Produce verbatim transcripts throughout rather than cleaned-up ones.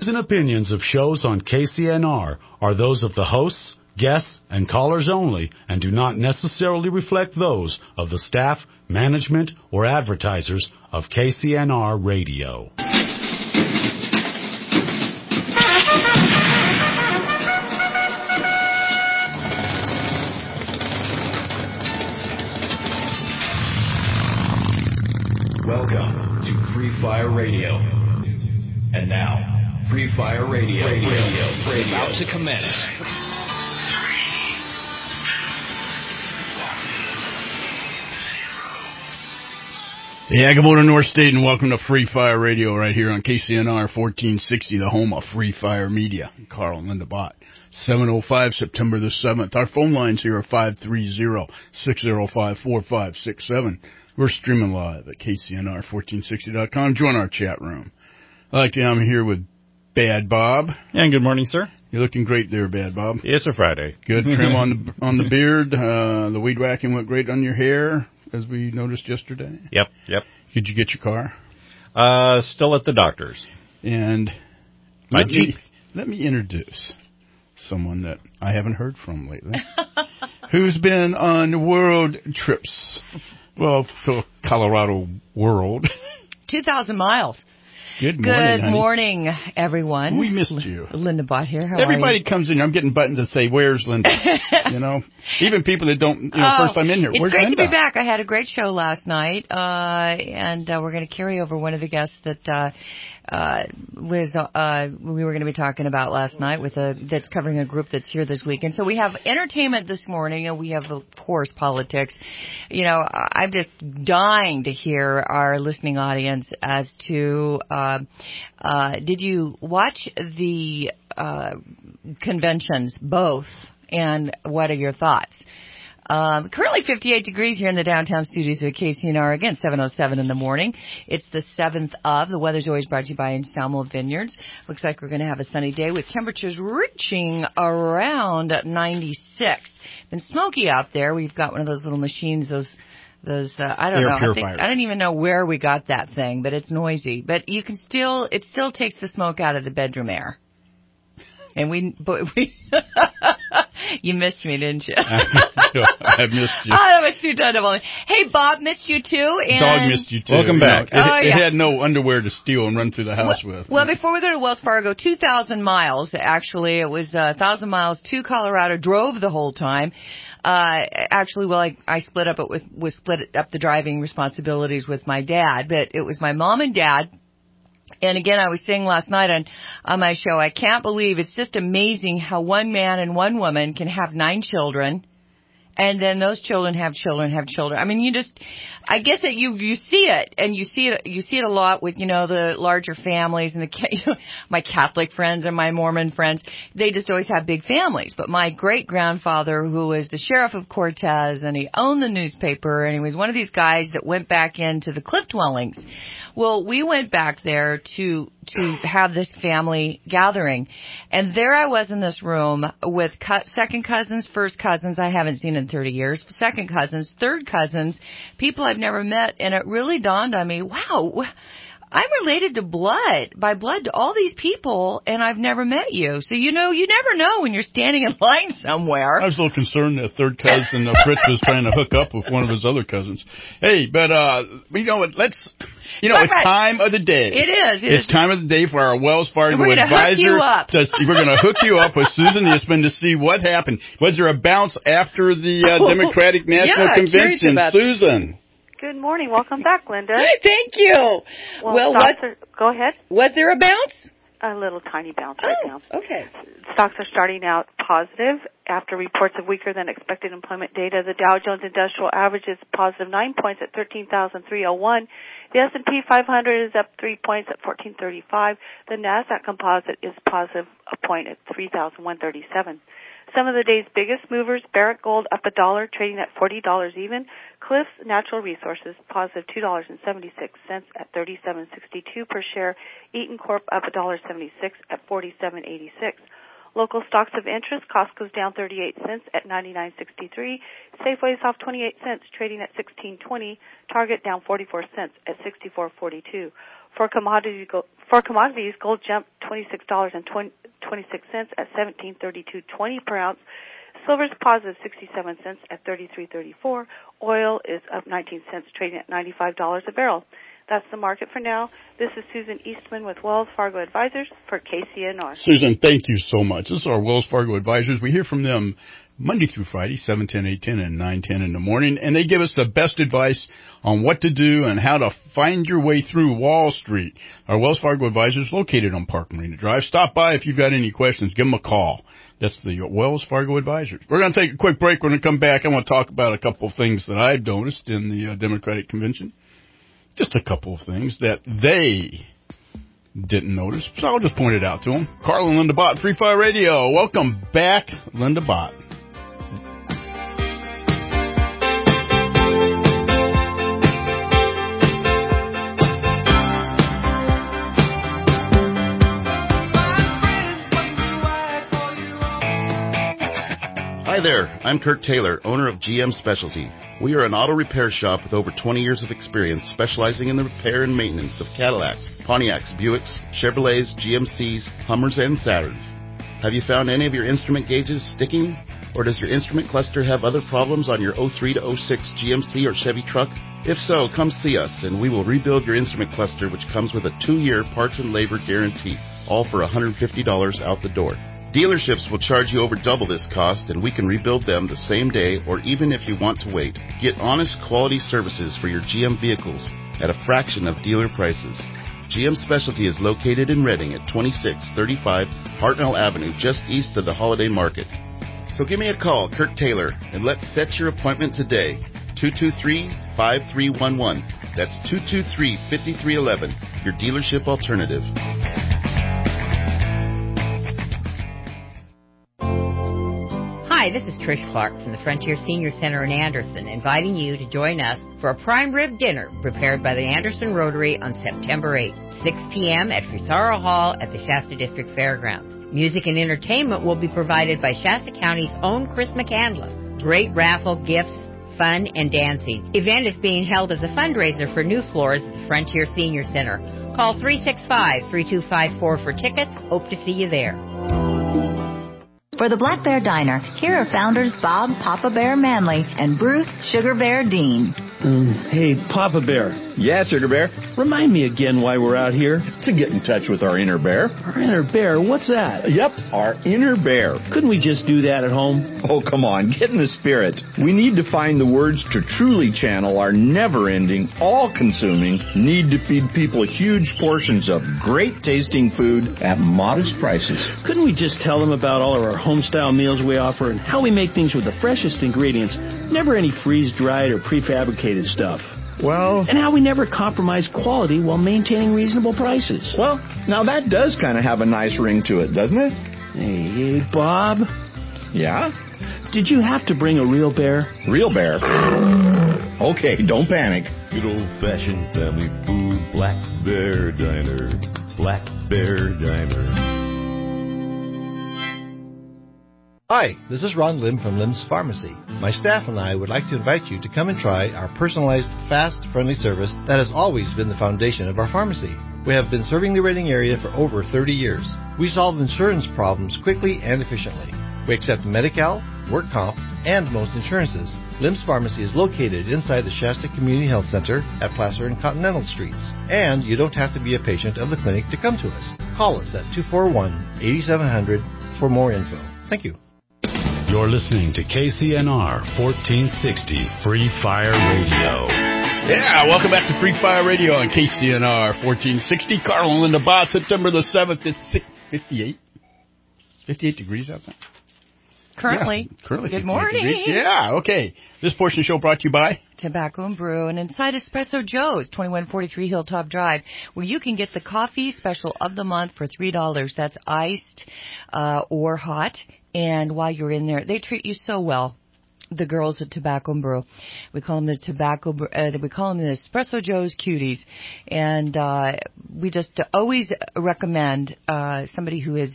and opinions of shows on K C N R are those of the hosts, guests, and callers only and do not necessarily reflect those of the staff, management, or advertisers of K C N R Radio. Welcome to Free Fire Radio. And now, Free Fire Radio, radio, radio, radio. About to commence. Yeah, good morning, North State, and welcome to Free Fire Radio right here on K C N R fourteen sixty, the home of Free Fire Media. Carl and Linda Bott. seven oh five, September the seventh. Our phone lines here are five three zero, six oh five, four five six seven. We're streaming live at K C N R fourteen sixty dot com. Join our chat room. I like to, I'm here with Bad Bob. And good morning, sir. You're looking great there, Bad Bob. It's a Friday. Good trim on the on the beard. Uh, the weed whacking went great on your hair, as we noticed yesterday. Yep, yep. Did you get your car? Uh, still at the doctor's. And My let Jeep. me, let me introduce someone that I haven't heard from lately, who's been on world trips. Well, to Colorado world. two thousand miles. Good morning, Good honey. morning, everyone. We missed you. Linda Bott here. How Everybody are you? comes in. I'm getting buttons that say, "Where's Linda?" You know, even people that don't, you know, Oh, first time in here. It's Where's great Linda? to be back. I had a great show last night, uh, and uh, we're going to carry over one of the guests that uh, uh, was uh, we were going to be talking about last night with a that's covering a group that's here this weekend. So we have entertainment this morning, and we have, of course, politics. You know, I'm just dying to hear our listening audience as to. Uh, Uh, did you watch the uh, conventions, both, and what are your thoughts? Um, currently fifty-eight degrees here in the downtown studios of K C N R, again, seven oh seven in the morning. It's the seventh of. The weather's always brought to you by Instalmo Vineyards. Looks like we're going to have a sunny day with temperatures reaching around ninety-six. Been smoky out there. We've got one of those little machines, those Those uh, I don't Air know. I, think, purifiers. I don't even know where we got that thing, but it's noisy. But you can still, it still takes the smoke out of the bedroom air. And we, but we, you missed me, didn't you? I missed you. Oh, that was too terrible. Hey, Bob, missed you too. And Dog missed you too. Welcome back. You know, it, Oh, it yeah. had no underwear to steal and run through the house well, with. Well, before we go to Wells Fargo, two thousand miles, actually. It was uh, one thousand miles to Colorado. Drove the whole time. Uh, actually, well, I, I split up it with, was split up the driving responsibilities with my dad, but it was my mom and dad. And again, I was saying last night on, on my show, I can't believe it's just amazing how one man and one woman can have nine children. And then those children have children, have children. I mean, you just, I guess that you, you see it, and you see it, you see it a lot with, you know, the larger families and the, you know, my Catholic friends and my Mormon friends. They just always have big families. But my great grandfather, who was the sheriff of Cortez, and he owned the newspaper, and he was one of these guys that went back into the cliff dwellings. Well, we went back there to to have this family gathering, and there I was in this room with co- second cousins, first cousins I haven't seen in thirty years, second cousins, third cousins, people I've never met, and it really dawned on me, wow, I'm related to blood, by blood to all these people, and I've never met you. So, you know, you never know when you're standing in line somewhere. I was a little concerned that third cousin uh, Fritz was trying to hook up with one of his other cousins. Hey, but, uh, you know what, let's, you know, Right, it's right. time of the day. It is. It it's is. time of the day for our Wells Fargo And we're gonna hook advisor. you up. To, we're going to hook you up with Susan Isman to see what happened. Was there a bounce after the uh, Oh, Democratic National yeah, curious Convention? about- Susan. Good morning. Welcome back, Linda. Thank you. Well, Well, stocks what, are, go ahead. was there a bounce? A little tiny bounce right Oh, now. okay. Stocks are starting out positive after reports of weaker than expected employment data. The Dow Jones Industrial Average is positive nine points at thirteen thousand three hundred one. The S and P five hundred is up three points at fourteen thirty-five. The Nasdaq Composite is positive a point at three thousand one hundred thirty-seven. Some of the day's biggest movers: Barrick Gold up a dollar, trading at forty dollars even. Cliffs Natural Resources positive two dollars and seventy-six cents at thirty-seven sixty-two per share. Eaton Corp up a dollar seventy-six at forty-seven eighty-six. Local stocks of interest: Costco's down thirty-eight cents at ninety-nine sixty-three. Safeway's off twenty-eight cents, trading at sixteen twenty. Target down forty-four cents at sixty-four forty-two. For commodities, gold, for commodities, gold jumped twenty-six dollars and twenty-six cents at seventeen thirty-two twenty per ounce. Silver's positive sixty-seven cents at thirty-three thirty-four. Oil is up nineteen cents, trading at ninety-five dollars a barrel. That's the market for now. This is Susan Eastman with Wells Fargo Advisors for K C N R. Susan, thank you so much. This is our Wells Fargo Advisors. We hear from them Monday through Friday, seven ten, eight ten, and nine ten in the morning, and they give us the best advice on what to do and how to find your way through Wall Street. Our Wells Fargo Advisors located on Park Marina Drive. Stop by if you've got any questions. Give them a call. That's the Wells Fargo Advisors. We're going to take a quick break. We're going to come back. I want to talk about a couple of things that I've noticed in the uh, Democratic Convention. Just a couple of things that they didn't notice, so I'll just point it out to them. Carl and Linda Bott, Free Fire Radio. Welcome back, Linda Bott. Hi there, I'm Kurt Taylor, owner of G M Specialty. We are an auto repair shop with over twenty years of experience specializing in the repair and maintenance of Cadillacs, Pontiacs, Buicks, Chevrolets, G M Cs, Hummers, and Saturns. Have you found any of your instrument gauges sticking? Or does your instrument cluster have other problems on your oh three to oh six G M C or Chevy truck? If so, come see us and we will rebuild your instrument cluster, which comes with a two-year parts and labor guarantee, all for one hundred fifty dollars out the door. Dealerships will charge you over double this cost, and we can rebuild them the same day or even if you want to wait. Get honest quality services for your G M vehicles at a fraction of dealer prices. G M Specialty is located in Reading at twenty-six thirty-five Hartnell Avenue, just east of the Holiday Market. So give me a call, Kurt Taylor, and let's set your appointment today. two two three, five three one one. That's two two three, five three one one, your dealership alternative. Hi, this is Trish Clark from the Frontier Senior Center in Anderson, inviting you to join us for a prime rib dinner prepared by the Anderson Rotary on September eighth, six p.m. at Frisaro Hall at the Shasta District Fairgrounds. Music and entertainment will be provided by Shasta County's own Chris McCandless. Great raffle, gifts, fun, and dancing. The event is being held as a fundraiser for new floors at the Frontier Senior Center. Call three six five, three two five four for tickets. Hope to see you there. For the Black Bear Diner, here are founders Bob Papa Bear Manley and Bruce Sugar Bear Dean. Um, hey, Papa Bear. Yeah, Sugar Bear. Remind me again why we're out here. To get in touch with our inner bear. Our inner bear? What's that? Yep, our inner bear. Couldn't we just do that at home? Oh, come on, get in the spirit. We need to find the words to truly channel our never-ending, all-consuming need to feed people huge portions of great-tasting food at modest prices. Couldn't we just tell them about all of our home-style meals we offer and how we make things with the freshest ingredients, never any freeze-dried or prefabricated stuff? Well... And how we never compromise quality while maintaining reasonable prices. Well, now that does kind of have a nice ring to it, doesn't it? Hey, hey, Bob? Yeah? Did you have to bring a real bear? Real bear? Okay, don't panic. Good old-fashioned family food, Black Bear Diner. Black Bear Diner. Hi, this is Ron Lim from Lim's Pharmacy. My staff and I would like to invite you to come and try our personalized, fast, friendly service that has always been the foundation of our pharmacy. We have been serving the Reading area for over thirty years. We solve insurance problems quickly and efficiently. We accept Medi-Cal, work comp, and most insurances. Lim's Pharmacy is located inside the Shasta Community Health Center at Placer and Continental Streets. And you don't have to be a patient of the clinic to come to us. Call us at two four one, eight seven zero zero for more info. Thank you. You're listening to K C N R fourteen sixty Free Fire Radio. Yeah, welcome back to Free Fire Radio on K C N R fourteen sixty. Carl and Linda Bott, September the seventh. It's fifty-eight. fifty-eight degrees out there. Currently. Yeah, currently. Good morning. Degrees. Yeah, okay. This portion of the show brought to you by Tobacco and Brew and inside Espresso Joe's, twenty-one forty-three Hilltop Drive, where you can get the coffee special of the month for three dollars. That's iced uh, or hot. And while you're in there, they treat you so well. The girls at Tobacco and Brew, we call them the Tobacco. Uh, we call them the Espresso Joe's Cuties, and uh, we just always recommend uh, somebody who is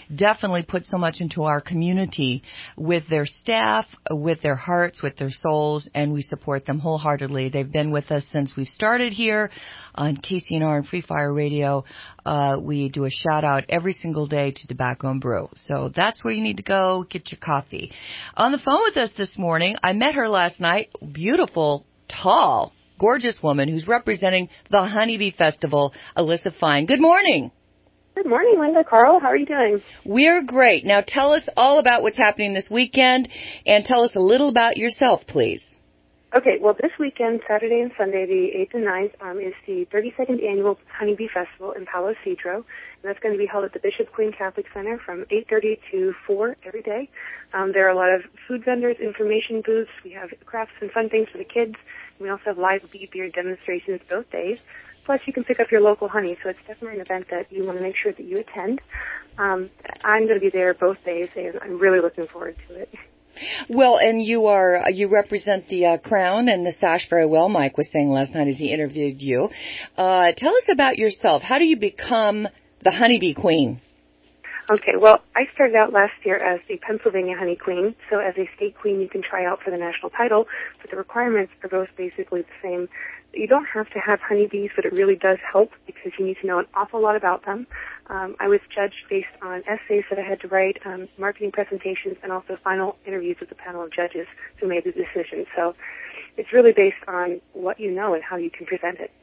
definitely put so much into our community with their staff, with their hearts, with their souls, and we support them wholeheartedly. They've been with us since we started here on K C N R and Free Fire Radio. Uh, we do a shout out every single day to Tobacco and Brew. So that's where you need to go get your coffee. On the phone with us this morning, I met her last night. Beautiful, tall, gorgeous woman who's representing the Honeybee Festival, Alyssa Fine. Good morning. Good morning, Linda. Carl, how are you doing? We're great. Now tell us all about what's happening this weekend, and tell us a little about yourself, please. Okay, well, this weekend, Saturday and Sunday, the eighth and ninth, um, is the thirty-second Annual Honeybee Festival in Palo Cedro, and that's going to be held at the Bishop Queen Catholic Center from eight thirty to four every day. Um, there are a lot of food vendors, information booths. We have crafts and fun things for the kids. We also have live bee beer demonstrations both days. Plus, you can pick up your local honey, so it's definitely an event that you want to make sure that you attend. Um, I'm going to be there both days, and I'm really looking forward to it. Well, and you are you represent the uh, Crown and the Sash very well. Mike was saying last night as he interviewed you. Uh, tell us about yourself. How do you become the Honeybee Queen? Okay, well, I started out last year as the Pennsylvania Honey Queen. So as a state queen, you can try out for the national title, but the requirements are both basically the same. You don't have to have honeybees, but it really does help because you need to know an awful lot about them. Um, I was judged based on essays that I had to write, um, marketing presentations, and also final interviews with the panel of judges who made the decision. So it's really based on what you know and how you can present it.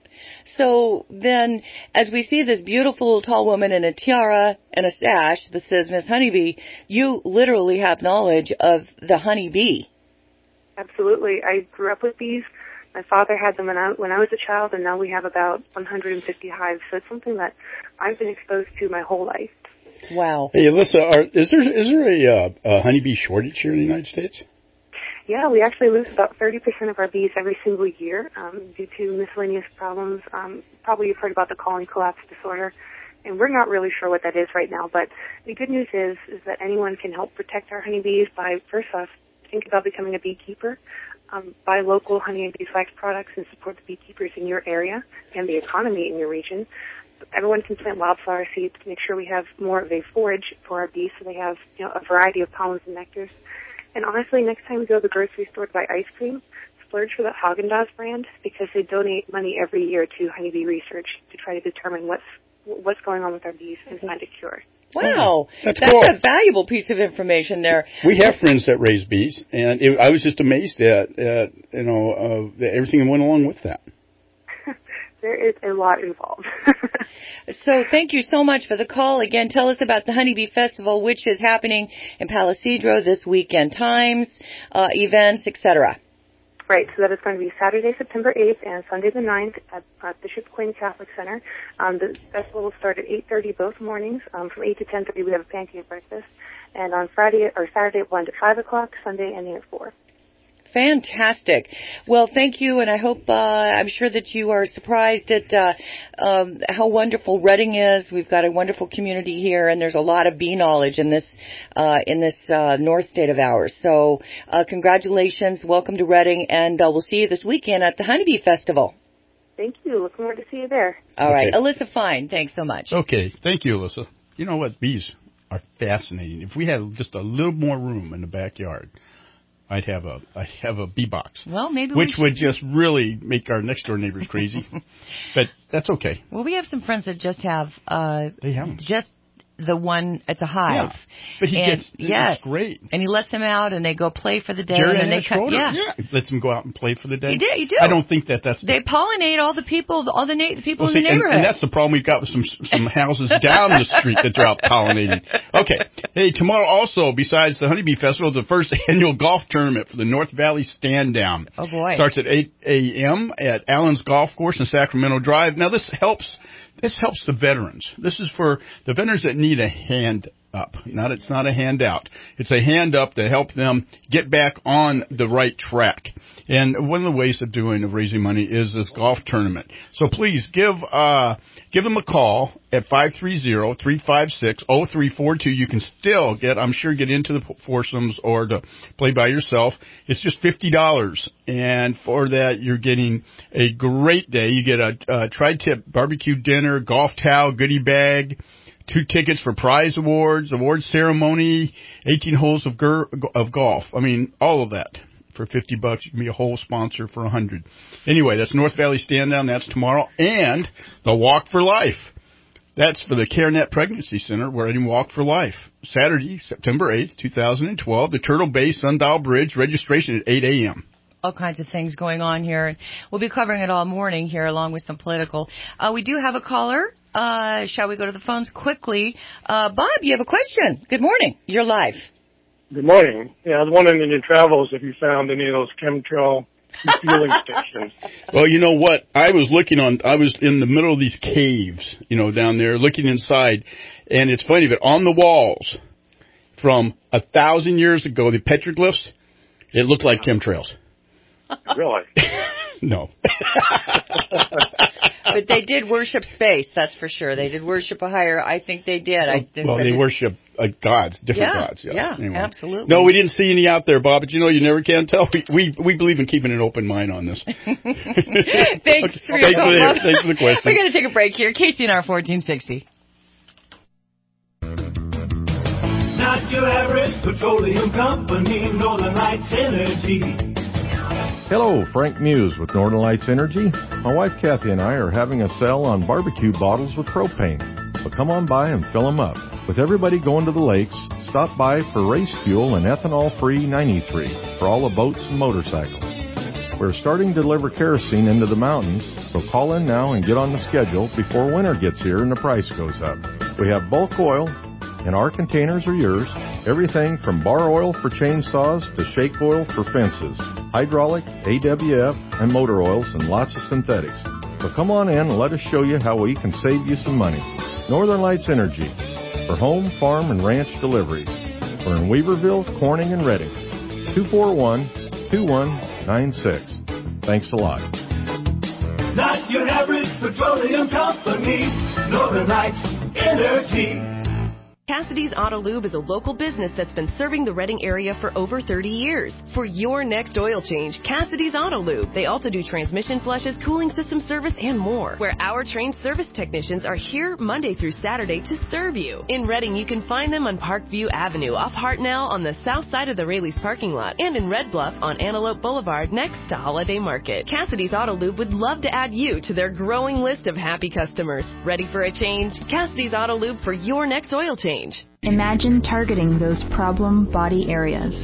So then, as we see this beautiful tall woman in a tiara and a sash that says Miss Honeybee, you literally have knowledge of the honeybee. Absolutely. I grew up with bees. My father had them when I, when I was a child, and now we have about one hundred fifty hives. So it's something that I've been exposed to my whole life. Wow. Hey, Alyssa, are, is there is there a, uh, a honeybee shortage here in the United States? Yeah, we actually lose about thirty percent of our bees every single year um, due to miscellaneous problems. Um, probably you've heard about the colony collapse disorder, and we're not really sure what that is right now. But the good news is is that anyone can help protect our honeybees by, first off, think about becoming a beekeeper. Um, buy local honey and beeswax products and support the beekeepers in your area and the economy in your region. Everyone can plant wildflower seeds to make sure we have more of a forage for our bees so they have, you know, a variety of pollens and nectars. And honestly, next time we go to the grocery store to buy ice cream, splurge for that Haagen-Dazs brand because they donate money every year to honeybee research to try to determine what's what's going on with our bees and find a cure. Wow, that's, that's cool. a valuable piece of information there. We have friends that raise bees, and it, I was just amazed at, at you know, uh, that everything that went along with that. There is a lot involved. So thank you so much for the call. Again, tell us about the Honeybee Festival, which is happening in Palo Cedro this weekend, times, uh, events, et cetera. Right, so that is going to be Saturday, September eighth, and Sunday the ninth at, at Bishop Queen Catholic Center. Um, the festival will start at eight thirty both mornings. Um, from eight to ten thirty, we have a pancake breakfast. And on Friday, or Saturday at one to five o'clock, Sunday ending at four. Fantastic. Well, thank you, and I hope, uh, I'm sure that you are surprised at uh, um, how wonderful Reading is. We've got a wonderful community here, and there's a lot of bee knowledge in this uh, in this uh, north state of ours. So uh, congratulations, welcome to Reading, and uh, we'll see you this weekend at the Honeybee Festival. Thank you. Looking forward to see you there. All Okay. right. Alyssa Fine, thanks so much. Okay, thank you, Alyssa. You know what? Bees are fascinating. If we had just a little more room in the backyard, I'd have a I'd have a bee box. Well, maybe which we would just really make our next door neighbors crazy. But that's okay. Well, we have some friends that just have uh, they have just the one. It's a hive. Yeah, but he and, gets yes, it's great. And he lets them out, and they go play for the day. Jerry and then they Schroeder, yeah. yeah, lets them go out and play for the day. He did. He do. I don't think that that's they pollinate all the people, all the, na- the people well, in see, the neighborhood. And, and that's the problem we've got with some some houses down the street that they're out pollinating. Okay. Hey, tomorrow also, besides the Honeybee Festival, is the first annual golf tournament for the North Valley Stand Down. Oh boy! Starts at eight a.m. at Allen's Golf Course in Sacramento Drive. Now this helps. This helps the veterans. This is for the veterans that need a hand up. Not it's not a handout. It's a hand up to help them get back on the right track. And one of the ways of doing of raising money is this golf tournament. So please give uh give them a call at five three zero, three five six, zero three four two. You can still get, I'm sure, get into the foursomes or to play by yourself. It's just fifty dollars. And for that, you're getting a great day. You get a, a tri-tip barbecue dinner, golf towel, goodie bag, two tickets for prize awards, award ceremony, eighteen holes of gur- of golf. I mean, all of that for fifty bucks. You can be a whole sponsor for a hundred. Anyway, that's North Valley Stand Down. That's tomorrow, and the Walk for Life. That's for the CareNet Pregnancy Center. We're heading Walk for Life. Saturday, September eighth, twenty twelve, the Turtle Bay Sundial Bridge, registration at eight a.m. All kinds of things going on here. We'll be covering it all morning here along with some political. Uh, we do have a caller. Uh, shall we go to the phones quickly? Uh, Bob, you have a question. Good morning. You're live. Good morning. Yeah, I was wondering in your travels if you found any of those chemtrail refueling stations. Well, you know what? I was looking on, I was in the middle of these caves, you know, down there, looking inside, and it's funny, but on the walls from a thousand years ago, the petroglyphs, it looked like chemtrails. Really? No. But they did worship space, that's for sure. They did worship a higher, I think they did. I did well, they did. worship uh, gods, different yeah, gods. Yeah, yeah anyway. absolutely. No, we didn't see any out there, Bob, but you know, you never can tell. We we, we believe in keeping an open mind on this. Thanks, okay. for, Thanks, your for the, thanks for the question. We're going to take a break here. K C N R fourteen sixty. Not your average petroleum company, Northern Lights Energy. Hello, Frank Muse with Northern Lights Energy. My wife Kathy and I are having a sale on barbecue bottles with propane. So come on by and fill them up. With everybody going to the lakes, stop by for race fuel and ethanol-free ninety-three for all the boats and motorcycles. We're starting to deliver kerosene into the mountains, so call in now and get on the schedule before winter gets here and the price goes up. We have bulk oil, and our containers are yours. Everything from bar oil for chainsaws to shake oil for fences, hydraulic, A W F, and motor oils, and lots of synthetics. So come on in and let us show you how we can save you some money. Northern Lights Energy for home, farm, and ranch deliveries. We're in Weaverville, Corning, and Redding. two four one, two one nine six. Thanks a lot. Not your average petroleum company, Northern Lights Energy. Cassidy's Auto Lube is a local business that's been serving the Redding area for over thirty years. For your next oil change, Cassidy's Auto Lube. They also do transmission flushes, cooling system service, and more. Where our trained service technicians are here Monday through Saturday to serve you. In Redding, you can find them on Parkview Avenue off Hartnell on the south side of the Raley's parking lot, and in Red Bluff on Antelope Boulevard next to Holiday Market. Cassidy's Auto Lube would love to add you to their growing list of happy customers. Ready for a change? Cassidy's Auto Lube for your next oil change. Imagine targeting those problem body areas,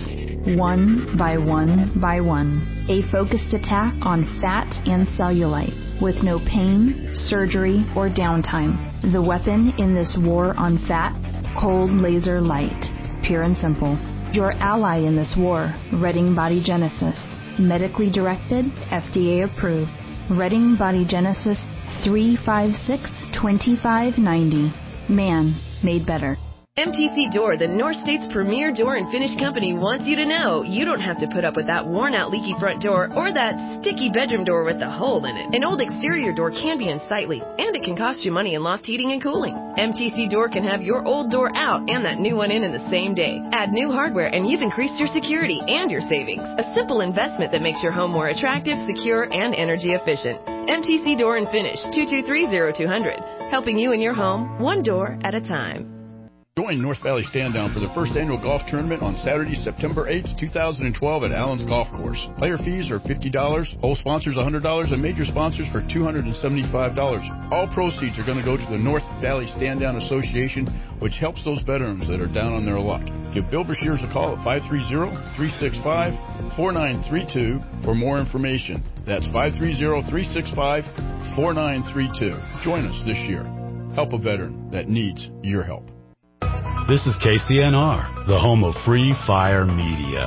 one by one by one. A focused attack on fat and cellulite, with no pain, surgery, or downtime. The weapon in this war on fat? Cold laser light. Pure and simple. Your ally in this war, Redding Body Genesis. Medically directed, F D A approved. Redding Body Genesis three five six, two five nine zero. Man made better. M T C Door, the North State's premier door and finish company, wants you to know you don't have to put up with that worn-out leaky front door or that sticky bedroom door with the hole in it. An old exterior door can be unsightly, and it can cost you money in lost heating and cooling. M T C Door can have your old door out and that new one in in the same day. Add new hardware and you've increased your security and your savings. A simple investment that makes your home more attractive, secure, and energy efficient. M T C Door and Finish, two two three, zero two zero zero. Helping you and your home, one door at a time. Join North Valley Stand Down for the first annual golf tournament on Saturday, September eighth, twenty twelve at Allen's Golf Course. Player fees are fifty dollars, whole sponsors one hundred dollars, and major sponsors for two hundred seventy-five dollars. All proceeds are going to go to the North Valley Stand Down Association, which helps those veterans that are down on their luck. Give Bill Brashears a call at five three zero, three six five, four nine three two for more information. That's five three zero, three six five, four nine three two. Join us this year. Help a veteran that needs your help. This is K C N R, the home of Free Fire Media.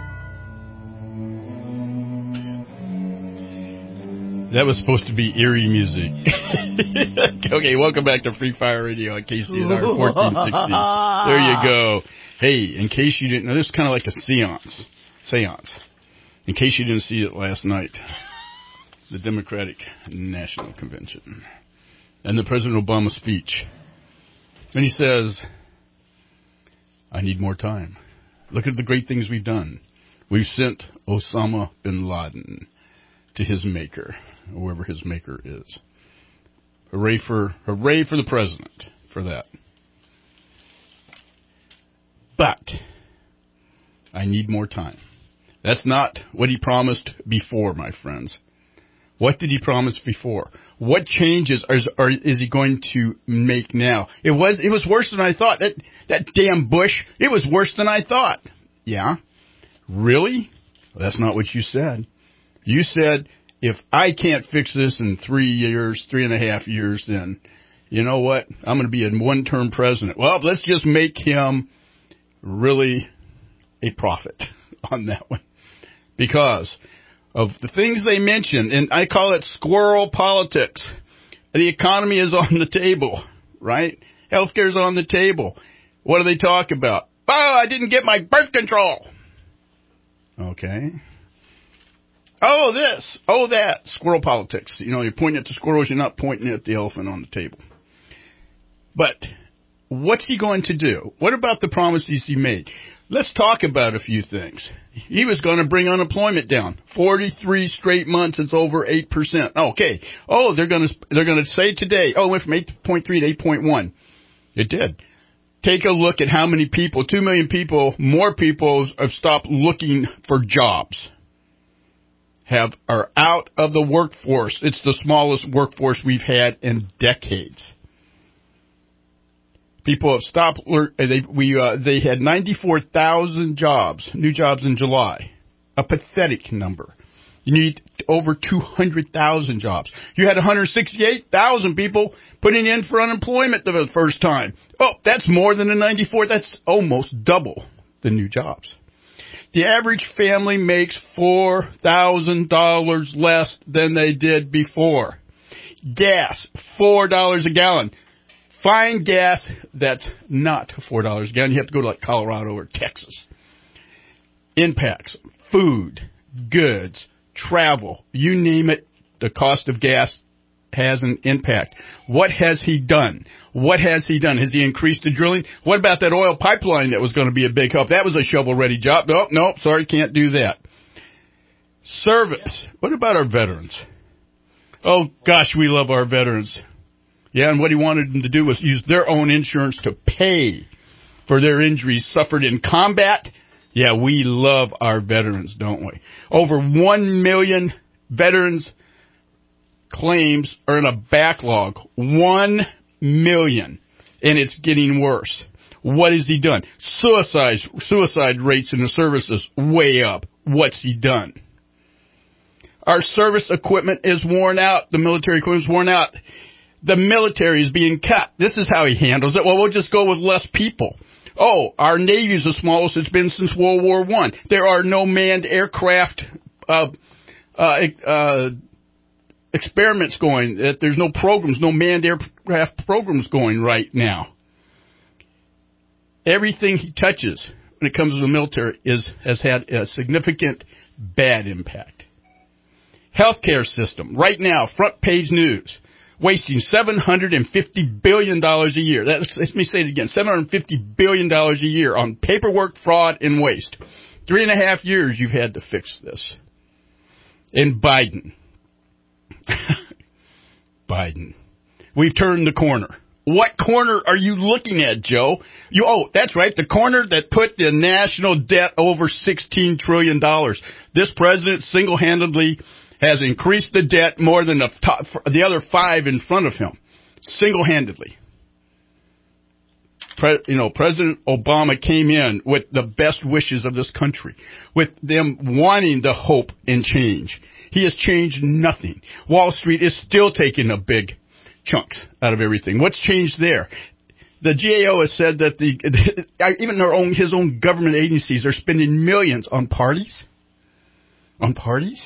That was supposed to be eerie music. Okay, welcome back to Free Fire Radio on K C N R fourteen sixty. There you go. Hey, in case you didn't know, this is kind of like a seance. Seance. In case you didn't see it last night, the Democratic National Convention and the President Obama speech. And he says, I need more time. Look at the great things we've done. We've sent Osama bin Laden to his maker, whoever his maker is. Hooray for, hooray for the president for that. But I need more time. That's not what he promised before, my friends. What did he promise before? What changes are, are, is he going to make now? It was it was worse than I thought. That that damn Bush, it was worse than I thought. Yeah? Really? Well, that's not what you said. You said, if I can't fix this in three years, three and a half years, then you know what? I'm going to be a one-term president. Well, let's just make him really a prophet on that one. Because of the things they mentioned, and I call it squirrel politics. The economy is on the table, right? Healthcare is on the table. What do they talk about? Oh, I didn't get my birth control. Okay. Oh, this. Oh, that. Squirrel politics. You know, you're pointing at the squirrels, you're not pointing at the elephant on the table. But what's he going to do? What about the promises he made? Let's talk about a few things. He was going to bring unemployment down. forty-three straight months, it's over eight percent. Okay. Oh, they're going to they're going to say today, oh, it went from eight point three to eight point one. It did. Take a look at how many people, two million people, more people have stopped looking for jobs. Have are out of the workforce. It's the smallest workforce we've had in decades. People have stopped. They we uh, they had ninety-four thousand jobs, new jobs in July, a pathetic number. You need over two hundred thousand jobs. You had one hundred sixty-eight thousand people putting in for unemployment for the first time. Oh, that's more than the ninety-four. That's almost double the new jobs. The average family makes four thousand dollars less than they did before. Gas, four dollars a gallon. Find gas that's not four dollars a gallon. You have to go to like Colorado or Texas. Impacts, food, goods, travel, you name it, the cost of gas has an impact. What has he done? What has he done? Has he increased the drilling? What about that oil pipeline that was going to be a big help? That was a shovel-ready job. No, no, sorry, can't do that. Service. What about our veterans? Oh, gosh, we love our veterans. Yeah, and what he wanted them to do was use their own insurance to pay for their injuries suffered in combat. Yeah, we love our veterans, don't we? Over one million veterans claims are in a backlog. One million. And it's getting worse. What has he done? Suicide, suicide rates in the services way up. What's he done? Our service equipment is worn out. The military equipment is worn out. The military is being cut. This is how he handles it. Well, we'll just go with less people. Oh, our Navy is the smallest it's been since World War One. There are no manned aircraft uh, uh, uh, experiments going. There's no programs, no manned aircraft programs going right now. Everything he touches when it comes to the military is has had a significant bad impact. Healthcare system, right now, front page news. Wasting seven hundred fifty billion dollars a year. That's, let me say it again. seven hundred fifty billion dollars a year on paperwork, fraud, and waste. Three and a half years you've had to fix this. And Biden. Biden. We've turned the corner. What corner are you looking at, Joe? You, oh, that's right. The corner that put the national debt over sixteen trillion dollars. This president single-handedly has increased the debt more than the, top, the other five in front of him, single-handedly. Pre, you know, President Obama came in with the best wishes of this country, with them wanting the hope and change. He has changed nothing. Wall Street is still taking a big chunk out of everything. What's changed there? The G A O has said that the even their own his own government agencies are spending millions on parties. On parties.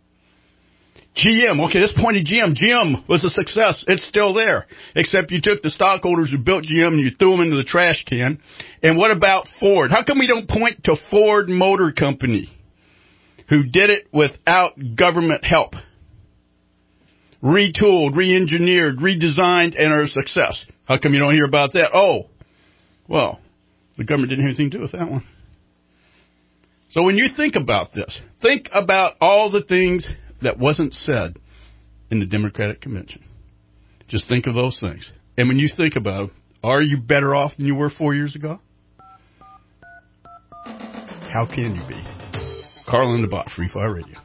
G M, okay, this point of G M. G M was a success. It's still there. Except you took the stockholders who built G M and you threw them into the trash can. And what about Ford? How come we don't point to Ford Motor Company, who did it without government help? Retooled, re-engineered, redesigned, and are a success. How come you don't hear about that? Oh, well, the government didn't have anything to do with that one. So when you think about this, think about all the things that wasn't said in the Democratic Convention. Just think of those things. And when you think about it, are you better off than you were four years ago? How can you be? Carl and the Bot, Free Fire Radio.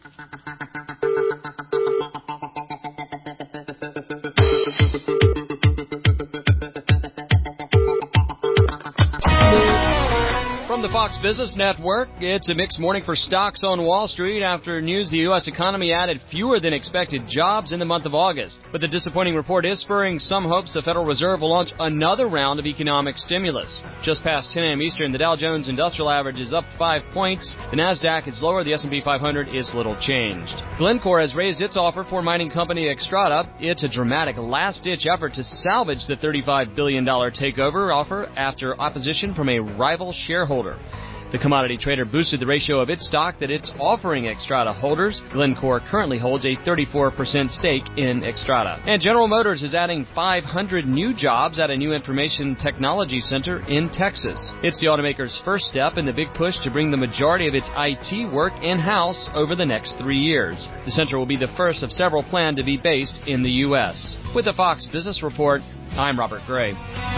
From the Fox Business Network, it's a mixed morning for stocks on Wall Street after news the U S economy added fewer than expected jobs in the month of August. But the disappointing report is spurring some hopes the Federal Reserve will launch another round of economic stimulus. Just past ten a.m. Eastern, the Dow Jones Industrial Average is up five points. The NASDAQ is lower. The S and P five hundred is little changed. Glencore has raised its offer for mining company Xstrata. It's a dramatic last-ditch effort to salvage the thirty-five billion dollars takeover offer after opposition from a rival shareholder. The commodity trader boosted the ratio of its stock that it's offering Xstrata holders. Glencore currently holds a thirty-four percent stake in Xstrata. And General Motors is adding five hundred new jobs at a new information technology center in Texas. It's the automaker's first step in the big push to bring the majority of its I T work in-house over the next three years. The center will be the first of several planned to be based in the U S. With the Fox Business Report, I'm Robert Gray.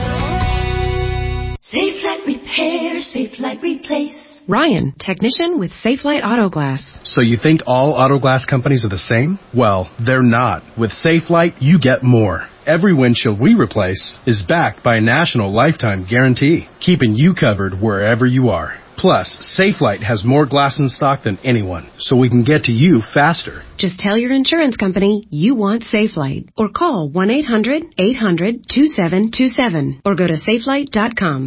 Safelite Repair, Safelite Replace. Ryan, technician with Safelite Auto Glass. So you think all auto glass companies are the same? Well, they're not. With Safelite, you get more. Every windshield we replace is backed by a national lifetime guarantee, keeping you covered wherever you are. Plus, Safelite has more glass in stock than anyone, so we can get to you faster. Just tell your insurance company you want Safelite, or call one eight hundred eight hundred two seven two seven, or go to safelite dot com.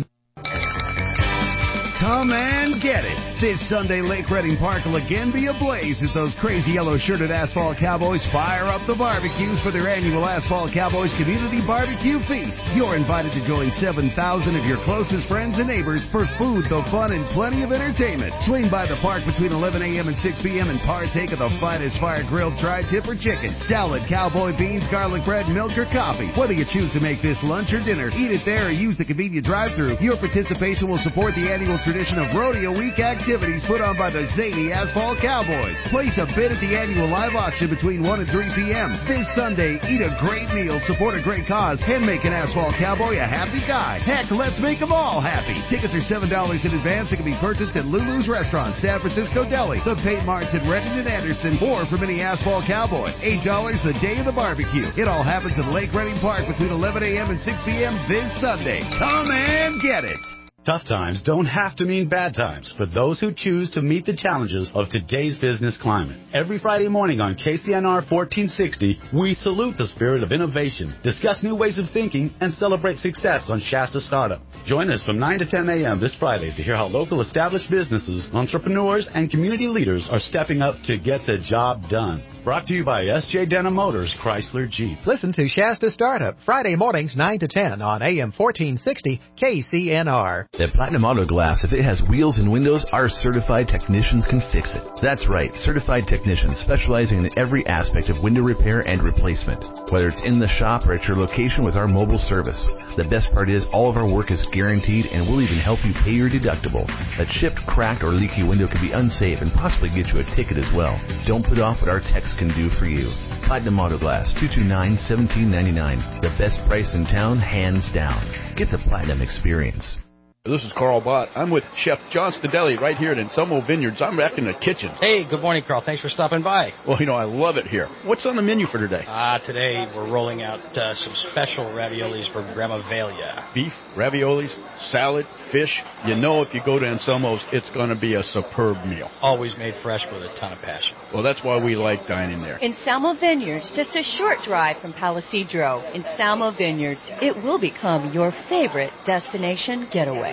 Come and get it. This Sunday, Lake Reading Park will again be ablaze as those crazy yellow-shirted Asphalt Cowboys fire up the barbecues for their annual Asphalt Cowboys Community Barbecue Feast. You're invited to join seven thousand of your closest friends and neighbors for food, the fun, and plenty of entertainment. Swing by the park between eleven a.m. and six p.m. and partake of the finest fire-grilled tri-tip or chicken, salad, cowboy beans, garlic bread, milk, or coffee. Whether you choose to make this lunch or dinner, eat it there or use the convenient drive-thru, your participation will support the annual tradition of Rodeo Week activities put on by the zany Asphalt Cowboys. Place a bid at the annual live auction between one and three p.m. This Sunday, eat a great meal, support a great cause, and make an Asphalt Cowboy a happy guy. Heck, let's make them all happy. Tickets are seven dollars in advance and can be purchased at Lulu's Restaurant, San Francisco Deli, the Paint Marts at Redden and Anderson, or from any Asphalt Cowboy. eight dollars the day of the barbecue. It all happens at Lake Reading Park between eleven a.m. and six p.m. this Sunday. Come and get it. Tough times don't have to mean bad times for those who choose to meet the challenges of today's business climate. Every Friday morning on K C N R fourteen sixty, we salute the spirit of innovation, discuss new ways of thinking, and celebrate success on Shasta Startup. Join us from nine to ten a.m. this Friday to hear how local established businesses, entrepreneurs, and community leaders are stepping up to get the job done. Brought to you by S J Denham Motors, Chrysler Jeep. Listen to Shasta Startup Friday mornings nine to ten on A M fourteen sixty K C N R. At Platinum Auto Glass, if it has wheels and windows, our certified technicians can fix it. That's right, certified technicians specializing in every aspect of window repair and replacement. Whether it's in the shop or at your location with our mobile service. The best part is all of our work is guaranteed and we'll even help you pay your deductible. A chipped, cracked, or leaky window can be unsafe and possibly get you a ticket as well. Don't put off what our techs can do for you. Platinum Auto Glass, two two nine, one seven nine nine. The best price in town, hands down. Get the Platinum experience. This is Carl Bott. I'm with Chef John Stadelli right here at Anselmo Vineyards. I'm back in the kitchen. Hey, good morning, Carl. Thanks for stopping by. Well, you know, I love it here. What's on the menu for today? Uh, today we're rolling out uh, some special raviolis from Gramavelia. Beef, raviolis, salad, fish. You know if you go to Anselmo's, it's going to be a superb meal. Always made fresh with a ton of passion. Well, that's why we like dining there. Anselmo Vineyards, just a short drive from Palisadro. Anselmo Vineyards, it will become your favorite destination getaway.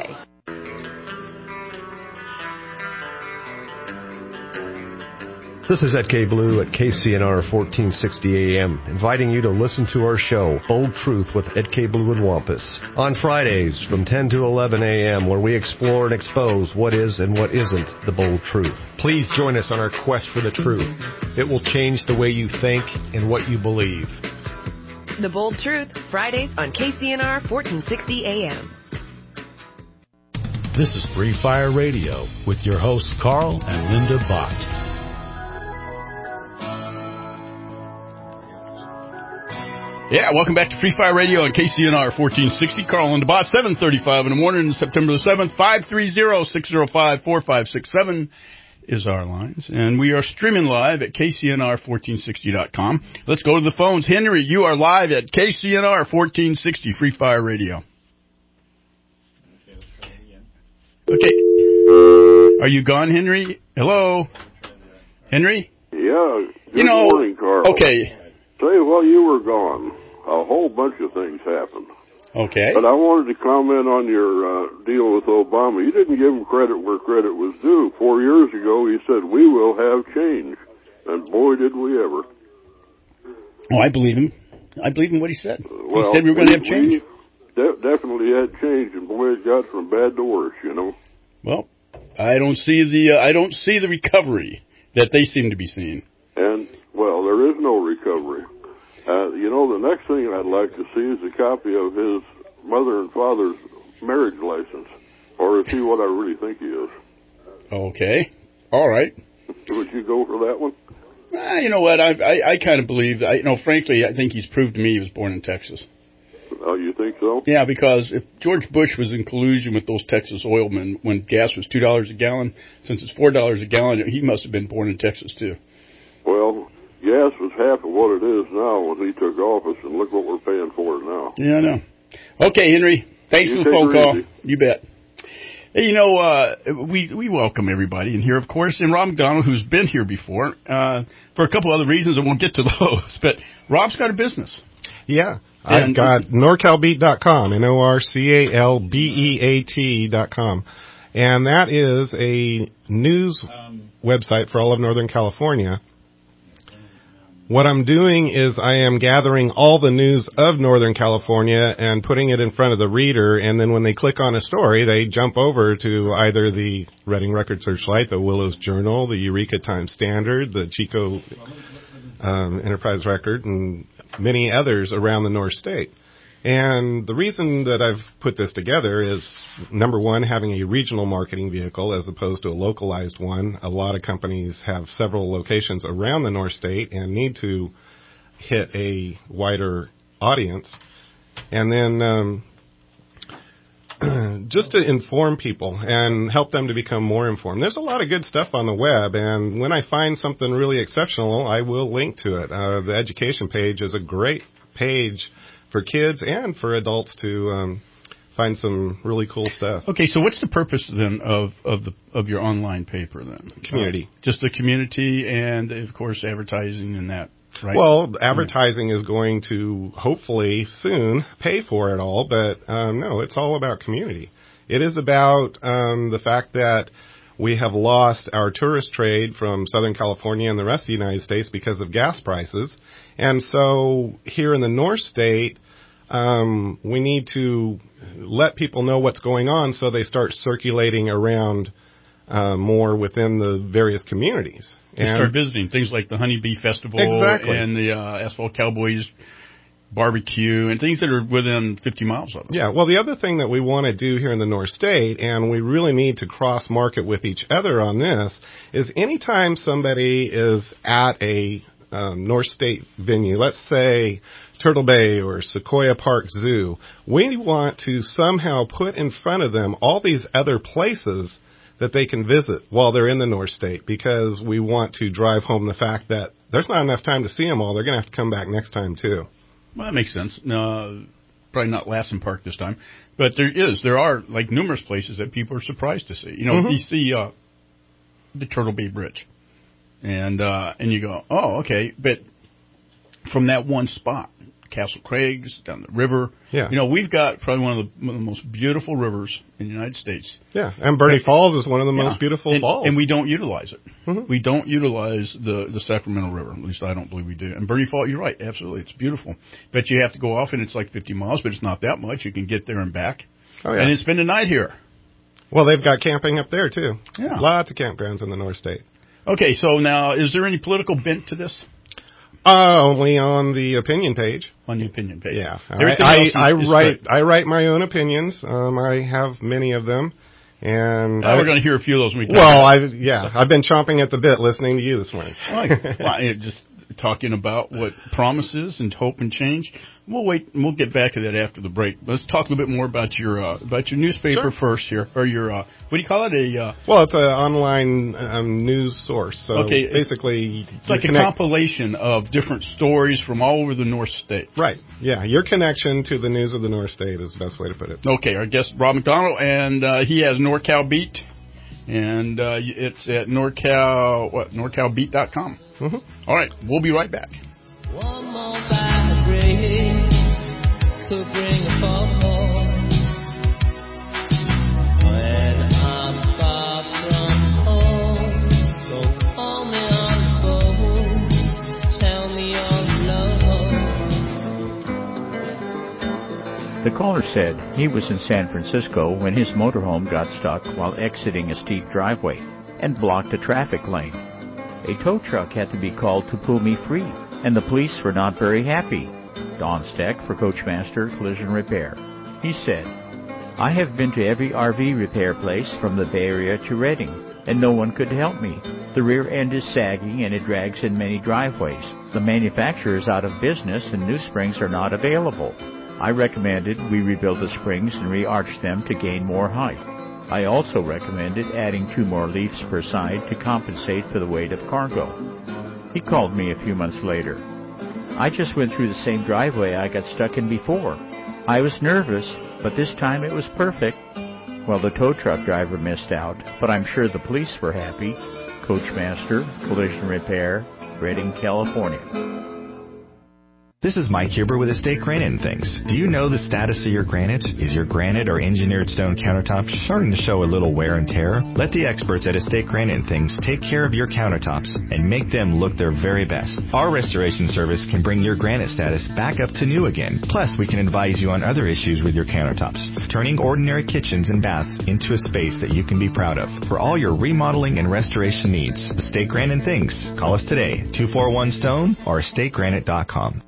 This is Ed K. Blue at K C N R fourteen sixty A M, inviting you to listen to our show, Bold Truth with Ed K. Blue and Wampus, on Fridays from ten to eleven A M, where we explore and expose what is and what isn't the bold truth. Please join us on our quest for the truth. It will change the way you think and what you believe. The Bold Truth, Fridays on K C N R fourteen sixty A M. This is Free Fire Radio with your hosts Carl and Linda Bott. Yeah, welcome back to Free Fire Radio on K C N R fourteen sixty. Carl and the Bot, seven thirty-five in the morning, September the seventh. five three zero, six zero five, four five six seven is our lines. And we are streaming live at K C N R fourteen sixty dot com. Let's go to the phones. Henry, you are live at K C N R fourteen sixty Free Fire Radio. Okay. Are you gone, Henry? Hello? Henry? Yeah. Good you know, morning, Carl. Okay. Tell you, while you were gone, a whole bunch of things happened. Okay. But I wanted to comment on your uh, deal with Obama. You didn't give him credit where credit was due. Four years ago, he said, we will have change. And boy, did we ever. Oh, I believe him. I believe in what he said. Well, he said we were going to have change. We de- definitely had change, and boy, it got from bad to worse, you know. Well, I don't see the uh, I don't see the recovery that they seem to be seeing. And, well, there is no recovery. Uh, you know, the next thing I'd like to see is a copy of his mother and father's marriage license. Or is he what I really think he is? Okay. All right. Would you go for that one? Uh, you know what? I I, I kind of believe, I, you know, frankly, I think he's proved to me he was born in Texas. Oh, you think so? Yeah, because if George Bush was in collusion with those Texas oilmen when gas was two dollars a gallon, since it's four dollars a gallon, he must have been born in Texas, too. Well, gas was half of what it is now when he took office, and look what we're paying for it now. Yeah, I know. Okay, Henry. Thanks You for the phone take her call. easy. You bet. Hey, you know, uh, we we welcome everybody in here, of course, and Rob McDonald, who's been here before, uh, for a couple other reasons. I won't get to those, but Rob's got a business. Yeah. And- I've got norcalbeat dot com, N O R C A L B E A T dot com. And that is a news website for all of Northern California. What I'm doing is I am gathering all the news of Northern California and putting it in front of the reader, and then when they click on a story, they jump over to either the Reading Record Searchlight, the Willows Journal, the Eureka Times Standard, the Chico um, Enterprise Record, and many others around the North State. And the reason that I've put this together is, number one, having a regional marketing vehicle as opposed to a localized one. A lot of companies have several locations around the North State and need to hit a wider audience. And then um, just to inform people and help them to become more informed. There's a lot of good stuff on the web, and when I find something really exceptional, I will link to it. Uh, the education page is a great page for kids and for adults to um, find some really cool stuff. Okay, so what's the purpose then of of the of your online paper then? Community. Uh, just the community and, of course, advertising and that, right? Well, advertising is going to hopefully soon pay for it all, but um, no, it's all about community. It is about um, the fact that we have lost our tourist trade from Southern California and the rest of the United States because of gas prices. And so here in the North State, um, we need to let people know what's going on so they start circulating around uh, more within the various communities. And start visiting things like the Honeybee Festival Exactly. and the uh, Asphalt Cowboys barbecue and things that are within fifty miles of it. Yeah, well, the other thing that we want to do here in the North State, and we really need to cross-market with each other on this, is anytime somebody is at a um, North State venue, let's say Turtle Bay or Sequoia Park Zoo, we want to somehow put in front of them all these other places that they can visit while they're in the North State, because we want to drive home the fact that there's not enough time to see them all. They're going to have to come back next time, too. Well, that makes sense. Uh, probably not Lassen Park this time, but there is. There are like numerous places that people are surprised to see. You know, Mm-hmm. you see uh, the Turtle Bay Bridge, and uh, and you go, oh, okay, but from that one spot, Castle Craig's down the river. Yeah. You know, we've got probably one of the, one of the most beautiful rivers in the United States. Yeah, and Bernie But- Falls is one of the Yeah. most beautiful and, falls. and we don't utilize it. Mhm. We don't utilize the, the Sacramento River. At least I don't believe we do. And Bernie Falls, you're right, absolutely, it's beautiful. But you have to go off, and it's like fifty miles, but it's not that much. You can get there and back. Oh, yeah. And spend a night here. Well, they've got camping up there, too. Yeah. Lots of campgrounds in the North State. Okay, so now, is there any political bent to this? Uh, only on the opinion page. On the opinion page. Yeah. I, Everything I, else is- I is write correct. I write my own opinions. Um, I have many of them. And Uh, I, we're going to hear a few of those when we come Well, back. I yeah, I've been chomping at the bit listening to you this morning. Well, I- well, it just talking about what promises and hope and change. We'll wait. We'll get back to that after the break. Let's talk a little bit more about your uh, about your newspaper Sure. first here, or your uh, what do you call it? A uh, well, it's an online um, news source. So okay, basically, it's like connect- a compilation of different stories from all over the North State. Right. Yeah, your connection to the news of the North State is the best way to put it. Okay, our guest Rob McDonald, and uh, he has NorCal Beat, and uh, it's at NorCal what NorCal Beat dot com. Mm-hmm. All right, we'll be right back. One more vibrate could bring a fall. When I'm far from home, don't call me on the phone. Just tell me you're alone. The caller said he was in San Francisco when his motorhome got stuck while exiting a steep driveway and blocked a traffic lane. A tow truck had to be called to pull me free, and the police were not very happy. Don Steck for Coachmaster Collision Repair. He said, I have been to every R V repair place from the Bay Area to Redding, and no one could help me. The rear end is sagging and it drags in many driveways. The manufacturer is out of business and new springs are not available. I recommended we rebuild the springs and re-arch them to gain more height. I also recommended adding two more leaves per side to compensate for the weight of cargo. He called me a few months later. I just went through the same driveway I got stuck in before. I was nervous, but this time it was perfect. Well, the tow truck driver missed out, but I'm sure the police were happy. Coachmaster Collision Repair, Redding, California. This is Mike Huber with Estate Granite and Things. Do you know the status of your granite? Is your granite or engineered stone countertop starting to show a little wear and tear? Let the experts at Estate Granite and Things take care of your countertops and make them look their very best. Our restoration service can bring your granite status back up to new again. Plus, we can advise you on other issues with your countertops, turning ordinary kitchens and baths into a space that you can be proud of. For all your remodeling and restoration needs, Estate Granite and Things. Call us today, two four one stone or estate granite dot com.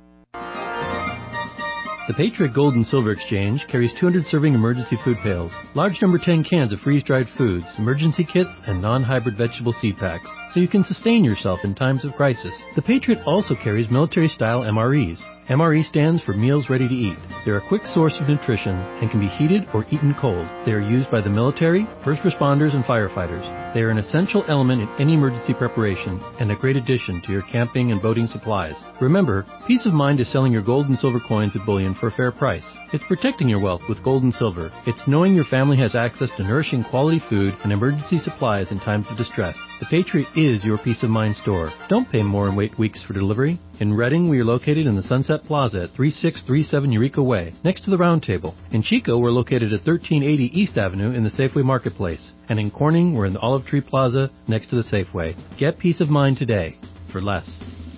The Patriot Gold and Silver Exchange carries two hundred serving emergency food pails, large number ten cans of freeze-dried foods, emergency kits, and non-hybrid vegetable seed packs, so you can sustain yourself in times of crisis. The Patriot also carries military-style M R Es. M R E stands for Meals Ready to Eat. They're a quick source of nutrition and can be heated or eaten cold. They are used by the military, first responders, and firefighters. They are an essential element in any emergency preparation and a great addition to your camping and boating supplies. Remember, peace of mind is selling your gold and silver coins at bullion for a fair price. It's protecting your wealth with gold and silver. It's knowing your family has access to nourishing quality food and emergency supplies in times of distress. The Patriot is your peace of mind store. Don't pay more and wait weeks for delivery. In Redding, we are located in the Sunset Plaza at thirty-six thirty-seven Eureka Way, next to the Round Table. In Chico, we're located at thirteen eighty East Avenue in the Safeway Marketplace. And in Corning, we're in the Olive Tree Plaza next to the Safeway. Get peace of mind today for less.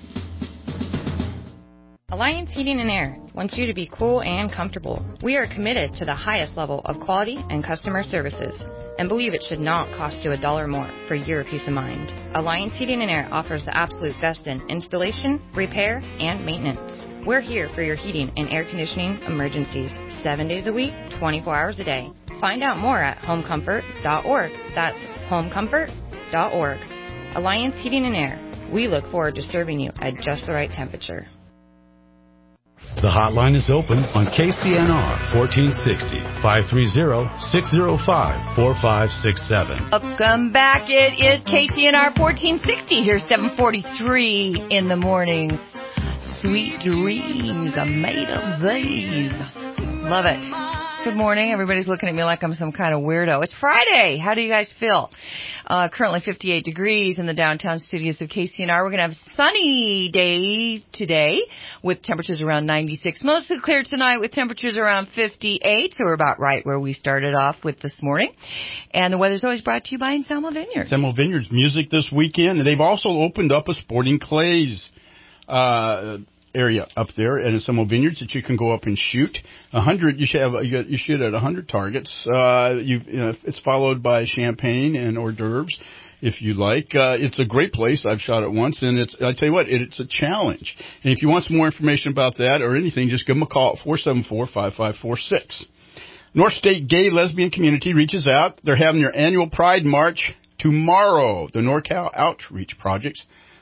Alliance Heating and Air wants you to be cool and comfortable. We are committed to the highest level of quality and customer services and believe it should not cost you a dollar more for your peace of mind. Alliance Heating and Air offers the absolute best in installation, repair, and maintenance. We're here for your heating and air conditioning emergencies, seven days a week, twenty-four hours a day. Find out more at home comfort dot org. That's home comfort dot org. Alliance Heating and Air. We look forward to serving you at just the right temperature. The hotline is open on K C N R fourteen sixty, five three zero, six zero five, four five six seven. Welcome back. It is K C N R fourteen sixty here, seven forty-three in the morning. Sweet dreams are made of these. Love it. Good morning. Everybody's looking at me like I'm some kind of weirdo. It's Friday. How do you guys feel? Uh, currently fifty-eight degrees in the downtown studios of K C N R. We're going to have a sunny day today with temperatures around ninety-six. Mostly clear tonight with temperatures around fifty-eight. So we're about right where we started off with this morning. And the weather's always brought to you by Anselmo Vineyards. Anselmo Vineyards music this weekend. They've also opened up a sporting clays uh area up there at Anselmo Vineyards that you can go up and shoot. A hundred, you should have, you, you shoot at a hundred targets. Uh, you, you know, it's followed by champagne and hors d'oeuvres, if you like. Uh, it's a great place. I've shot it once, and it's, I tell you what, it, it's a challenge. And if you want some more information about that or anything, just give them a call at four seven four, five five four six. North State Gay Lesbian Community reaches out. They're having their annual Pride March tomorrow. The NorCal Outreach Projects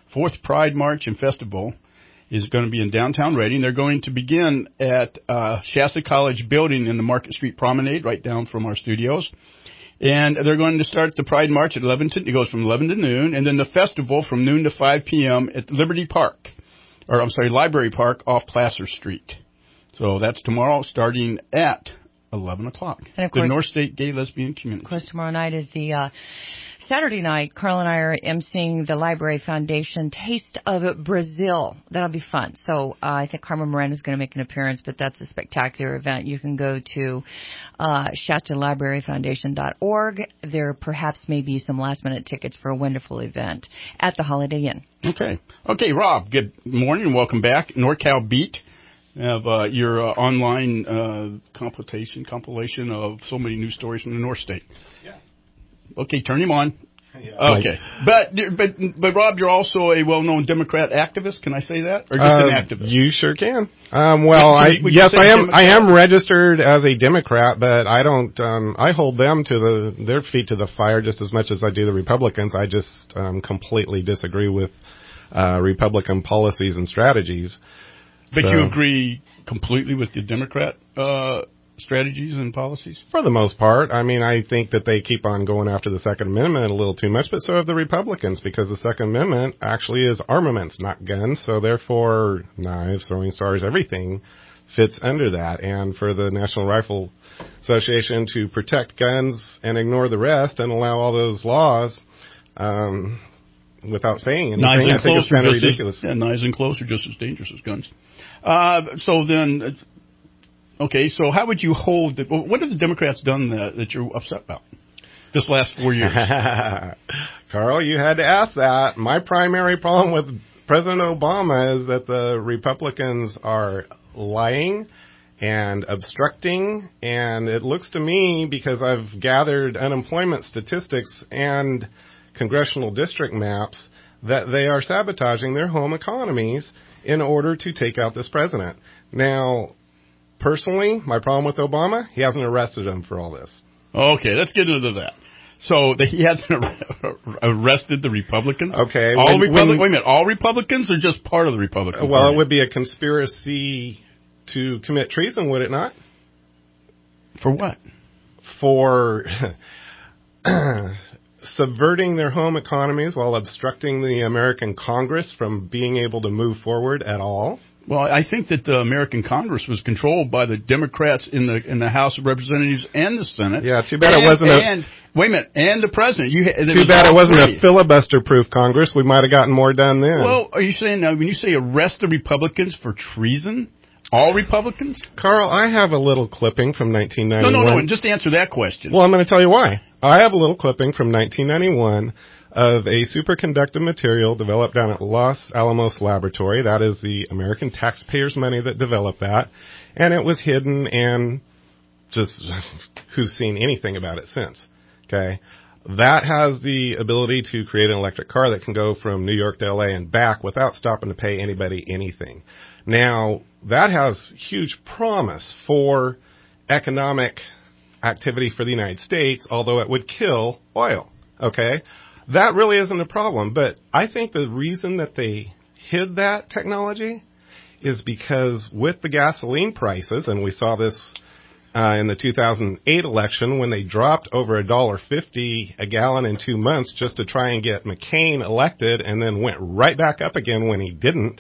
fourth Pride March and Festival is going to be in downtown Reading. They're going to begin at uh, Shasta College building in the Market Street Promenade, right down from our studios. And they're going to start the Pride March at eleven to, it goes from eleven to noon, and then the festival from noon to five p.m. at Liberty Park, or I'm sorry, Library Park off Placer Street. So that's tomorrow starting at eleven o'clock. And of the course, North State Gay Lesbian Community. Of course, tomorrow night is the uh, Saturday night. Carl and I are emceeing the Library Foundation Taste of Brazil. That'll be fun. So uh, I think Carmen Miranda is going to make an appearance, but that's a spectacular event. You can go to uh, Shasta Library Foundation dot org. There perhaps may be some last-minute tickets for a wonderful event at the Holiday Inn. Okay. Okay, Rob, good morning and welcome back. NorCal Beat. Have uh, your uh, online uh, compilation compilation of so many news stories from the North State. Yeah. Okay, turn him on. Yeah. Okay, but but but Rob, you're also a well-known Democrat activist. Can I say that, or just um, an activist? You sure can. Um, well, would I you, would you yes, I am. Democrat? I am registered as a Democrat, but I don't. Um, I hold them to the their feet to the fire just as much as I do the Republicans. I just um, completely disagree with uh, Republican policies and strategies. But so, you agree completely with the Democrat uh, strategies and policies? For the most part. I mean, I think that they keep on going after the Second Amendment a little too much, but so have the Republicans, because the Second Amendment actually is armaments, not guns. So therefore, knives, throwing stars, everything fits under that. And for the National Rifle Association to protect guns and ignore the rest and allow all those laws um, without saying anything, knives I think it's kind of ridiculous. As, yeah, knives and clothes are just as dangerous as guns. Uh, so then, okay, so how would you hold the, what have the Democrats done that, that you're upset about this last four years? Carl, you had to ask that. My primary problem with President Obama is that the Republicans are lying and obstructing, and it looks to me, because I've gathered unemployment statistics and congressional district maps, that they are sabotaging their home economies in order to take out this president. Now, personally, my problem with Obama, he hasn't arrested him for all this. Okay, let's get into that. So the, he hasn't arrested the Republicans? Okay. All when, Republic, when, wait a minute, all Republicans or just part of the Republican Well, Party? it would be a conspiracy to commit treason, would it not? For what? For subverting their home economies while obstructing the American Congress from being able to move forward at all. Well, I think that the American Congress was controlled by the Democrats in the in the House of Representatives and the Senate. Yeah, too bad and, it wasn't and, a... Wait a minute, and the President. You, too was bad it wasn't three. a filibuster-proof Congress. We might have gotten more done then. Well, are you saying now, when you say arrest the Republicans for treason, all Republicans? Carl, I have a little clipping from nineteen ninety-one. No, no, no, just answer that question. Well, I'm going to tell you why. I have a little clipping from nineteen ninety-one of a superconductive material developed down at Los Alamos Laboratory. That is the American taxpayers' money that developed that. And it was hidden, and just who's seen anything about it since? Okay. That has the ability to create an electric car that can go from New York to L A and back without stopping to pay anybody anything. Now, that has huge promise for economic activity for the United States, although it would kill oil. Okay? That really isn't a problem, but I think the reason that they hid that technology is because with the gasoline prices, and we saw this uh, in the two thousand eight election when they dropped over a dollar fifty a gallon in two months just to try and get McCain elected, and then went right back up again when he didn't.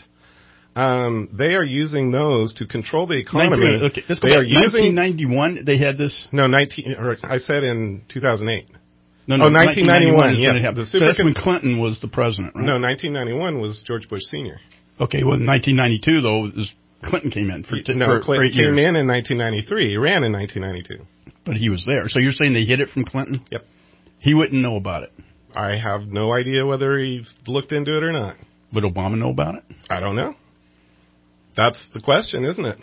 Um, they are using those to control the economy. nineteen, okay, let's go they back. are using nineteen ninety-one. They had this. No, nineteen. Or I said in two thousand eight. No, no, oh, nineteen ninety-one. Yes, have, the so that's when Clinton was the president, right? No, nineteen ninety-one was George Bush Senior Okay, well, nineteen ninety-two though, is Clinton came in for, t- no, for, Clinton for eight years. came in in nineteen ninety-three. He ran in nineteen ninety-two. But he was there. So you're saying they hid it from Clinton? Yep. He wouldn't know about it. I have no idea whether he's looked into it or not. Would Obama know about it? I don't know. That's the question, isn't it?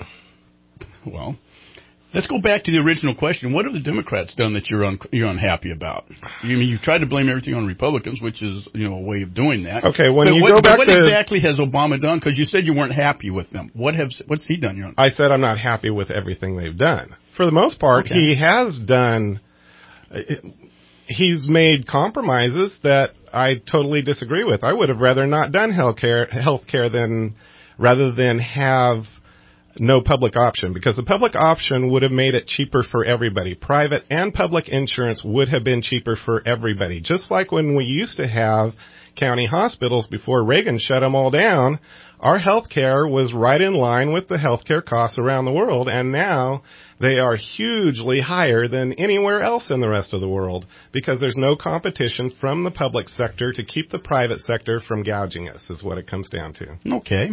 Well, let's go back to the original question. What have the Democrats done that you're un- you're unhappy about? You mean you've tried to blame everything on Republicans, which is, you know, a way of doing that. Okay, when but you what, go back what to... exactly has Obama done? Because you said you weren't happy with them. What have What's he done? You're un- I said I'm not happy with everything they've done. For the most part, okay. he has done... He's made compromises that I totally disagree with. I would have rather not done healthcare, healthcare than rather than have no public option, because the public option would have made it cheaper for everybody. Private and public insurance would have been cheaper for everybody. Just like when we used to have county hospitals before Reagan shut them all down, our health care was right in line with the health care costs around the world, and now they are hugely higher than anywhere else in the rest of the world because there's no competition from the public sector to keep the private sector from gouging us, is what it comes down to. Okay.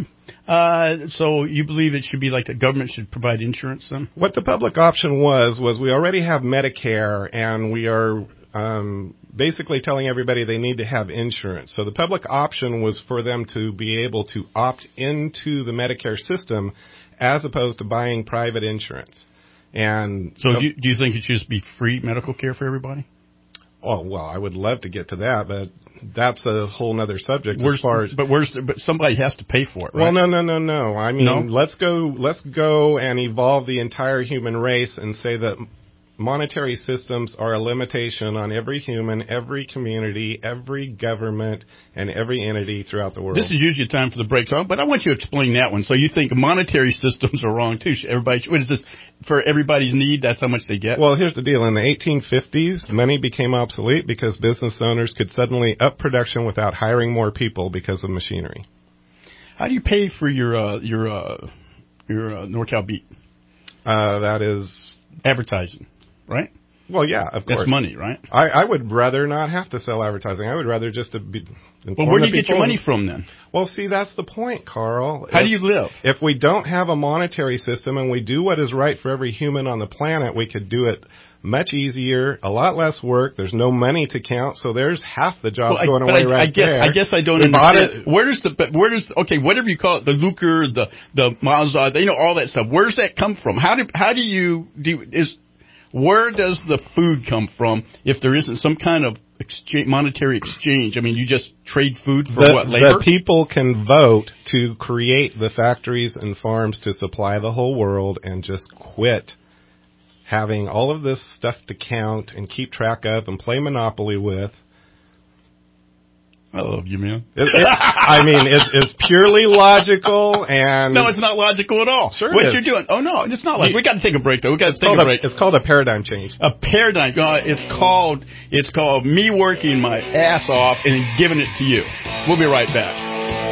Uh, so you believe it should be like the government should provide insurance then? What the public option was, was we already have Medicare, and we are um, basically telling everybody they need to have insurance. So the public option was for them to be able to opt into the Medicare system as opposed to buying private insurance. And so do you, do you think it should just be free medical care for everybody? Oh, well, I would love to get to that, but that's a whole other subject where's, as far as. But where's the, but somebody has to pay for it, right? Well, no, no, no, no. I mean, no? let's go, let's go and evolve the entire human race and say that monetary systems are a limitation on every human, every community, every government, and every entity throughout the world. This is usually a time for the break, so, but I want you to explain that one. So you think monetary systems are wrong, too. Everybody, what is this, for everybody's need, that's how much they get? Well, here's the deal. In the eighteen fifties, money became obsolete because business owners could suddenly up production without hiring more people because of machinery. How do you pay for your, uh, your, uh, your uh, NorCal Beat? Uh, that is advertising. Right? Well, yeah, of course. That's money, right? I, I would rather not have to sell advertising. I would rather just to be. Well, where do you get your money from then? Well, see, that's the point, Carl. How if, do you live? If we don't have a monetary system and we do what is right for every human on the planet, we could do it much easier, a lot less work. There's no money to count, so there's half the jobs well, I, going away I, right I guess, there. I guess I don't we understand. Where does the where does okay whatever you call it, the lucre, the the Mazda, you know, all that stuff. Where does that come from? How do how do you do is Where does the food come from if there isn't some kind of exchange, monetary exchange? I mean, you just trade food for the, what, labor? The people can vote to create the factories and farms to supply the whole world and just quit having all of this stuff to count and keep track of and play Monopoly with. I love you, man. It, it, I mean, it's, it's purely logical, and no, it's not logical at all. Sure, what it you're doing? Oh no, it's not like we got to take a break though. We got to take a break. A, it's called a paradigm change. A paradigm. It's called. It's called me working my ass off and giving it to you. We'll be right back.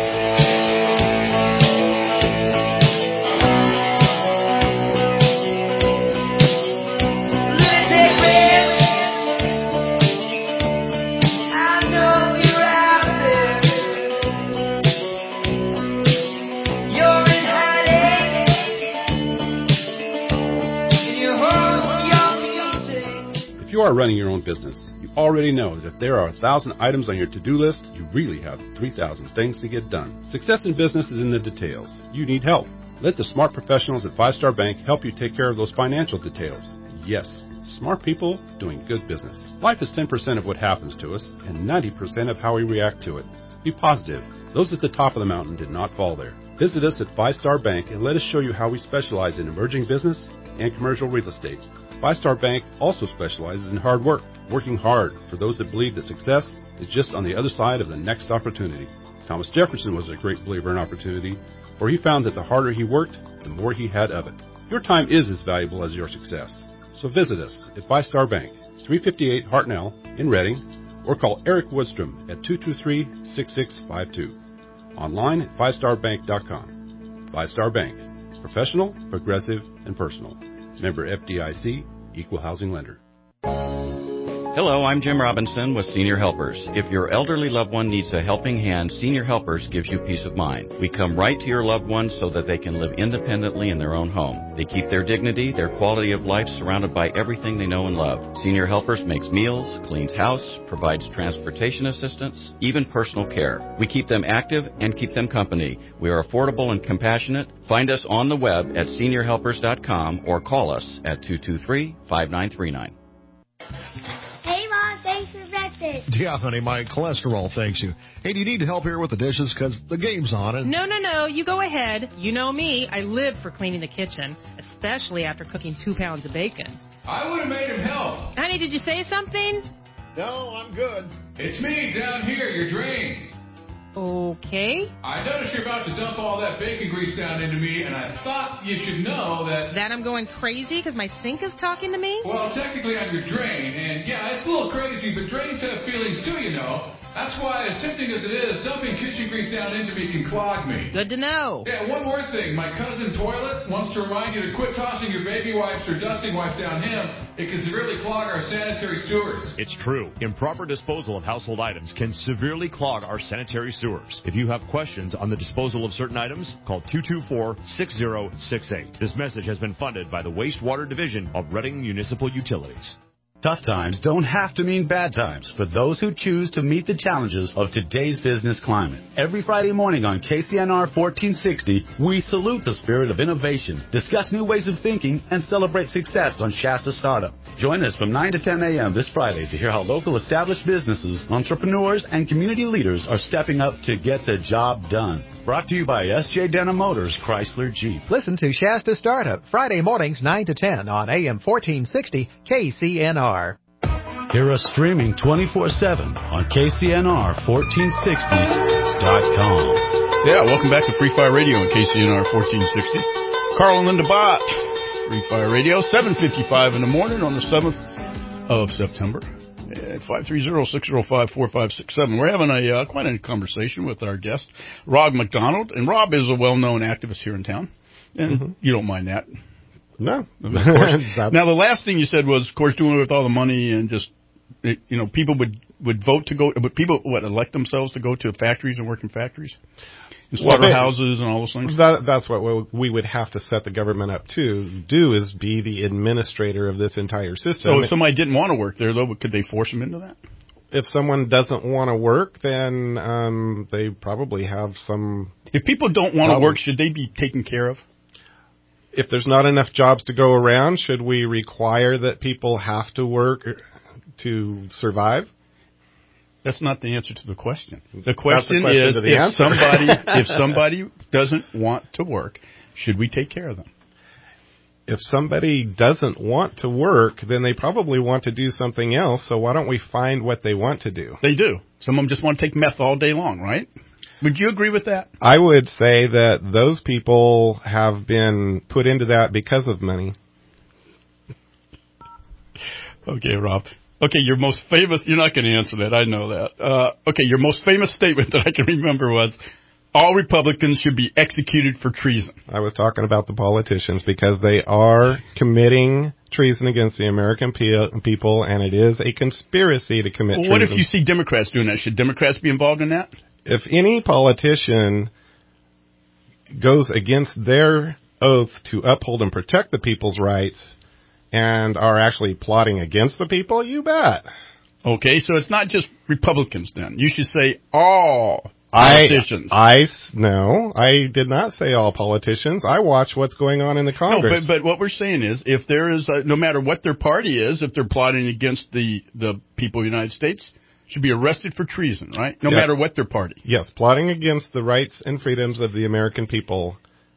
If you are running your own business, you already know that if there are a thousand items on your to-do list, you really have three thousand things to get done. Success in business is in the details. You need help. Let the smart professionals at Five Star Bank help you take care of those financial details. Yes, smart people doing good business. Life is ten percent of what happens to us and ninety percent of how we react to it. Be positive. Those at the top of the mountain did not fall there. Visit us at Five Star Bank and let us show you how we specialize in emerging business and commercial real estate. Five Star Bank also specializes in hard work, working hard for those that believe that success is just on the other side of the next opportunity. Thomas Jefferson was a great believer in opportunity, for he found that the harder he worked, the more he had of it. Your time is as valuable as your success. So visit us at Five Star Bank, three fifty-eight Hartnell in Reading, or call Eric Woodstrom at two two three, six six five two. Online at five star bank dot com. Five Star Bank. Professional, progressive, and personal. Member F D I C, Equal Housing Lender. Hello, I'm Jim Robinson with Senior Helpers. If your elderly loved one needs a helping hand, Senior Helpers gives you peace of mind. We come right to your loved ones so that they can live independently in their own home. They keep their dignity, their quality of life surrounded by everything they know and love. Senior Helpers makes meals, cleans house, provides transportation assistance, even personal care. We keep them active and keep them company. We are affordable and compassionate. Find us on the web at senior helpers dot com or call us at two two three, five nine three nine. Hey, Mom, thanks for breakfast. Yeah, honey, my cholesterol thanks you. Hey, do you need help here with the dishes? Because the game's on. And no, no, no. You go ahead. You know me. I live for cleaning the kitchen, especially after cooking two pounds of bacon. I would have made him help. Honey, did you say something? No, I'm good. It's me down here, your drain. Okay. I noticed you're about to dump all that bacon grease down into me, and I thought you should know that... That I'm going crazy because my sink is talking to me? Well, technically I'm your drain, and yeah, it's a little crazy, but drains have feelings too, you know. That's why, as tempting as it is, dumping kitchen grease down into me can clog me. Good to know. Yeah, one more thing. My cousin Toilet wants to remind you to quit tossing your baby wipes or dusting wipes down him. It can severely clog our sanitary sewers. It's true. Improper disposal of household items can severely clog our sanitary sewers. If you have questions on the disposal of certain items, call two two four, six zero six eight. This message has been funded by the Wastewater Division of Reading Municipal Utilities. Tough times don't have to mean bad times for those who choose to meet the challenges of today's business climate. Every Friday morning on K C N R fourteen sixty, we salute the spirit of innovation, discuss new ways of thinking, and celebrate success on Shasta Startup. Join us from nine to ten a.m. this Friday to hear how local established businesses, entrepreneurs, and community leaders are stepping up to get the job done. Brought to you by S J Denham Motors, Chrysler Jeep. Listen to Shasta Startup Friday mornings nine to ten on A M fourteen sixty K C N R. Hear us streaming twenty-four seven on K C N R fourteen sixty dot com. Yeah, welcome back to Free Fire Radio on K C N R fourteen sixty. Carl and Linda Bott, Free Fire Radio, seven fifty-five in the morning on the seventh of September. five three zero, six zero five, four five six seven. We're having a uh, quite a conversation with our guest, Rob McDonald. And Rob is a well-known activist here in town. And mm-hmm. you don't mind that. No. Of course. Now, the last thing you said was, of course, doing it with all the money and just, you know, people would, would vote to go, but people, what, elect themselves to go to factories and work in factories? And slaughterhouses well, and all those things? That, that's what we would have to set the government up to do, is be the administrator of this entire system. So if somebody didn't want to work there, though, could they force them into that? If someone doesn't want to work, then um, they probably have some... If people don't want to work, should they be taken care of? If there's not enough jobs to go around, should we require that people have to work to survive? That's not the answer to the question. The question, the question is, the if somebody if somebody doesn't want to work, should we take care of them? If somebody doesn't want to work, then they probably want to do something else, so why don't we find what they want to do? They do. Some of them just want to take meth all day long, right? Would you agree with that? I would say that those people have been put into that because of money. Okay, Rob. Okay, your most famous, you're not going to answer that, I know that. Uh, okay, your most famous statement that I can remember was, all Republicans should be executed for treason. I was talking about the politicians because they are committing treason against the American pe- people, and it is a conspiracy to commit well, treason. What if you see Democrats doing that? Should Democrats be involved in that? If any politician goes against their oath to uphold and protect the people's rights and are actually plotting against the people, you bet. Okay, so it's not just Republicans then. You should say all politicians. I, I, no, I did not say all politicians. I watch what's going on in the Congress. No, but, but what we're saying is, if there is, a, no matter what their party is, if they're plotting against the, the people of the United States, should be arrested for treason, right? No yes. matter what their party. Yes, plotting against the rights and freedoms of the American people.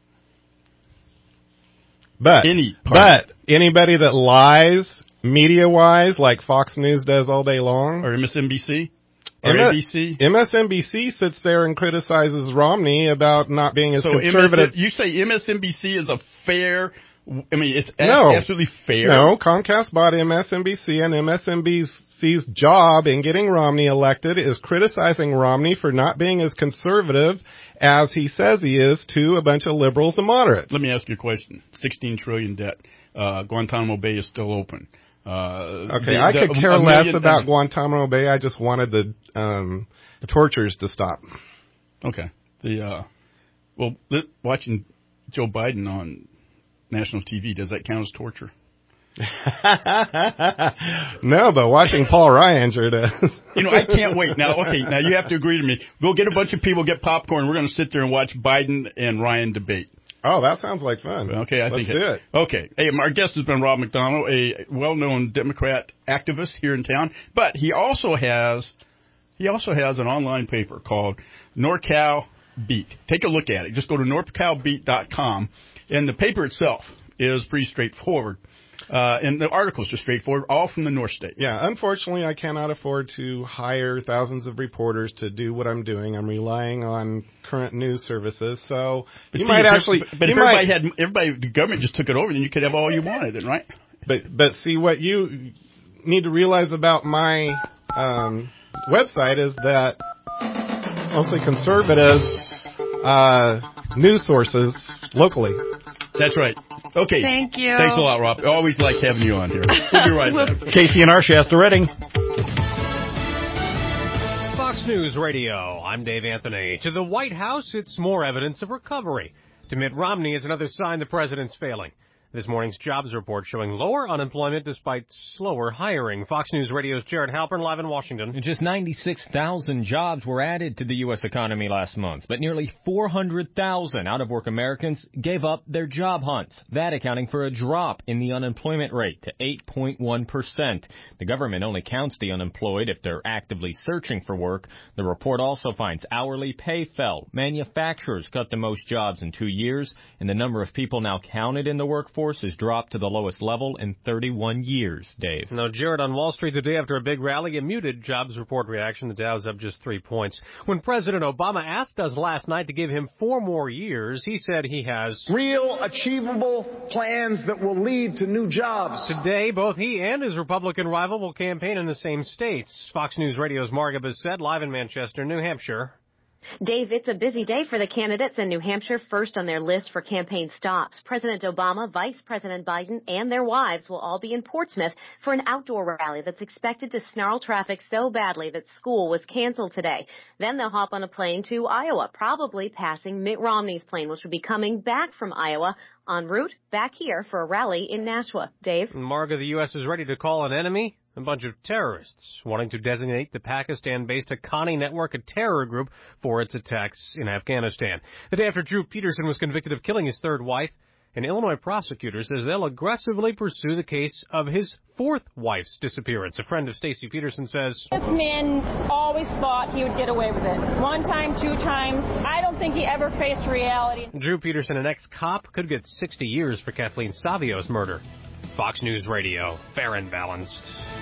But, Any but anybody that lies media-wise, like Fox News does all day long. Or M S N B C? Or M- A B C? M S N B C sits there and criticizes Romney about not being as so conservative. M S- you say M S N B C is a fair... I mean, it's no. absolutely fair. No, Comcast bought M S N B C, and M S N B C's job in getting Romney elected is criticizing Romney for not being as conservative as he says he is to a bunch of liberals and moderates. Let me ask you a question. sixteen trillion debt. Uh, Guantanamo Bay is still open. Uh, okay, the, I the, could care million, less about Guantanamo Bay. I just wanted the, um, the tortures to stop. Okay. The uh, well, watching Joe Biden on national T V, does that count as torture? No, but watching Paul Ryan does. You know, I can't wait. Now, okay, now you have to agree to me. We'll get a bunch of people, get popcorn. We're going to sit there and watch Biden and Ryan debate. Oh, that sounds like fun. Okay, I Let's think do it. it. Okay. Hey, our guest has been Rob McDonald, a well-known Democrat activist here in town, but he also has he also has an online paper called NorCal Beat. Take a look at it. Just go to nor cal beat dot com, and the paper itself is pretty straightforward. Uh, and the articles are straightforward, all from the North State. Yeah, unfortunately, I cannot afford to hire thousands of reporters to do what I'm doing. I'm relying on current news services. So but you see, might if actually, but you if everybody might, had, everybody, the government just took it over, then you could have all you wanted, then, right? But but see, what you need to realize about my um, website is that mostly conservative uh, news sources locally. That's right. Okay. Thank you. Thanks a lot, Rob. I always like having you on here. We'll be right back. K C N R, Shasta Redding. Fox News Radio, I'm Dave Anthony. To the White House, it's more evidence of recovery. To Mitt Romney, it's another sign the president's failing. This morning's jobs report showing lower unemployment despite slower hiring. Fox News Radio's Jared Halpern live in Washington. Just ninety-six thousand jobs were added to the U S economy last month, but nearly four hundred thousand out-of-work Americans gave up their job hunts, that accounting for a drop in the unemployment rate to eight point one percent. The government only counts the unemployed if they're actively searching for work. The report also finds hourly pay fell, manufacturers cut the most jobs in two years, and the number of people now counted in the workforce has dropped to the lowest level in thirty-one years, Dave. Now, Jared, on Wall Street today after a big rally, a muted jobs report reaction. The Dow's up just three points. When President Obama asked us last night to give him four more years, he said he has real, achievable plans that will lead to new jobs. Today, both he and his Republican rival will campaign in the same states. Fox News Radio's Marga Bissett, live in Manchester, New Hampshire. Dave, it's a busy day for the candidates in New Hampshire, first on their list for campaign stops. President Obama, Vice President Biden, and their wives will all be in Portsmouth for an outdoor rally that's expected to snarl traffic so badly that school was canceled today. Then they'll hop on a plane to Iowa, probably passing Mitt Romney's plane, which will be coming back from Iowa en route back here for a rally in Nashua. Dave? Marga, the U S is ready to call an enemy a bunch of terrorists, wanting to designate the Pakistan-based Haqqani network a terror group for its attacks in Afghanistan. The day after Drew Peterson was convicted of killing his third wife, an Illinois prosecutor says they'll aggressively pursue the case of his fourth wife's disappearance. A friend of Stacey Peterson says, This man always thought he would get away with it. One time, two times. I don't think he ever faced reality. Drew Peterson, an ex-cop, could get sixty years for Kathleen Savio's murder. Fox News Radio, fair and balanced.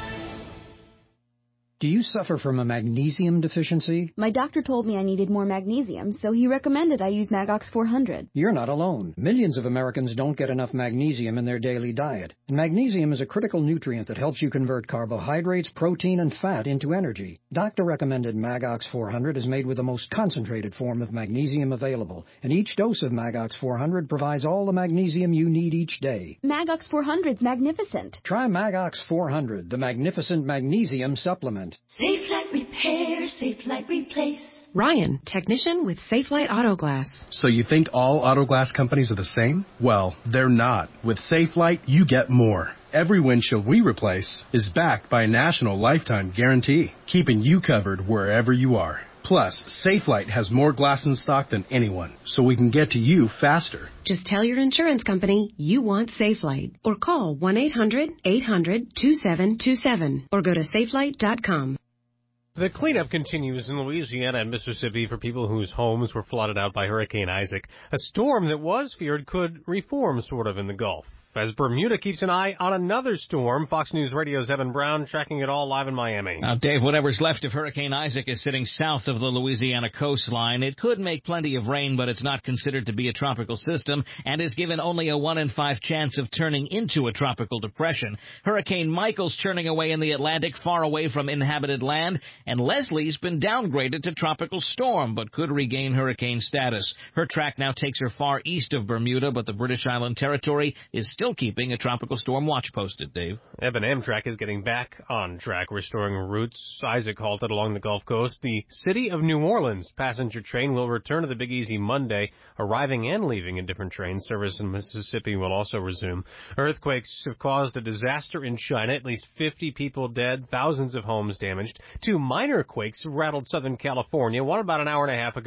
Do you suffer from a magnesium deficiency? My doctor told me I needed more magnesium, so he recommended I use Magox four hundred. You're not alone. Millions of Americans don't get enough magnesium in their daily diet. And magnesium is a critical nutrient that helps you convert carbohydrates, protein, and fat into energy. Doctor-recommended Magox four hundred is made with the most concentrated form of magnesium available, and each dose of Magox four hundred provides all the magnesium you need each day. Magox four hundred's magnificent. Try Magox four hundred, the magnificent magnesium supplement. Safe Light Repair, Safe Light Replace. Ryan, technician with Safe Light Auto Glass. So you think all auto glass companies are the same? Well, they're not. With Safe Light, you get more. Every windshield we replace is backed by a national lifetime guarantee, keeping you covered wherever you are. Plus, Safe Light has more glass in stock than anyone, so we can get to you faster. Just tell your insurance company you want Safe Light, or call one eight hundred eight hundred two seven two seven, or go to safe light dot com. The cleanup continues in Louisiana and Mississippi for people whose homes were flooded out by Hurricane Isaac, a storm that was feared could reform sort of in the Gulf. As Bermuda keeps an eye on another storm, Fox News Radio's Evan Brown tracking it all live in Miami. Now, Dave, whatever's left of Hurricane Isaac is sitting south of the Louisiana coastline. It could make plenty of rain, but it's not considered to be a tropical system and is given only a one in five chance of turning into a tropical depression. Hurricane Michael's churning away in the Atlantic, far away from inhabited land, and Leslie's been downgraded to tropical storm, but could regain hurricane status. Her track now takes her far east of Bermuda, but the British Island Territory is still Still keeping a tropical storm watch posted, Dave. Eben Amtrak is getting back on track, restoring routes Isaac halted along the Gulf Coast. The City of New Orleans passenger train will return to the Big Easy Monday, arriving and leaving in different trains. Service in Mississippi will also resume. Earthquakes have caused a disaster in China, at least fifty people dead, thousands of homes damaged. Two minor quakes rattled Southern California, one about an hour and a half ago,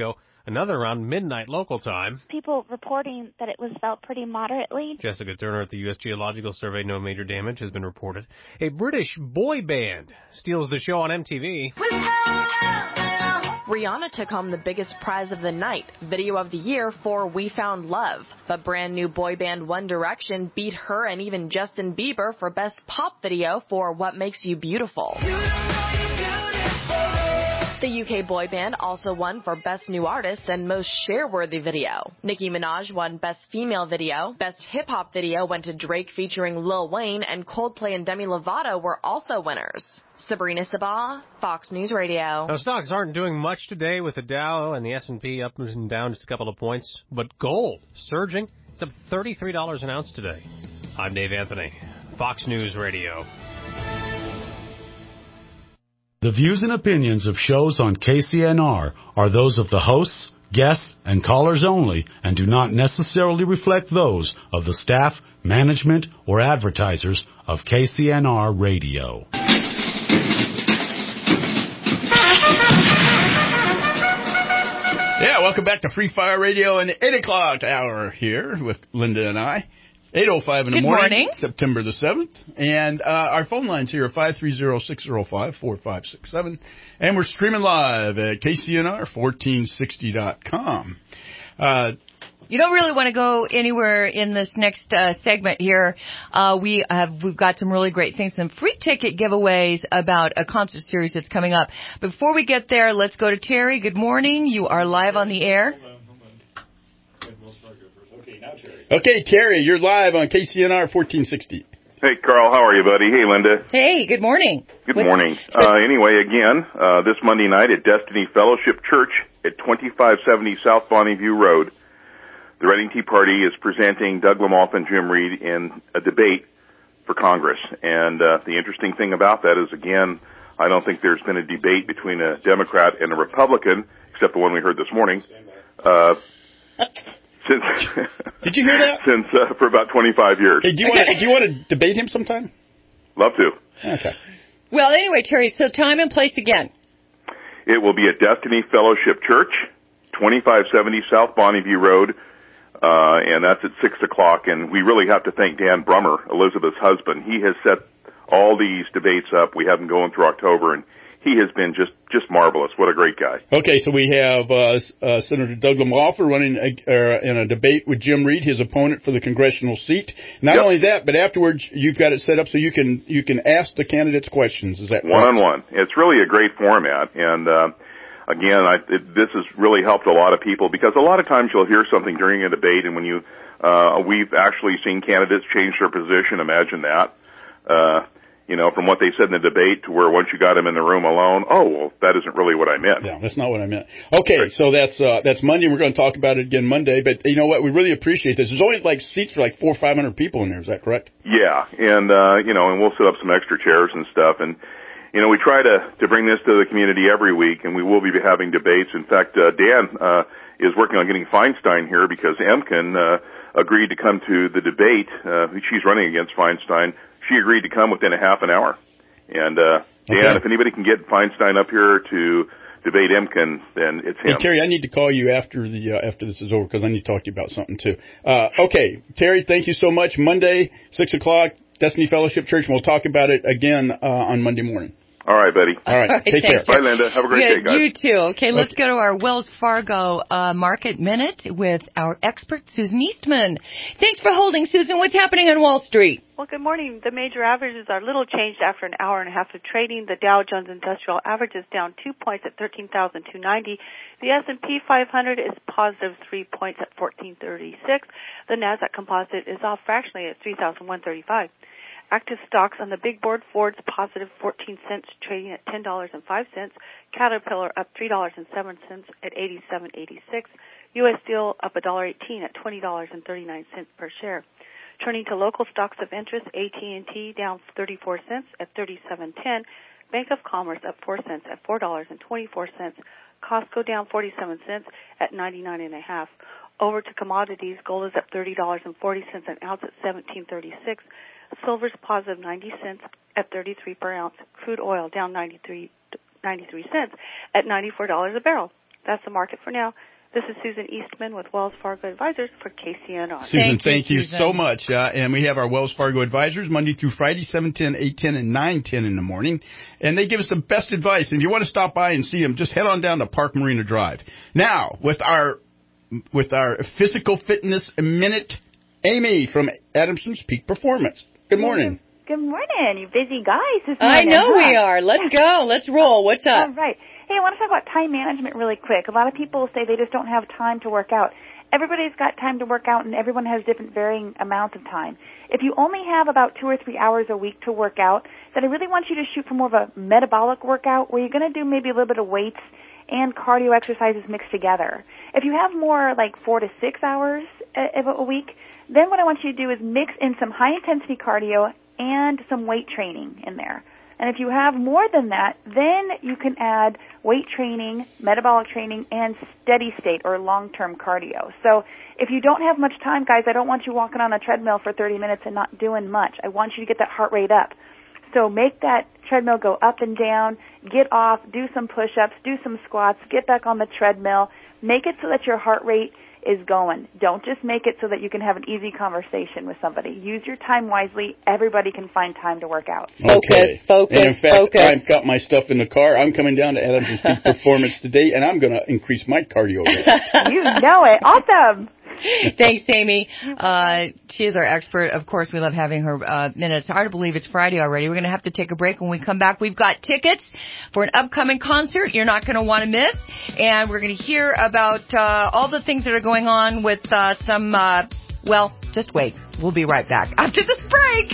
another around midnight local time. People reporting that it was felt pretty moderately. Jessica Turner at the U S Geological Survey, no major damage has been reported. A British boy band steals the show on M T V. Rihanna took home the biggest prize of the night, Video of the Year for We Found Love. But brand new boy band One Direction beat her and even Justin Bieber for Best Pop Video for What Makes You Beautiful. The U K boy band also won for Best New Artist and Most Share-Worthy Video. Nicki Minaj won Best Female Video. Best Hip Hop Video went to Drake featuring Lil Wayne, and Coldplay and Demi Lovato were also winners. Sabrina Sabah, Fox News Radio. Now, stocks aren't doing much today with the Dow and the S and P up and down just a couple of points, but gold surging. It's up thirty-three dollars an ounce today. I'm Dave Anthony, Fox News Radio. The views and opinions of shows on K C N R are those of the hosts, guests, and callers only and do not necessarily reflect those of the staff, management, or advertisers of K C N R Radio. Yeah, welcome back to Free Fire Radio in the eight o'clock hour here with Linda and I. eight oh five in the Good morning, morning. September the seventh. And uh, our phone lines here are five three zero, six zero five, four five six seven. And we're streaming live at K C N R fourteen sixty dot com. Uh, You don't really want to go anywhere in this next uh, segment here. Uh, we have we've got some really great things, some free ticket giveaways about a concert series that's coming up. Before we get there, let's go to Terry. Good morning. You are live on the air. Okay, Terry, you're live on K C N R fourteen sixty. Hey, Carl, how are you, buddy? Hey, Linda. Hey, good morning. Good What- morning. Uh, anyway, again, uh, this Monday night at Destiny Fellowship Church at twenty-five seventy South Bonnie View Road, the Reading Tea Party is presenting Doug Lamothe and Jim Reed in a debate for Congress. And uh, the interesting thing about that is, again, I don't think there's been a debate between a Democrat and a Republican, except the one we heard this morning, uh, since Did you hear that? since uh, for about twenty-five years. Hey, do you want to, do you want to debate him sometime? Love to. Okay. Well, anyway, Terry, so time and place again. It will be at Destiny Fellowship Church, twenty-five seventy South Bonnie View Road, uh, and that's at six o'clock. And we really have to thank Dan Brummer, Elizabeth's husband. He has set all these debates up. We have them going through October, and he has been just, just marvelous. What a great guy. Okay, so we have uh, uh, Senator Doug Lamothe running a, uh, in a debate with Jim Reed, his opponent for the congressional seat. Not Yep. only that, but afterwards you've got it set up so you can you can ask the candidates questions. Is that correct? One-on-one. It's really a great format, and uh, again, I, it, this has really helped a lot of people because a lot of times you'll hear something during a debate, and when you, uh, we've actually seen candidates change their position. Imagine that. Uh, you know, from what they said in the debate to where once you got them in the room alone, oh, well, that isn't really what I meant. Yeah, that's not what I meant. Okay, so that's uh, that's Monday. We're going to talk about it again Monday. But you know what? We really appreciate this. There's only like seats for like four or five hundred people in there. Is that correct? Yeah, and uh, you know, and we'll set up some extra chairs and stuff. And you know, we try to to bring this to the community every week, and we will be having debates. In fact, uh, Dan uh, is working on getting Feinstein here because Emkin uh, agreed to come to the debate. Uh, she's running against Feinstein. She agreed to come within a half an hour. And, uh, Dan, Okay. if anybody can get Feinstein up here to debate Emkin, then it's Hey, him. Terry, I need to call you after the uh, after this is over because I need to talk to you about something too. Uh, okay, Terry, thank you so much. Monday, six o'clock, Destiny Fellowship Church, and we'll talk about it again uh, on Monday morning. All right, buddy. All right, take care. Bye, Linda. Have a great Yeah, day, guys. you too. Okay, let's Okay. go to our Wells Fargo uh, Market Minute with our expert, Susan Eastman. Thanks for holding, Susan. What's happening on Wall Street? Well, good morning. The major averages are little changed after an hour and a half of trading. The Dow Jones Industrial Average is down two points at thirteen thousand two hundred ninety. The S and P five hundred is positive three points at fourteen thirty-six. The Nasdaq Composite is off fractionally at three thousand one hundred thirty-five. Active stocks on the big board, Ford's positive fourteen cents, trading at ten dollars and five cents. Caterpillar up three dollars and seven cents at eighty-seven eighty-six. U S Steel up one dollar eighteen at twenty dollars and thirty-nine cents per share. Turning to local stocks of interest, A T and T down thirty-four cents at thirty-seven ten. Bank of Commerce up four cents at four dollars and twenty-four cents. Costco down forty-seven cents at ninety-nine and a half. Over to commodities, gold is up thirty dollars and forty cents an ounce at seventeen thirty-six. Silver's positive ninety cents at thirty-three per ounce. Crude oil down ninety-three, ninety-three cents at ninety-four dollars a barrel. That's the market for now. This is Susan Eastman with Wells Fargo Advisors for K C N R. Susan, thank, thank you, you Susan. so much. Uh, and we have our Wells Fargo Advisors Monday through Friday, seven ten, eight ten, and nine ten in the morning. And they give us the best advice. And if you want to stop by and see them, just head on down to Park Marina Drive. Now, with our with our physical fitness minute, Amy from Adamson's Peak Performance. Good morning. Good morning, you busy guys this I morning. know huh? we are. Let's go. Let's roll. What's up? All right. Hey, I want to talk about time management really quick. A lot of people say they just don't have time to work out. Everybody's got time to work out, and everyone has different varying amounts of time. If you only have about two or three hours a week to work out, then I really want you to shoot for more of a metabolic workout where you're going to do maybe a little bit of weights and cardio exercises mixed together. If you have more like four to six hours a, a week, then what I want you to do is mix in some high-intensity cardio and some weight training in there. And if you have more than that, then you can add weight training, metabolic training, and steady state or long-term cardio. So if you don't have much time, guys, I don't want you walking on a treadmill for thirty minutes and not doing much. I want you to get that heart rate up. So make that treadmill go up and down, get off, do some push-ups, do some squats, get back on the treadmill. Make it so that your heart rate is going. Don't just make it so that you can have an easy conversation with somebody. Use your time wisely. Everybody can find time to work out. Okay. Focus, focus, and in fact, focus. I've got my stuff in the car. I'm coming down to Adamson's Peak Performance today, and I'm going to increase my cardio rate. You know it. Awesome. Thanks, Amy. Uh, she is our expert. Of course, we love having her uh, minutes. Hard to believe it's Friday already. We're going to have to take a break. When we come back, we've got tickets for an upcoming concert you're not going to want to miss. And we're going to hear about uh, all the things that are going on with uh, some, uh, well, just wait. We'll be right back after this break.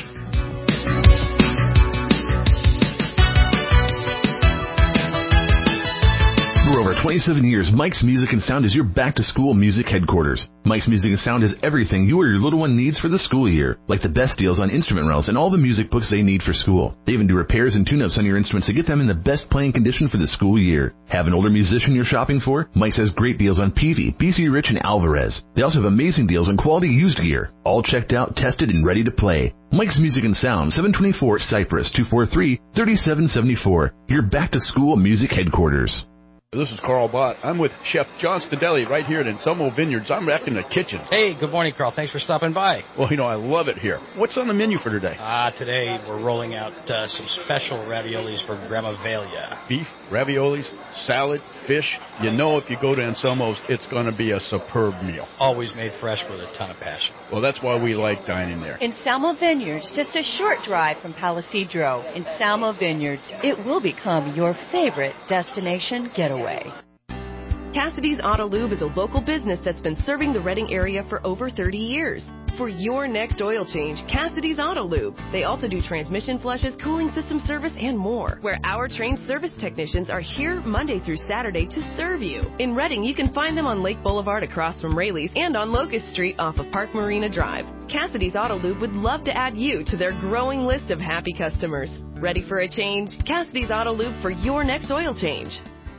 For over twenty-seven years, Mike's Music and Sound is your back-to-school music headquarters. Mike's Music and Sound has everything you or your little one needs for the school year, like the best deals on instrument rails and all the music books they need for school. They even do repairs and tune-ups on your instruments to get them in the best playing condition for the school year. Have an older musician you're shopping for? Mike's has great deals on Peavey, B C Rich, and Alvarez. They also have amazing deals on quality used gear, all checked out, tested, and ready to play. Mike's Music and Sound, seven twenty-four Cypress, two four three, three seven seven four, your back-to-school music headquarters. This is Carl Bott. I'm with Chef John Stadelli right here at Anselmo Vineyards. I'm back in the kitchen. Hey, good morning, Carl. Thanks for stopping by. Well, you know, I love it here. What's on the menu for today? Uh, today we're rolling out uh, some special raviolis for Grandma Velia. Beef, raviolis, salad, fish. You know if you go to Anselmo's, it's going to be a superb meal. Always made fresh with a ton of passion. Well, that's why we like dining there. Anselmo Vineyards, just a short drive from Palisadro. Anselmo Vineyards, it will become your favorite destination getaway. Cassidy's Auto Lube is a local business that's been serving the Reading area for over thirty years. For your next oil change, Cassidy's Auto Lube. They also do transmission flushes, cooling system service, and more. Where our trained service technicians are here Monday through Saturday to serve you. In Reading, you can find them on Lake Boulevard across from Rayleigh's and on Locust Street off of Park Marina Drive. Cassidy's Auto Lube would love to add you to their growing list of happy customers. Ready for a change? Cassidy's Auto Lube for your next oil change.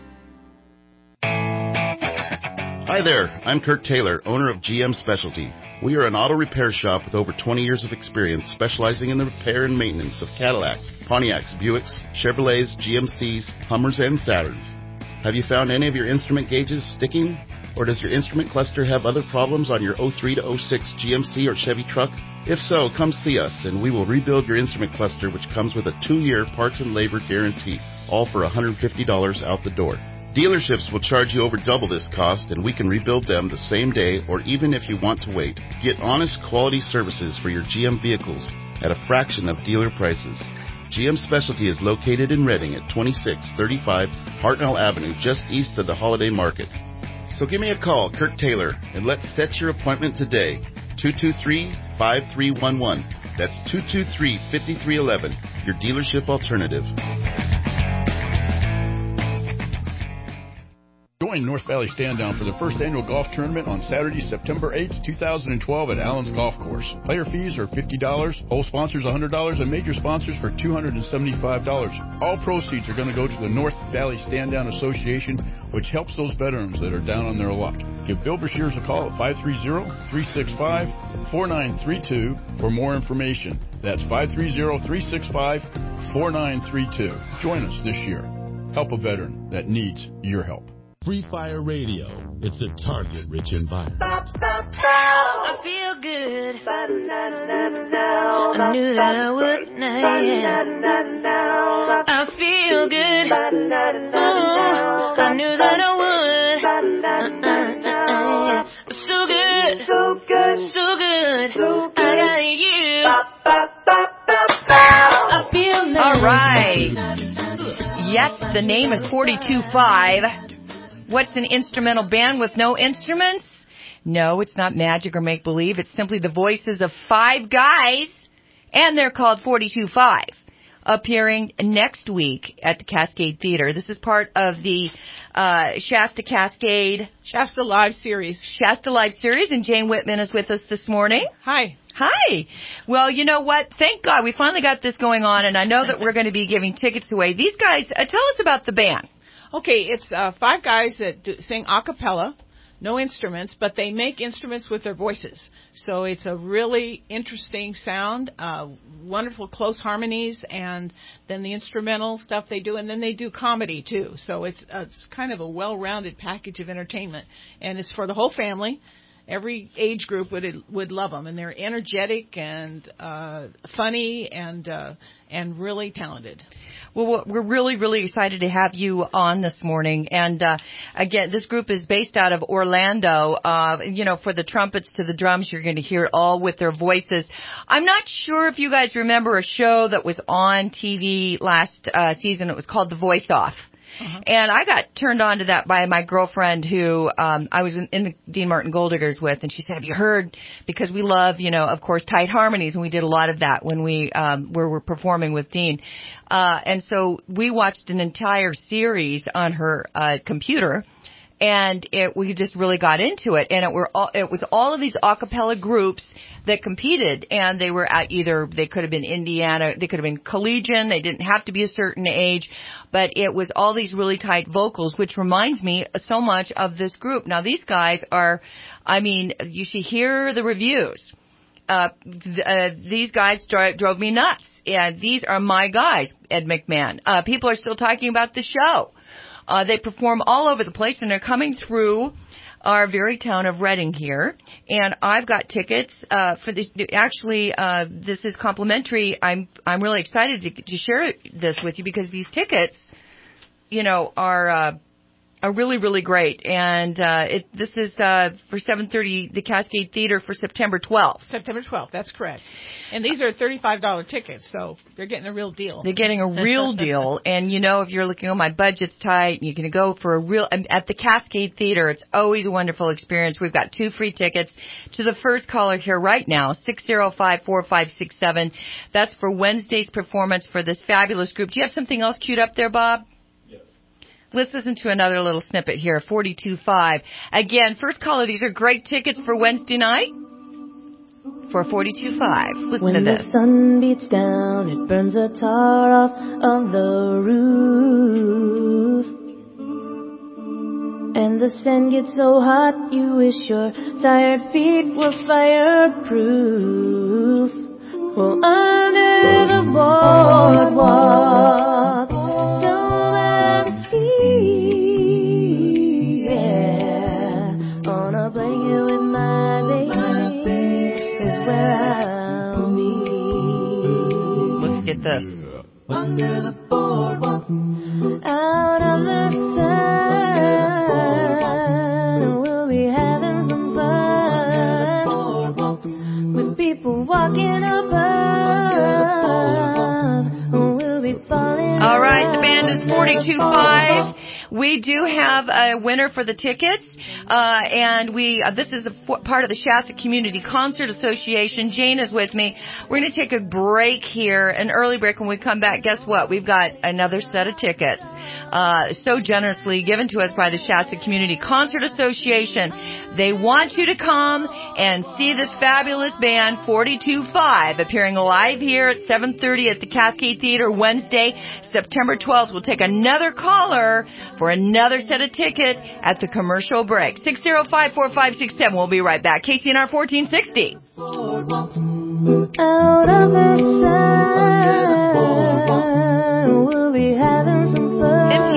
Hi there, I'm Kurt Taylor, owner of G M Specialty. We are an auto repair shop with over twenty years of experience specializing in the repair and maintenance of Cadillacs, Pontiacs, Buicks, Chevrolets, G M Cs, Hummers, and Saturns. Have you found any of your instrument gauges sticking? Or does your instrument cluster have other problems on your oh three to oh six G M C or Chevy truck? If so, come see us and we will rebuild your instrument cluster, which comes with a two-year parts and labor guarantee, all for one hundred fifty dollars out the door. Dealerships will charge you over double this cost, and we can rebuild them the same day or even if you want to wait. Get honest, quality services for your G M vehicles at a fraction of dealer prices. G M Specialty is located in Reading at twenty-six thirty-five Hartnell Avenue, just east of the Holiday Market. So give me a call, Kurt Taylor, and let's set your appointment today. two two three, five three one one. That's two two three, five three one one, your dealership alternative. Join North Valley Stand Down for the first annual golf tournament on Saturday, September eighth, twenty twelve at Allen's Golf Course. Player fees are fifty dollars, whole sponsors one hundred dollars, and major sponsors for two hundred seventy-five dollars. All proceeds are going to go to the North Valley Stand Down Association, which helps those veterans that are down on their luck. Give Bill Brashears a call at five three zero, three six five, four nine three two for more information. That's five three zero, three six five, four nine three two. Join us this year. Help a veteran that needs your help. Free Fire Radio. It's a target-rich environment. I feel good. I knew that I would. I feel good. Oh, I knew that I would. So good. So good. So good. I got you. I feel nice. All right. Yes, the name is forty-two five. What's an instrumental band with no instruments? No, it's not magic or make-believe. It's simply the voices of five guys, and they're called forty-two five, appearing next week at the Cascade Theater. This is part of the uh, Shasta Cascade... Shasta Live Series. Shasta Live Series, and Jane Whitman is with us this morning. Hi. Hi. Well, you know what? Thank God we finally got this going on, and I know that we're going to be giving tickets away. These guys, uh, tell us about the band. Okay, it's uh, five guys that do, sing a cappella, no instruments, but they make instruments with their voices. So it's a really interesting sound, uh, wonderful close harmonies, and then the instrumental stuff they do, and then they do comedy too. So it's, uh, it's kind of a well-rounded package of entertainment, and it's for the whole family. Every age group would would love them, and they're energetic and uh, funny and uh, and really talented. Well, we're really, really excited to have you on this morning. And, uh, again, this group is based out of Orlando. Uh, you know, for the trumpets to the drums, you're going to hear it all with their voices. I'm not sure if you guys remember a show that was on T V last uh, season. It was called The Voice Off. Uh-huh. And I got turned on to that by my girlfriend who um I was in, in the Dean Martin Gold Diggers with, and she said, have you heard, because we love, you know, of course, tight harmonies, and we did a lot of that when we um were, were performing with Dean. Uh and so we watched an entire series on her uh computer, and it we just really got into it, and it were all, it was all of these a cappella groups that competed, and they were at either, they could have been Indiana, they could have been collegiate, they didn't have to be a certain age, but it was all these really tight vocals, which reminds me so much of this group. Now these guys are, I mean, you should hear the reviews. Uh, th- uh these guys dro- drove me nuts. Yeah, these are my guys, Ed McMahon. Uh, people are still talking about the show. Uh, they perform all over the place, and they're coming through our very town of Reading here, and I've got tickets uh for this. Actually, uh this is complimentary. I'm I'm really excited to, to share this with you, because these tickets, you know, are uh are really, really great. And uh it this is uh for seven thirty, the Cascade Theater, for September twelfth. September twelfth, that's correct. And these are thirty-five dollars tickets, so they're getting a real deal. They're getting a real deal. And, you know, if you're looking, oh, my budget's tight, you're going to go for a real, at the Cascade Theater, it's always a wonderful experience. We've got two free tickets to the first caller here right now, six zero five, four five six seven. That's for Wednesday's performance for this fabulous group. Do you have something else queued up there, Bob? Let's listen to another little snippet here, forty-two five. Again, first caller, these are great tickets for Wednesday night for forty-two five. Listen when to this. The sun beats down, it burns the tar off of the roof. And the sand gets so hot, you wish your tired feet were fireproof. Well, under the boardwalk, on a blanket with my baby is where I'll be. Let's get this. Under the boardwalk, out of the sun, we'll be having some fun with people walking above. We'll be falling. All right, the band is forty-two five. We do have a winner for the tickets, uh, and we uh, this is a f- part of the Shasta Community Concert Association. Jane is with me. We're going to take a break here, an early break. When we come back, guess what? We've got another set of tickets, uh, so generously given to us by the Shasta Community Concert Association. They want you to come and see this fabulous band, forty-two five, appearing live here at seven thirty at the Cascade Theater Wednesday, September twelfth. We'll take another caller for another set of tickets at the commercial break. six zero five, four five six seven. We'll be right back. K C N R fourteen sixty. Out of the sun, we'll be having some fun. M T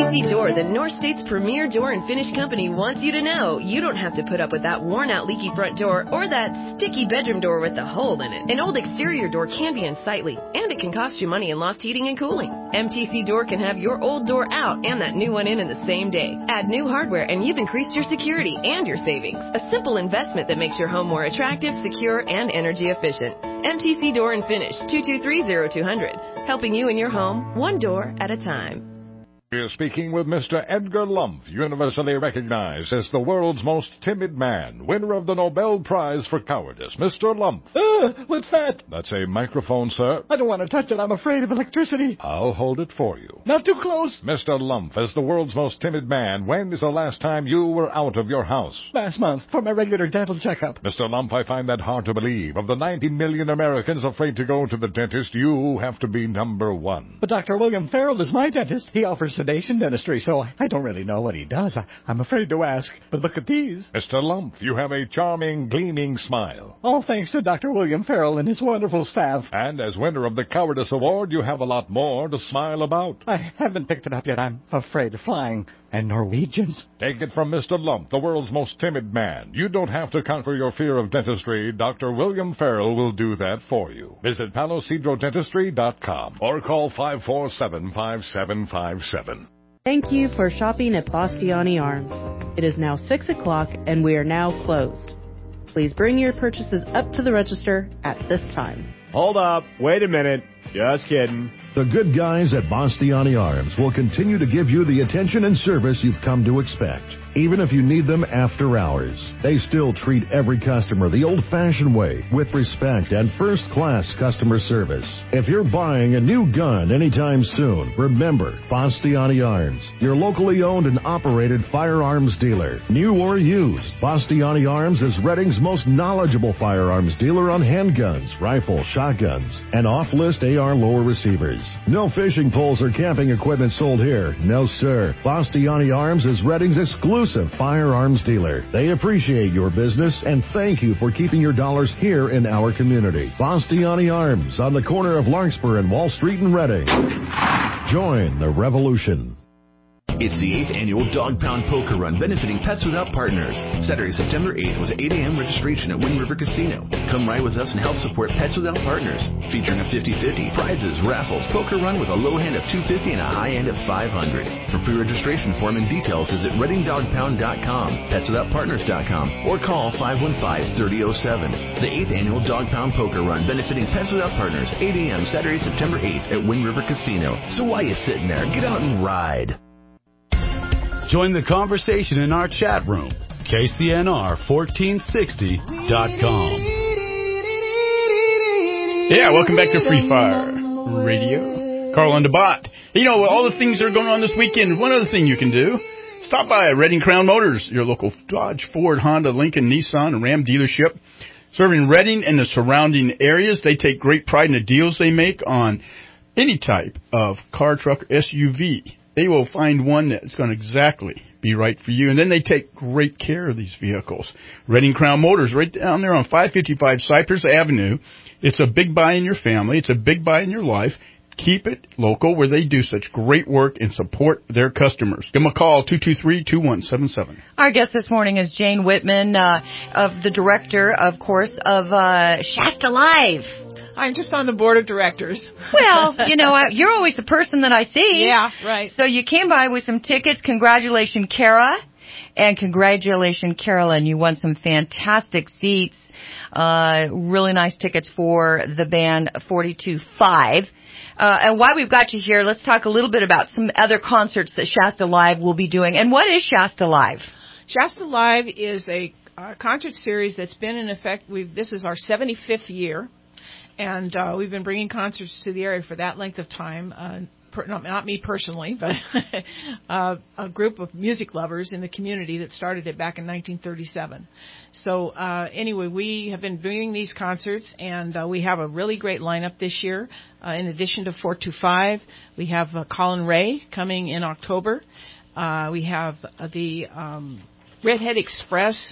C Door, the North State's premier door and finish company, wants you to know you don't have to put up with that worn-out leaky front door or that sticky bedroom door with the hole in it. An old exterior door can be unsightly, and it can cost you money in loft heating and cooling. M T C Door can have your old door out and that new one in in the same day. Add new hardware and you've increased your security and your savings. A simple investment that makes your home more attractive, secure, and energy efficient. M T C Door and Finish, two two three, zero two zero zero. Helping you in your home, one door at a time. We're speaking with Mister Edgar Lump, universally recognized as the world's most timid man, winner of the Nobel Prize for Cowardice. Mister Lump. Uh, what's that? That's a microphone, sir. I don't want to touch it. I'm afraid of electricity. I'll hold it for you. Not too close. Mister Lump, as the world's most timid man, when is the last time you were out of your house? Last month, for my regular dental checkup. Mister Lump, I find that hard to believe. Of the ninety million Americans afraid to go to the dentist, you have to be number one. But Doctor William Farrell is my dentist. He offers sedation dentistry, so I don't really know what he does. I, I'm afraid to ask, but look at these. Mister Lump, you have a charming, gleaming smile. All thanks to Doctor William Farrell and his wonderful staff. And as winner of the Cowardice Award, you have a lot more to smile about. I haven't picked it up yet. I'm afraid of flying. And Norwegians. Take it from Mister Lump, the world's most timid man. You don't have to conquer your fear of dentistry. Doctor William Farrell will do that for you. Visit palo cedro dentistry dot com or call five four seven, five seven five seven. Thank you for shopping at Bastiani Arms. It is now six o'clock and we are now closed. Please bring your purchases up to the register at this time. Hold up. Wait a minute. Just kidding. The good guys at Bastiani Arms will continue to give you the attention and service you've come to expect, even if you need them after hours. They still treat every customer the old-fashioned way, with respect and first-class customer service. If you're buying a new gun anytime soon, remember Bastiani Arms, your locally owned and operated firearms dealer. New or used, Bastiani Arms is Redding's most knowledgeable firearms dealer on handguns, rifles, shotguns, and off-list A R lower receivers. No fishing poles or camping equipment sold here. No, sir. Bastiani Arms is Redding's exclusive firearms dealer. They appreciate your business and thank you for keeping your dollars here in our community. Bastiani Arms on the corner of Larkspur and Wall Street in Redding. Join the revolution. It's the eighth annual Dog Pound Poker Run benefiting Pets Without Partners. Saturday, September eighth with eight a.m. registration at Wind River Casino. Come ride with us and help support Pets Without Partners. Featuring a fifty-fifty, prizes, raffles, poker run with a low hand of two hundred fifty dollars and a high end of five hundred dollars. For pre-registration form and details, visit redding dog pound dot com, pets without partners dot com, or call five one five, three oh zero seven. The eighth annual Dog Pound Poker Run benefiting Pets Without Partners, eight a.m. Saturday, September eighth at Wind River Casino. So why you sitting there? Get out and ride. Join the conversation in our chat room, K C N R fourteen sixty dot com. Yeah, welcome back to Free Fire Radio. Carl and the Bot. You know, all the things that are going on this weekend, one other thing you can do, stop by Redding Crown Motors, your local Dodge, Ford, Honda, Lincoln, Nissan, and Ram dealership. Serving Redding and the surrounding areas, they take great pride in the deals they make on any type of car, truck, or S U V. They will find one that's going to exactly be right for you. And then they take great care of these vehicles. Redding Crown Motors, right down there on five fifty-five Cypress Avenue. It's a big buy in your family. It's a big buy in your life. Keep it local where they do such great work and support their customers. Give them a call, two two three, two one seven seven. Our guest this morning is Jane Whitman, uh, of the director, of course, of uh, Shasta Live. I'm just on the board of directors. Well, you know, you're always the person that I see. Yeah, right. So you came by with some tickets. Congratulations, Kara. And congratulations, Carolyn. You won some fantastic seats. Uh, really nice tickets for the band forty-two five. Uh, and while we've got you here, let's talk a little bit about some other concerts that Shasta Live will be doing. And what is Shasta Live? Shasta Live is a uh, concert series that's been in effect. We've, this is our seventy-fifth year. And uh, we've been bringing concerts to the area for that length of time. Uh, per, not, not me personally, but uh, a group of music lovers in the community that started it back in nineteen thirty-seven. So uh, anyway, we have been doing these concerts, and uh, we have a really great lineup this year. Uh, in addition to four two five, we have uh, Colin Ray coming in October. Uh, we have uh, the um, Redhead Express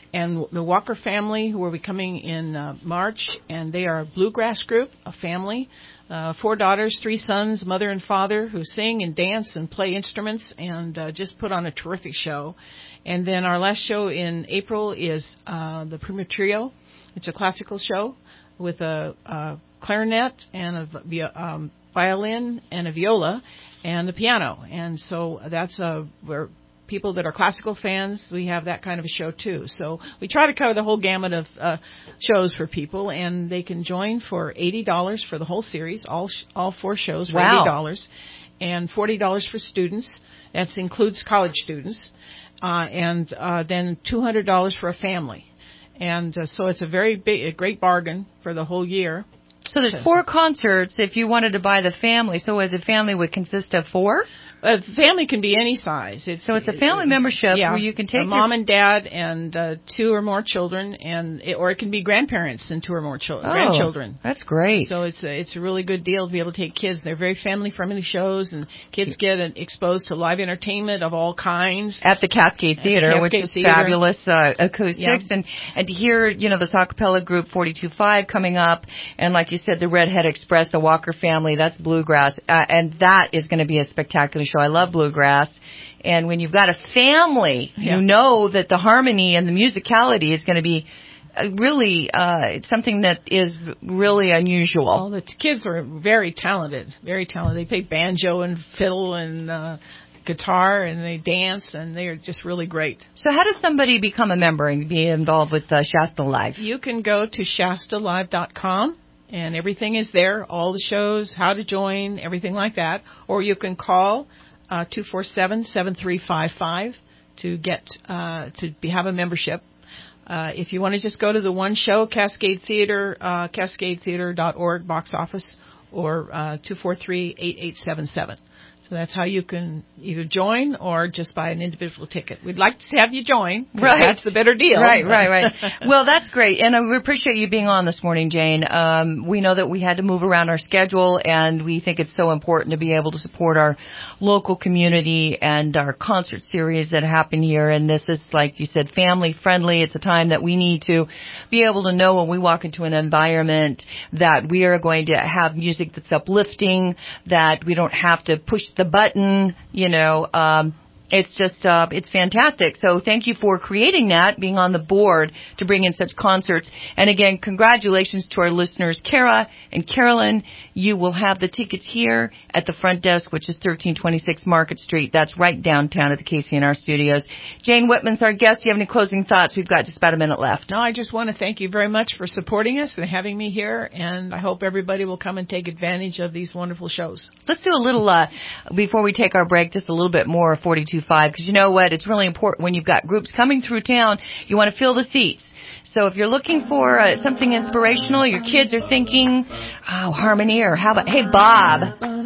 And the Walker family, who will be coming in uh, March, and they are a bluegrass group, a family, uh, four daughters, three sons, mother and father, who sing and dance and play instruments and uh, just put on a terrific show. And then our last show in April is uh, the Prima Trio. It's a classical show with a, a clarinet and a um, violin and a viola and a piano. And so that's a where people that are classical fans, we have that kind of a show too. So we try to cover the whole gamut of uh, shows for people, and they can join for eighty dollars for the whole series, all sh- all four shows for Wow. eighty dollars, and forty dollars for students. That includes college students, uh, and uh, then two hundred dollars for a family. And uh, so it's a very big, a great bargain for the whole year. So there's four concerts if you wanted to buy the family. So the family would consist of four? A family can be any size. It's, so it's a family membership yeah, where you can take a mom and dad and uh, two or more children, and it, or it can be grandparents and two or more children, oh, grandchildren. That's great. So it's a, it's a really good deal to be able to take kids. They're very family friendly shows, and kids get an, exposed to live entertainment of all kinds at the Cascade Theater, Cascade which is Theater. fabulous uh, acoustics, Yeah. and and to hear you know this a cappella group forty-two five coming up, and like you said, the Redhead Express, the Walker family, that's bluegrass, uh, and that is going to be a spectacular show. I love bluegrass. And when you've got a family, Yeah. you know that the harmony and the musicality is going to be uh, really uh, it's something that is really unusual. Well, the t- kids are very talented, very talented. They play banjo and fiddle and uh, guitar, and they dance, and they are just really great. So how does somebody become a member and be involved with uh, Shasta Live? You can go to shasta live dot com, and everything is there, all the shows, how to join, everything like that. Or you can call Uh, two four seven, seven three five five to get uh, to be, have a membership. Uh, if you want to just go to the one show, Cascade Theater, uh, cascade theater dot org box office, or uh, two four three, eight eight seven seven. So that's how you can either join or just buy an individual ticket. We'd like to have you join. Right. That's the better deal. Right, right, right. Well, that's great. And uh, we appreciate you being on this morning, Jane. Um, we know that we had to move around our schedule, and we think it's so important to be able to support our local community and our concert series that happen here. And this is, like you said, family friendly. It's a time that we need to be able to know when we walk into an environment that we are going to have music that's uplifting, that we don't have to push the button, you know, um, it's just, uh, it's fantastic. So thank you for creating that, being on the board to bring in such concerts. And again, congratulations to our listeners, Kara and Carolyn. You will have the tickets here at the front desk, which is thirteen twenty-six Market Street. That's right downtown at the K C N R studios. Jane Whitman's our guest. Do you have any closing thoughts? We've got just about a minute left. No, I just want to thank you very much for supporting us and having me here, and I hope everybody will come and take advantage of these wonderful shows. Let's do a little, uh, before we take our break, just a little bit more of forty-two five, because you know what? It's really important when you've got groups coming through town, you want to fill the seats. So if you're looking for uh, something inspirational, your kids are thinking, oh, harmony, or how about, hey, Bob.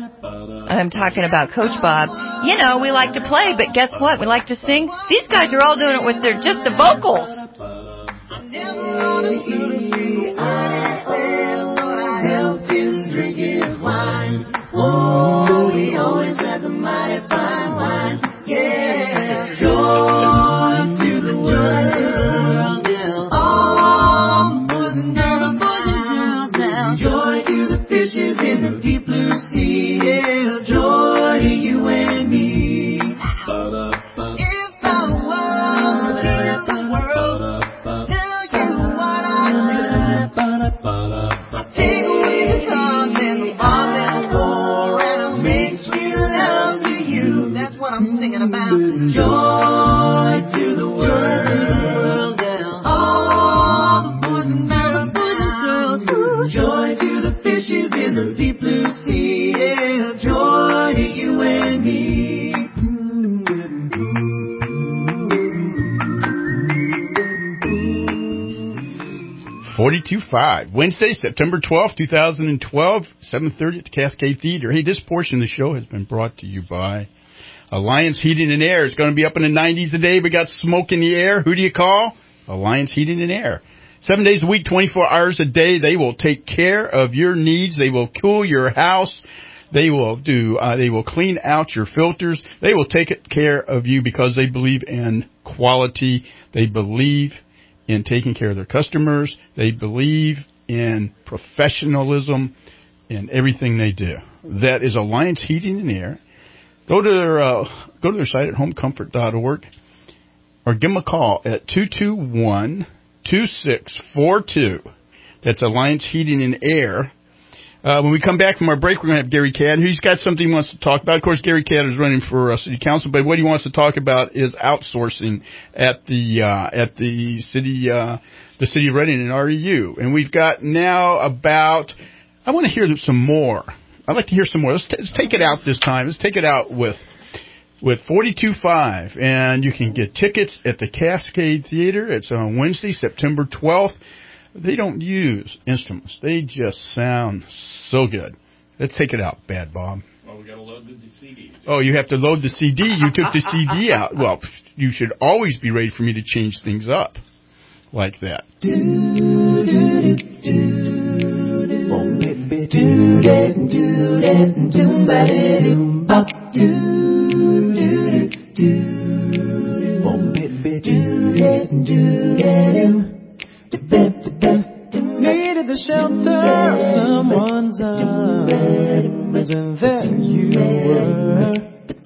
I'm talking about Coach Bob. You know, we like to play, but guess what? We like to sing. These guys are all doing it with their just the vocals. Oh, he always has a mighty fine wine. Yeah, joy to the world. Yeah. All boys and girls, boys and girls now. Joy to the fishes in the deep blue sea. Yeah, joy to you and me. If I was the king of the world, tell you what I do. Take away the songs and the bombs and the war, and I'll make sweet love to you. That's what I'm singing about. Joy to the world, yeah. All the boys and girls, boys and girls. Ooh, joy to the fishes in the deep blue sea. Yeah, joy to you and me. forty-two five, Wednesday, September twelfth, twenty twelve, seven thirty at the Cascade Theater. Hey, this portion of the show has been brought to you by Alliance Heating and Air. It's going to be up in the nineties today. We got smoke in the air. Who do you call? Alliance Heating and Air. Seven days a week, twenty-four hours a day. They will take care of your needs. They will cool your house. They will do, uh, they will clean out your filters. They will take care of you because they believe in quality. They believe in taking care of their customers. They believe in professionalism in everything they do. That is Alliance Heating and Air. Go to their uh, go to their site at home comfort dot org or give them a call at two two one, two six four two. That's Alliance Heating and Air. Uh, when we come back from our break, we're going to have Gary Cadd. He's got something he wants to talk about. Of course, Gary Cadd is running for uh, city council, but what he wants to talk about is outsourcing at the uh, at the city uh, the city of Reading and R E U. And we've got now about. I want to hear some more. I'd like to hear some more. Let's, t- let's take it out this time. Let's take it out with with forty-two five, and you can get tickets at the Cascade Theater. It's on Wednesday, September twelfth. They don't use instruments. They just sound so good. Let's take it out, Bad Bob. Well, we got to load the C D. Oh, you have to load the C D. You took the C D out. Well, you should always be ready for me to change things up like that. Needed the shelter of someone's arms, and there you were.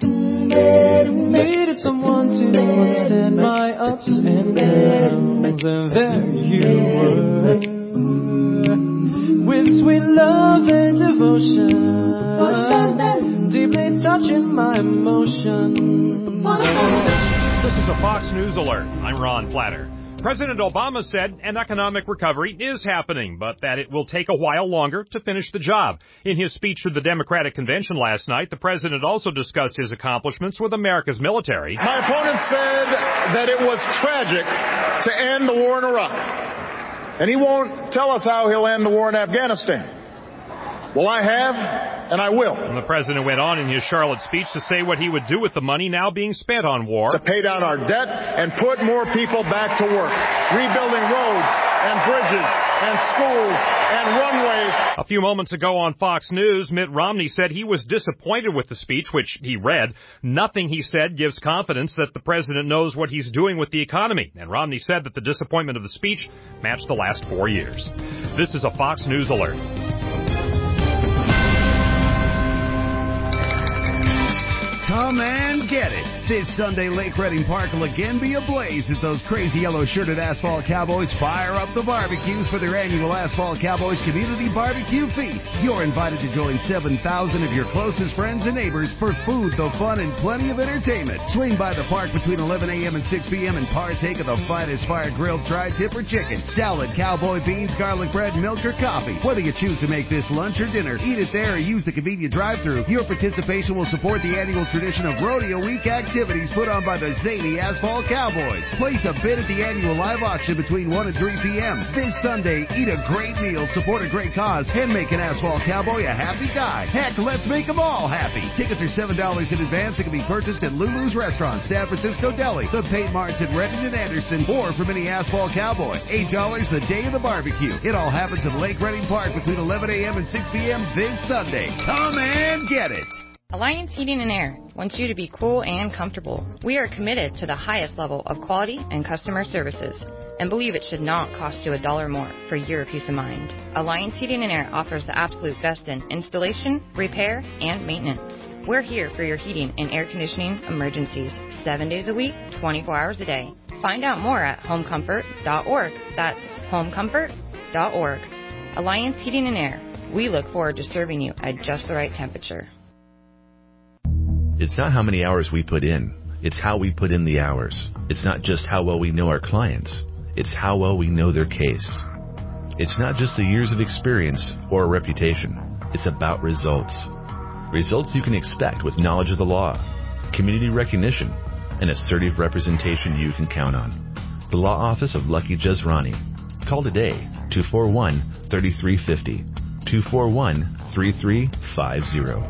Needed someone to understand my ups and downs, and there you were. With sweet love and devotion, deeply touching my emotion. This is a Fox News Alert. I'm Ron Flatter. President Obama said an economic recovery is happening, but that it will take a while longer to finish the job. In his speech to the Democratic Convention last night, the president also discussed his accomplishments with America's military. My opponent said that it was tragic to end the war in Iraq, and he won't tell us how he'll end the war in Afghanistan. Well, I have, and I will. And the president went on in his Charlotte speech to say what he would do with the money now being spent on war. To pay down our debt and put more people back to work, rebuilding roads and bridges and schools and runways. A few moments ago on Fox News, Mitt Romney said he was disappointed with the speech, which he read. Nothing he said gives confidence that the president knows what he's doing with the economy. And Romney said that the disappointment of the speech matched the last four years. This is a Fox News Alert. Come and get it. This Sunday, Lake Reading Park will again be ablaze as those crazy yellow-shirted Asphalt Cowboys fire up the barbecues for their annual Asphalt Cowboys Community Barbecue Feast. You're invited to join seven thousand of your closest friends and neighbors for food, the fun, and plenty of entertainment. Swing by the park between eleven a.m. and six p.m. and partake of the finest fire-grilled tri-tip or chicken, salad, cowboy beans, garlic bread, milk, or coffee. Whether you choose to make this lunch or dinner, eat it there, or use the convenient drive-thru, your participation will support the annual tradition of Rodeo Week activities put on by the zany Asphalt Cowboys. Place a bid at the annual live auction between one and three p.m. This Sunday, eat a great meal, support a great cause, and make an Asphalt Cowboy a happy guy. Heck, let's make them all happy. Tickets are seven dollars in advance and can be purchased at Lulu's Restaurant, San Francisco Deli, the Paint Marts at Redmond and Anderson, or from any Asphalt Cowboy. eight dollars the day of the barbecue. It all happens at Lake Reading Park between eleven a.m. and six p.m. this Sunday. Come and get it. Alliance Heating and Air wants you to be cool and comfortable. We are committed to the highest level of quality and customer services and believe it should not cost you a dollar more for your peace of mind. Alliance Heating and Air offers the absolute best in installation, repair, and maintenance. We're here for your heating and air conditioning emergencies, seven days a week, twenty-four hours a day. Find out more at home comfort dot org. That's home comfort dot org. Alliance Heating and Air. We look forward to serving you at just the right temperature. It's not how many hours we put in. It's how we put in the hours. It's not just how well we know our clients. It's how well we know their case. It's not just the years of experience or a reputation. It's about results. Results you can expect with knowledge of the law, community recognition, and assertive representation you can count on. The Law Office of Lucky Jezrani. Call today, two four one, three three five zero, two four one, three three five zero.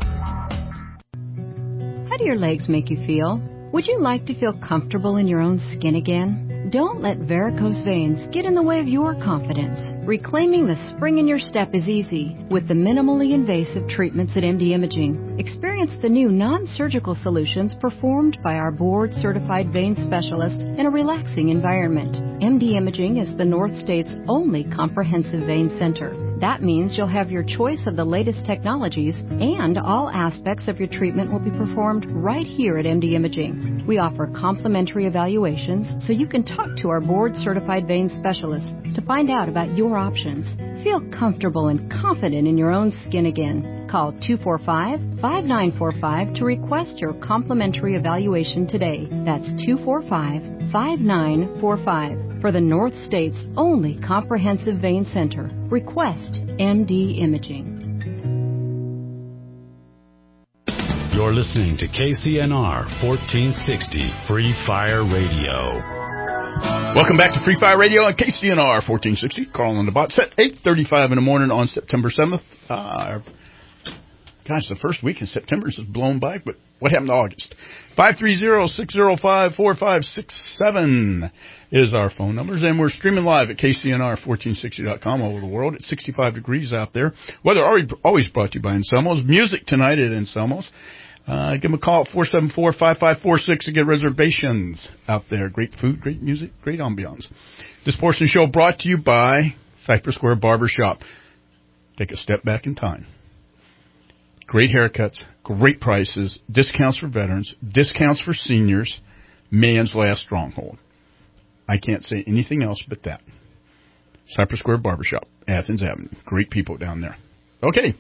How do your legs make you feel? Would you like to feel comfortable in your own skin again? Don't let varicose veins get in the way of your confidence. Reclaiming the spring in your step is easy with the minimally invasive treatments at M D Imaging. Experience the new non-surgical solutions performed by our board-certified vein specialist in a relaxing environment. M D Imaging is the North State's only comprehensive vein center. That means you'll have your choice of the latest technologies, and all aspects of your treatment will be performed right here at M D Imaging. We offer complimentary evaluations so you can talk to our board-certified vein specialist to find out about your options. Feel comfortable and confident in your own skin again. Call two four five, five nine four five to request your complimentary evaluation today. That's two four five, five nine four five. For the North State's only comprehensive vein center, request M D Imaging. You're listening to K C N R fourteen sixty Free Fire Radio. Welcome back to Free Fire Radio on K C N R fourteen sixty. Carl on the bot. Set eight thirty-five in the morning on September seventh. Uh, gosh, the first week in September has blown by, but what happened to August? five three zero, six zero five, four five six seven is our phone numbers, and we're streaming live at K C N R fourteen sixty dot com all over the world. It's sixty-five degrees out there. Weather always brought to you by Anselmo's. Music tonight at Anselmo's. Uh, give them a call at four seven four, five five four six to get reservations out there. Great food, great music, great ambiance. This portion of the show brought to you by Cypress Square Barber Shop. Take a step back in time. Great haircuts, great prices, discounts for veterans, discounts for seniors, man's last stronghold. I can't say anything else but that. Cypress Square Barbershop, Athens Avenue. Great people down there. Okay.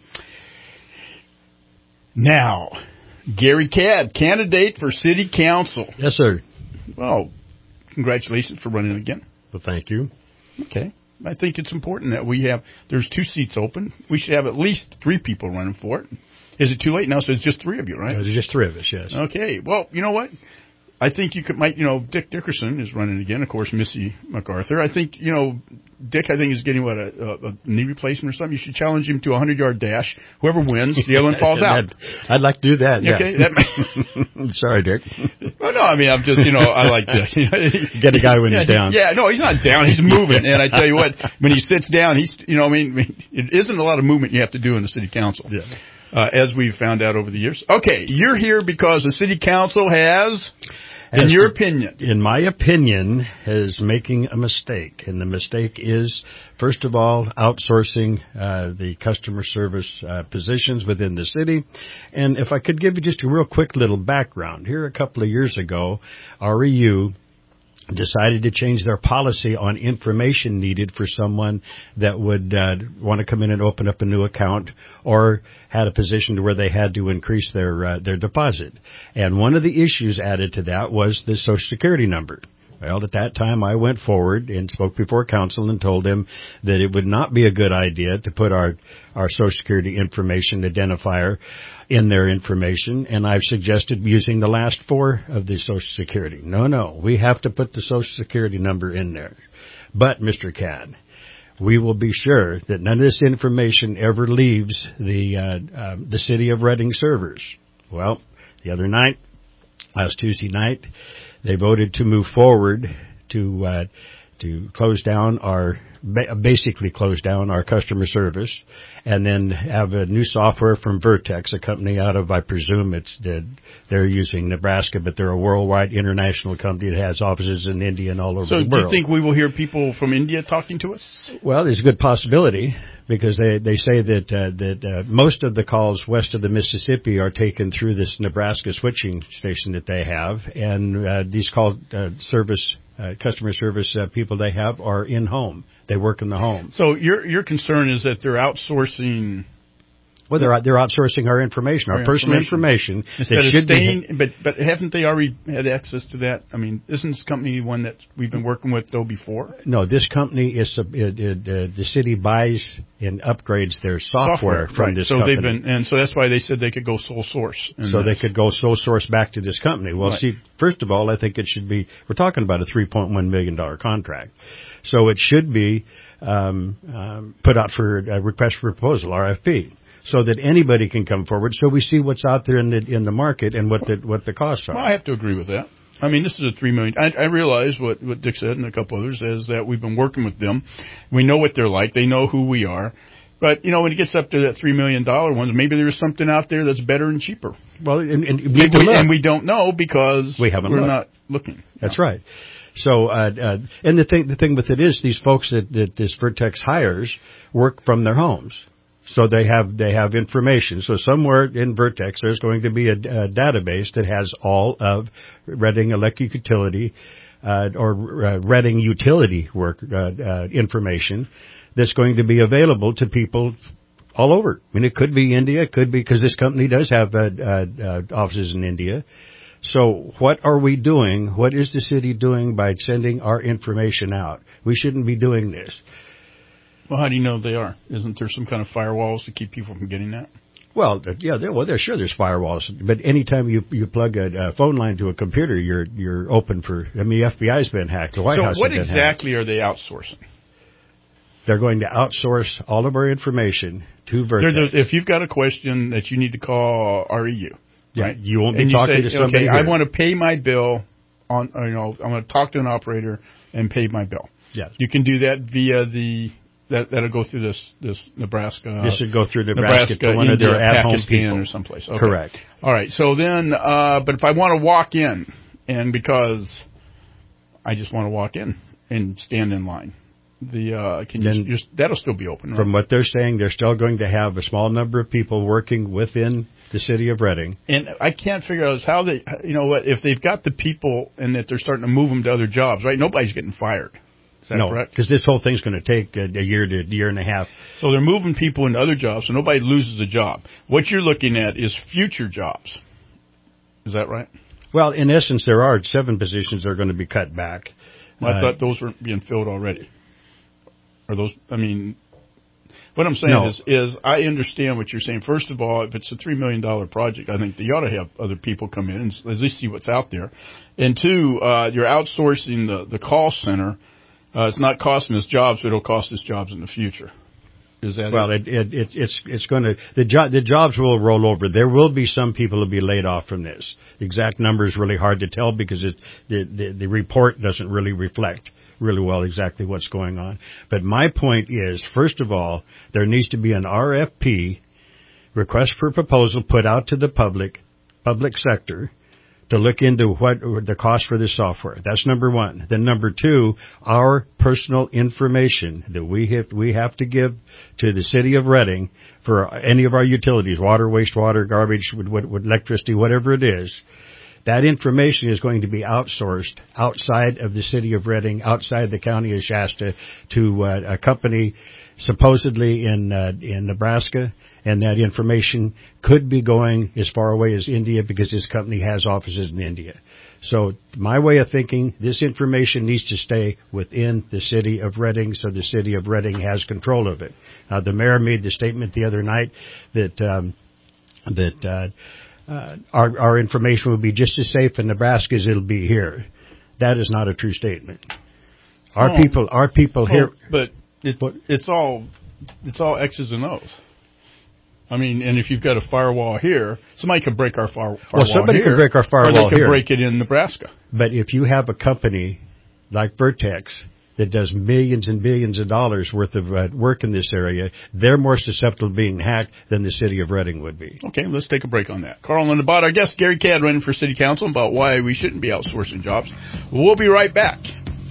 Now, Gary Cadd, candidate for city council. Yes, sir. Well, congratulations for running again. Well, thank you. Okay. I think it's important that we have, there's two seats open. We should have at least three people running for it. Is it too late now? So it's just three of you, right? There's just three of us, yes. Okay. Well, you know what? I think you could, might, you know, Dick Dickerson is running again. Of course, Missy MacArthur. I think, you know, Dick, I think is getting what a, a, a knee replacement or something. You should challenge him to a hundred yard dash. Whoever wins, the other one falls out. I'd like to do that. Yeah. Okay. That Sorry, Dick. Well, no, I mean, I'm just, you know, I like that. Get a guy when yeah, he's down. Yeah, no, he's not down. He's moving. And I tell you what, when he sits down, he's, you know, I mean, it isn't a lot of movement you have to do in the city council. Yeah. Uh, as we've found out over the years. Okay, you're here because the city council has, in As your to, opinion. In my opinion, is making a mistake. And the mistake is, first of all, outsourcing uh, the customer service uh, positions within the city. And if I could give you just a real quick little background. Here a couple of years ago, R E U decided to change their policy on information needed for someone that would uh, want to come in and open up a new account or had a position to where they had to increase their uh, their deposit. And one of the issues added to that was the Social Security number. Well, at that time, I went forward and spoke before council and told them that it would not be a good idea to put our, our Social Security information identifier in their information, and I've suggested using the last four of the Social Security. No, no, we have to put the Social Security number in there. But, Mister Cadd, we will be sure that none of this information ever leaves the uh, uh, the city of Reading servers. Well, the other night, last Tuesday night, they voted to move forward to uh, to close down our basically close down our customer service, and then have a new software from Vertex, a company out of, I presume it's the, they're using Nebraska, but they're a worldwide international company that has offices in India and all over so the world. So do you think we will hear people from India talking to us? Well, there's a good possibility, because they, they say that uh, that uh, most of the calls west of the Mississippi are taken through this Nebraska switching station that they have, and uh, these call uh, service uh, customer service uh, people they have are in home. They work in the home. So your your concern is that they're outsourcing. Well, they're they're outsourcing our information, our, our personal information. information Instead of staying, be, but but haven't they already had access to that? I mean, isn't this company one that we've been working with though before? No, this company is it, it, uh, the city buys and upgrades their software, software from right. this so company. So they've been, and so that's why they said they could go sole source. So this. they could go sole source back to this company. Well, right. see, first of all, I think it should be. We're talking about a three point one million dollar contract, so it should be um, um, put out for a request for proposal, R F P. So that anybody can come forward, so we see what's out there in the in the market and what the what the costs are. Well, I have to agree with that. I mean, this is a three million. I, I realize what, what Dick said and a couple others is that we've been working with them. We know what they're like. They know who we are. But, you know, when it gets up to that three million dollars ones, maybe there's something out there that's better and cheaper. Well, and, and, we, we, we, and we don't know because we haven't we're looked. not looking. That's no. right. So, uh, uh, and the thing, the thing with it is these folks that, that this Vertex hires work from their homes. So they have, they have information. So somewhere in Vertex, there's going to be a, a database that has all of Reading Electric Utility, uh, or uh, Reading utility work, uh, uh, information that's going to be available to people all over. I mean, it could be India, it could be, because this company does have uh, uh, uh, offices in India. So what are we doing? What is the city doing by sending our information out? We shouldn't be doing this. Well, how do you know they are? Isn't there some kind of firewalls to keep people from getting that? Well, yeah, there, well, there sure there's firewalls, but anytime you you plug a, a phone line to a computer, you're you're open for. I mean, the F B I's been hacked. The White so House what has been exactly hacked. are they outsourcing? They're going to outsource all of our information to Vertex. They're, they're, if you've got a question that you need to call R E U, yeah, right? You won't be and talking say, to somebody. Okay, here. I want to pay my bill on. You know, I'm going to talk to an operator and pay my bill. Yes. You can do that via the. That that'll go through this this Nebraska. This should go through Nebraska, Nebraska to one India, of their at-home Pakistan people or someplace. Okay. Correct. All right. So then, uh, but if I want to walk in, and because I just want to walk in and stand in line, the uh, can you just, that'll still be open. Right? From what they're saying, they're still going to have a small number of people working within the city of Reading. And I can't figure out is how they, you know, what if they've got the people and that they're starting to move them to other jobs, right? Nobody's getting fired. Is that no, correct? Because this whole thing's going to take a, a year to a year and a half. So they're moving people into other jobs, so nobody loses a job. What you're looking at is future jobs. Is that right? Well, in essence, there are seven positions that are going to be cut back. Well, I uh, thought those were being filled already. Are those? I mean, what I'm saying no. is, is I understand what you're saying. First of all, if it's a three million dollar project, I think they ought to have other people come in and at least see what's out there. And two, uh, you're outsourcing the the call center. Uh, it's not costing us jobs, but it'll cost us jobs in the future. Is that well? It, it, it, it's it's going to the job the jobs will roll over. There will be some people who'll be laid off from this. The exact number is really hard to tell because it, the, the the report doesn't really reflect really well exactly what's going on. But my point is, first of all, there needs to be an R F P, request for proposal, put out to the public public sector, to look into what the cost for this software. That's number one. Then number two, our personal information that we have, we have to give to the city of Reading for any of our utilities, water, wastewater, garbage, with, with, with electricity, whatever it is. That information is going to be outsourced outside of the city of Reading, outside the county of Shasta, to uh, a company supposedly in uh, in Nebraska. And that information could be going as far away as India because this company has offices in India. So my way of thinking, this information needs to stay within the city of Reading so the city of Reading has control of it. Uh, the mayor made the statement the other night that um, that uh, uh, our, our information will be just as safe in Nebraska as it'll be here. That is not a true statement. Our oh. people, our people oh, here. But it, it's all it's all X's and O's. I mean, and if you've got a firewall here, somebody could break our fire, firewall Well, somebody here, could break our firewall or they could here. break it in Nebraska. But if you have a company like Vertex that does millions and billions of dollars worth of uh, work in this area, they're more susceptible to being hacked than the city of Reading would be. Okay, let's take a break on that. Carl Lindebott, our guest, Gary Cadd, running for city council about why we shouldn't be outsourcing jobs. We'll be right back.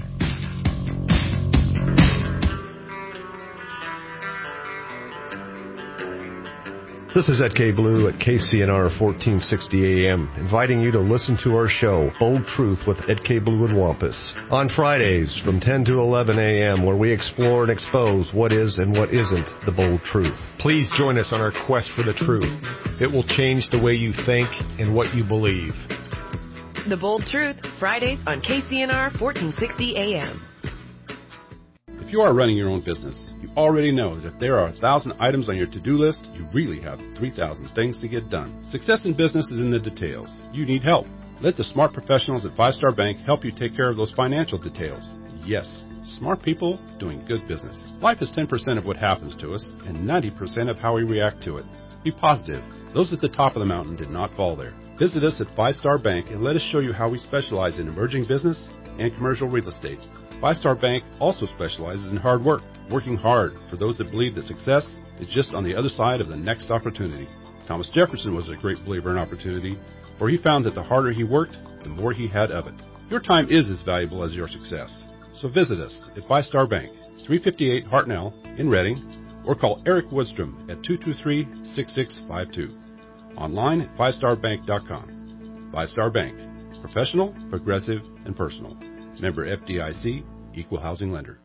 This is Ed K. Blue at K C N R fourteen sixty A M, inviting you to listen to our show, Bold Truth with Ed K. Blue and Wampus, on Fridays from ten to eleven A M, where we explore and expose what is and what isn't the bold truth. Please join us on our quest for the truth. It will change the way you think and what you believe. The Bold Truth, Fridays on K C N R fourteen sixty A M. If you are running your own business, you already know that if there are one thousand items on your to-do list, you really have three thousand things to get done. Success in business is in the details. You need help. Let the smart professionals at Five Star Bank help you take care of those financial details. Yes, smart people doing good business. Life is ten percent of what happens to us and ninety percent of how we react to it. Be positive. Those at the top of the mountain did not fall there. Visit us at Five Star Bank and let us show you how we specialize in emerging business and commercial real estate. Five Star Bank also specializes in hard work, working hard for those that believe that success is just on the other side of the next opportunity. Thomas Jefferson was a great believer in opportunity, for he found that the harder he worked, the more he had of it. Your time is as valuable as your success. So visit us at Five Star Bank, three fifty-eight Hartnell in Reading, or call Eric Woodstrom at two two three, six six five two. Online at five star bank dot com. Five Star Bank. Professional, progressive, and personal. Member F D I C, Equal Housing Lender.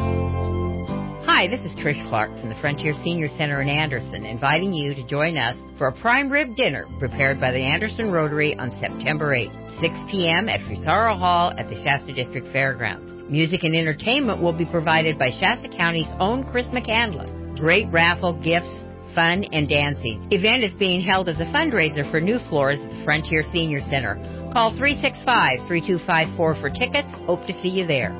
Hi, this is Trish Clark from the Frontier Senior Center in Anderson, inviting you to join us for a prime rib dinner prepared by the Anderson Rotary on September eighth, six p.m. at Frisaro Hall at the Shasta District Fairgrounds. Music and entertainment will be provided by Shasta County's own Chris McCandless. Great raffle, gifts, fun, and dancing. The event is being held as a fundraiser for new floors at the Frontier Senior Center. Call three six five, three two five four for tickets. Hope to see you there.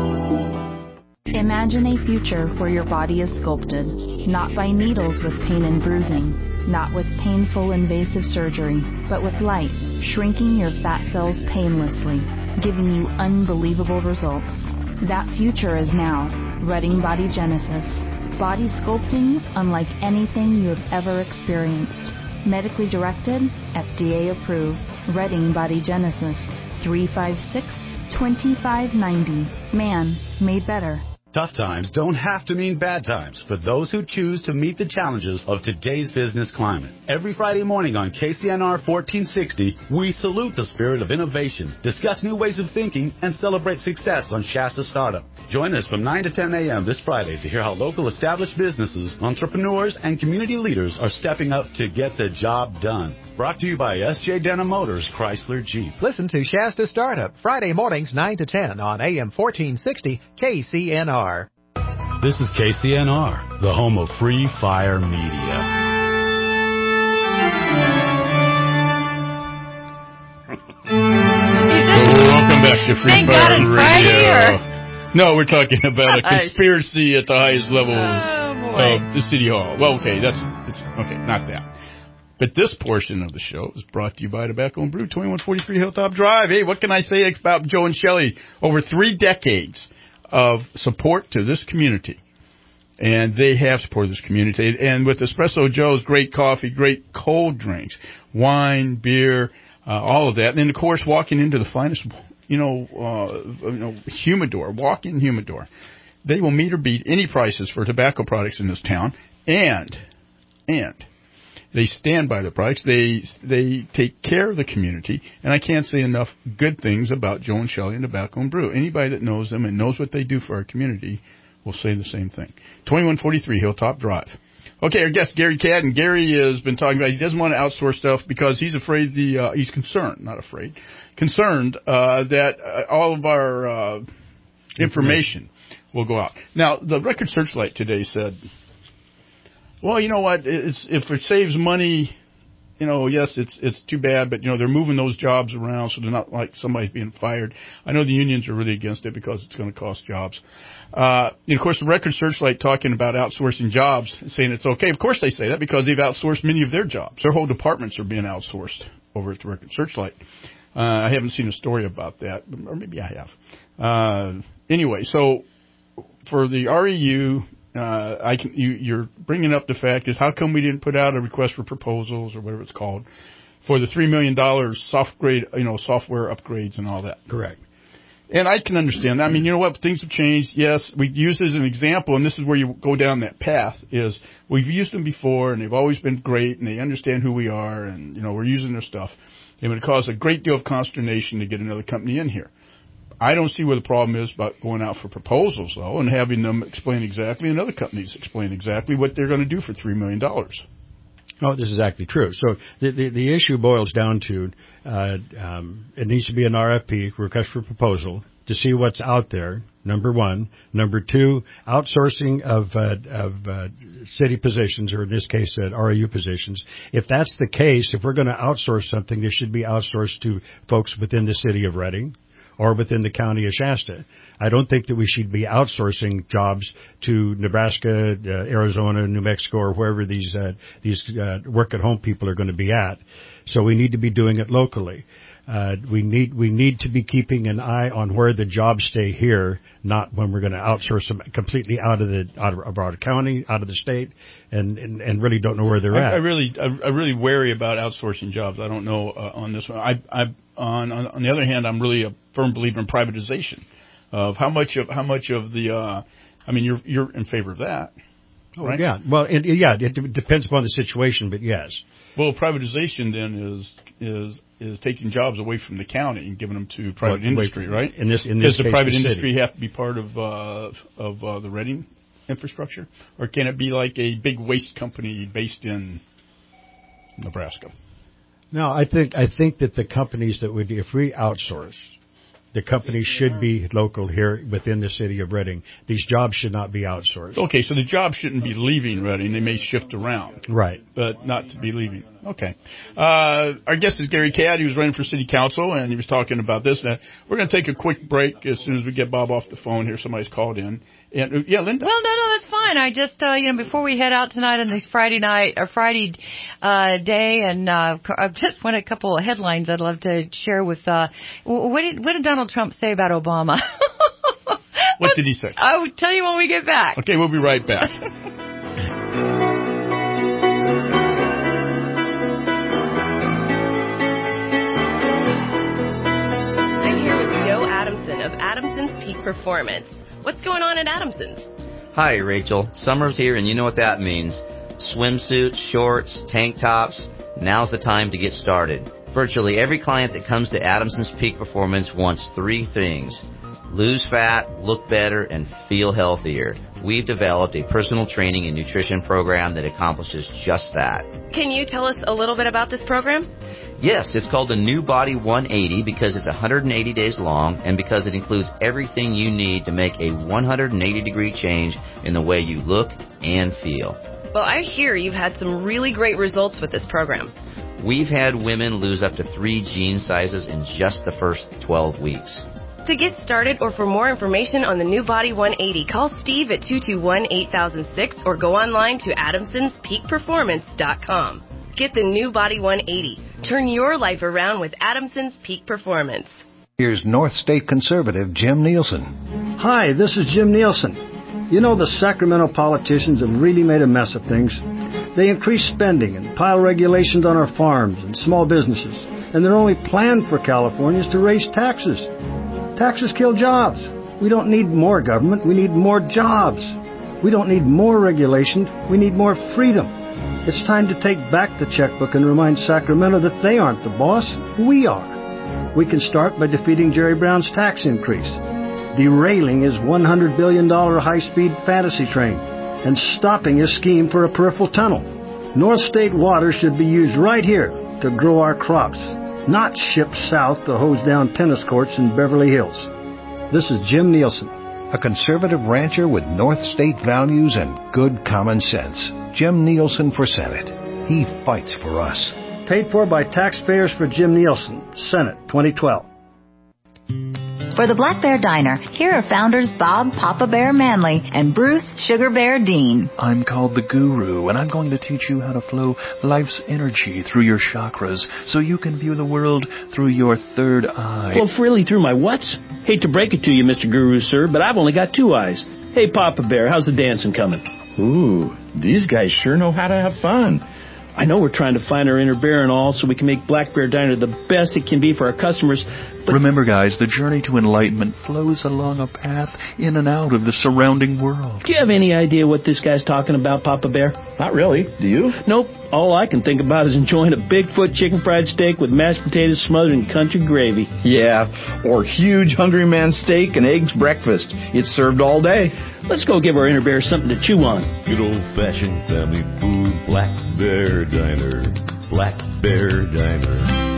Imagine a future where your body is sculpted, not by needles with pain and bruising, not with painful invasive surgery, but with light, shrinking your fat cells painlessly, giving you unbelievable results. That future is now. Redding Body Genesis. Body sculpting unlike anything you have ever experienced. Medically directed, F D A approved. Redding Body Genesis. three five six, two five nine zero. Man made better. Tough times don't have to mean bad times for those who choose to meet the challenges of today's business climate. Every Friday morning on K C N R fourteen sixty, we salute the spirit of innovation, discuss new ways of thinking, and celebrate success on Shasta Startup. Join us from nine to ten a.m. this Friday to hear how local established businesses, entrepreneurs, and community leaders are stepping up to get the job done. Brought to you by S J Denham Motors, Chrysler Jeep. Listen to Shasta Startup, Friday mornings nine to ten on A M fourteen sixty K C N R. This is K C N R, the home of Free Fire Media. Welcome back to Free Thank Fire God it's Radio. Friday, No, we're talking about a conspiracy at the highest level Oh, of the City Hall. Well, okay, that's it's okay, not that. But this portion of the show is brought to you by Tobacco and Brew, twenty-one forty-three Hilltop Drive. Hey, what can I say about Joe and Shelley? Over three decades of support to this community. And they have supported this community. And with Espresso Joe's, great coffee, great cold drinks, wine, beer, uh, all of that. And then, of course, walking into the finest, you know, uh, you know, humidor, walk-in humidor. They will meet or beat any prices for tobacco products in this town. And, and... they stand by the products. They they take care of the community, and I can't say enough good things about Joe and Shelley and Tobacco and Brew. Anybody that knows them and knows what they do for our community will say the same thing. twenty-one forty-three Hilltop Drive. Okay, our guest Gary Cadden. Gary has been talking about he doesn't want to outsource stuff because he's afraid the uh, he's concerned, not afraid, concerned uh, that uh, all of our uh, information will go out. Now, the Record Searchlight today said, well, you know what? It's, if it saves money, you know, yes, it's it's too bad, but, you know, they're moving those jobs around so they're not like somebody's being fired. I know the unions are really against it because it's going to cost jobs. Uh, and, of course, the Record Searchlight talking about outsourcing jobs, saying it's okay. Of course they say that because they've outsourced many of their jobs. Their whole departments are being outsourced over at the Record Searchlight. Uh, I haven't seen a story about that, or maybe I have. Uh, anyway, so for the R E U... Uh, I can, you, you're bringing up the fact is how come we didn't put out a request for proposals or whatever it's called for the three million dollars soft grade, you know, software upgrades and all that. Correct. And I can understand that. I mean, you know what? Things have changed. Yes, we use it as an example, and this is where you go down that path, is we've used them before, and they've always been great, and they understand who we are, and, you know, we're using their stuff. It would cause a great deal of consternation to get another company in here. I don't see where the problem is about going out for proposals, though, and having them explain exactly, and other companies explain exactly what they're going to do for three million dollars. Oh, this is exactly true. So the the, the issue boils down to uh, um, it needs to be an R F P, request for proposal, to see what's out there, number one. Number two, outsourcing of uh, of uh, city positions, or in this case, uh, R A U positions. If that's the case, if we're going to outsource something, it should be outsourced to folks within the city of Reading, or within the county of Shasta. I don't think that we should be outsourcing jobs to Nebraska, uh, Arizona, New Mexico, or wherever these uh, these uh, work-at-home people are going to be at. So we need to be doing it locally. Uh, we need we need to be keeping an eye on where the jobs stay here, not when we're going to outsource them completely out of the out of, of our county, out of the state, and, and, and really don't know where they're I, at. I really I, I really wary about outsourcing jobs. I don't know uh, on this one. I, I on, on on the other hand, I'm really a firm believer in privatization of how much of how much of the. Uh, I mean, you're you're in favor of that, right? Oh, yeah. Well, it, yeah, it d- depends upon the situation, but yes. Well, privatization then is is is taking jobs away from the county and giving them to private Well, industry, from, right? In this, in this Does the case, private the industry city. have to be part of uh, of uh, the Reading infrastructure, or can it be like a big waste company based in Nebraska? No, I think I think that the companies that would, if we outsource, the companies should be local here within the city of Reading. These jobs should not be outsourced. Okay, so the jobs shouldn't be leaving Reading. They may shift around. Right. But not to be leaving. Okay. Uh, our guest is Gary Cadd. He was running for city council, and he was talking about this. Now, we're going to take a quick break as soon as we get Bob off the phone here. Somebody's called in. And, uh, yeah, Linda. Well, no, no, that's fine. I just, uh, you know, before we head out tonight on this Friday night or Friday uh, day, and uh, I just wanted a couple of headlines I'd love to share with. Uh, what did what did Donald Trump say about Obama? What did he say? I will tell you when we get back. Okay, we'll be right back. I'm here with Joe Adamson of Adamson's Peak Performance. What's going on at Adamson's? Hi, Rachel. Summer's here, and you know what that means. Swimsuits, shorts, tank tops. Now's the time to get started. Virtually every client that comes to Adamson's Peak Performance wants three things: lose fat, look better, and feel healthier. We've developed a personal training and nutrition program that accomplishes just that. Can you tell us a little bit about this program? Yes, it's called the New Body one eighty because it's one hundred eighty days long and because it includes everything you need to make a one hundred eighty degree change in the way you look and feel. Well, I hear you've had some really great results with this program. We've had women lose up to three jean sizes in just the first twelve weeks. To get started or for more information on the New Body one eighty, call Steve at two two one, eight thousand six or go online to adamsons peak performance dot com. Get the New Body one eighty. Turn your life around with Adamson's Peak Performance. Here's North State Conservative Jim Nielsen. Hi, this is Jim Nielsen. You know, the Sacramento politicians have really made a mess of things. They increase spending and pile regulations on our farms and small businesses, and their only plan for California is to raise taxes. Taxes kill jobs. We don't need more government, we need more jobs. We don't need more regulations, we need more freedom. It's time to take back the checkbook and remind Sacramento that they aren't the boss, we are. We can start by defeating Jerry Brown's tax increase, derailing his one hundred billion dollars high-speed fantasy train, and stopping his scheme for a peripheral tunnel. North State water should be used right here to grow our crops, not shipped south to hose down tennis courts in Beverly Hills. This is Jim Nielsen. A conservative rancher with North State values and good common sense. Jim Nielsen for Senate. He fights for us. Paid for by taxpayers for Jim Nielsen, Senate, twenty twelve. For the Black Bear Diner, here are founders Bob Papa Bear Manley and Bruce Sugar Bear Dean. I'm called the Guru, and I'm going to teach you how to flow life's energy through your chakras so you can view the world through your third eye. Flow freely through my whats? Hate to break it to you, Mister Guru, sir, but I've only got two eyes. Hey, Papa Bear, how's the dancing coming? Ooh, these guys sure know how to have fun. I know we're trying to find our inner bear and all so we can make Black Bear Diner the best it can be for our customers. But remember, guys, the journey to enlightenment flows along a path in and out of the surrounding world. Do you have any idea what this guy's talking about, Papa Bear? Not really. Do you? Nope. All I can think about is enjoying a Bigfoot chicken fried steak with mashed potatoes smothered in country gravy. Yeah, or huge Hungry Man steak and eggs breakfast. It's served all day. Let's go give our inner bear something to chew on. Good old-fashioned family food, Black Bear Diner. Black Bear Diner.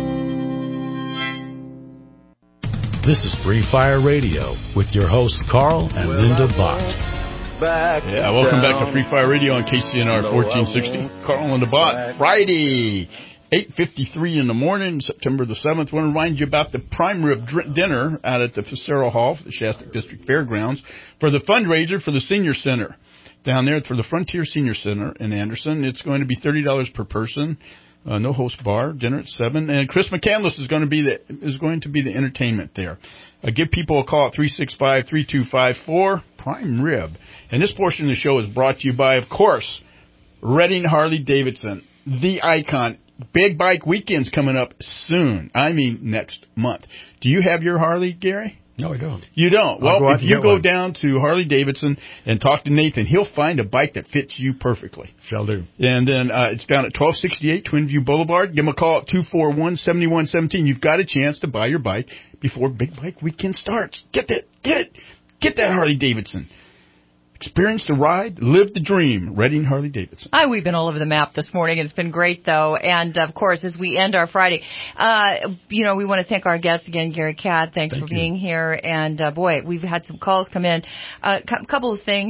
This is Free Fire Radio with your hosts Carl and well, Linda Bott. Yeah, welcome back to Free Fire Radio on K C N R fourteen sixty. Carl and Linda Bott. Friday, eight fifty-three in the morning, September the seventh. I want to remind you about the prime rib dr- dinner out at the Facero Hall for the Shasta District Fairgrounds for the fundraiser for the Senior Center down there for the Frontier Senior Center in Anderson. It's going to be thirty dollars per person. Uh, no host bar, dinner at seven, and Chris McCandless is going to be the is going to be the entertainment there. Uh, give people a call at three six five, three two five four, prime rib. And this portion of the show is brought to you by, of course, Redding Harley Davidson, the icon. Big Bike Weekend's coming up soon. I mean, next month. Do you have your Harley, Gary? No, I don't. You don't? I'll Well, if you go one. down to Harley Davidson and talk to Nathan, he'll find a bike that fits you perfectly. Shall do. And then uh, it's down at twelve sixty-eight Twin View Boulevard. Give them a call at two four one, seven one one seven. You've got a chance to buy your bike before Big Bike Weekend starts. Get that, get it, get that Harley Davidson. Experience the ride, live the dream. Redding Harley Davidson. Hi, we've been all over the map this morning. It's been great, though. And, of course, as we end our Friday, uh, you know, we want to thank our guest again, Gary Cadd. Thanks Thank for you. being here. And, uh, boy, we've had some calls come in. A uh, cu- couple of things.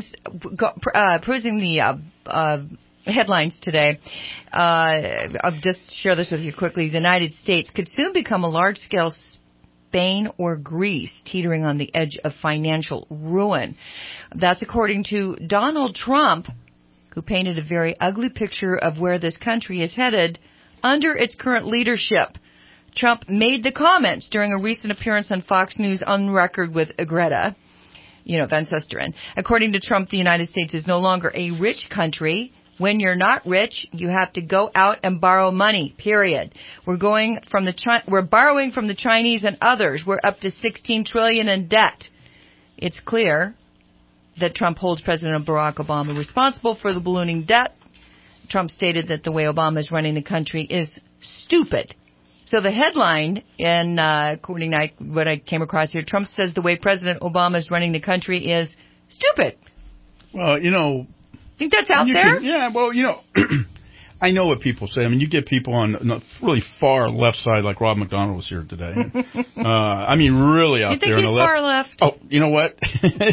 Uh, perusing the uh, uh, headlines today. Uh, I'll just share this with you quickly. The United States could soon become a large-scale Spain or Greece, teetering on the edge of financial ruin. That's according to Donald Trump, who painted a very ugly picture of where this country is headed under its current leadership. Trump made the comments during a recent appearance on Fox News on record with Greta, you know, Van Susteren. According to Trump, the United States is no longer a rich country. When you're not rich, you have to go out and borrow money, period. We're going from the Chi- we're borrowing from the Chinese and others. We're up to sixteen trillion dollars in debt. It's clear that Trump holds President Barack Obama responsible for the ballooning debt. Trump stated that the way Obama is running the country is stupid. So the headline, in uh, according to what I came across here, Trump says the way President Obama is running the country is stupid. Well, you know, think that's out you there? Can, yeah, well, you know, I know what people say. I mean, you get people on the really far left side, like Rob McDonald was here today. uh, I mean, really out you think there on he's the left. far left? Oh, you know what? Why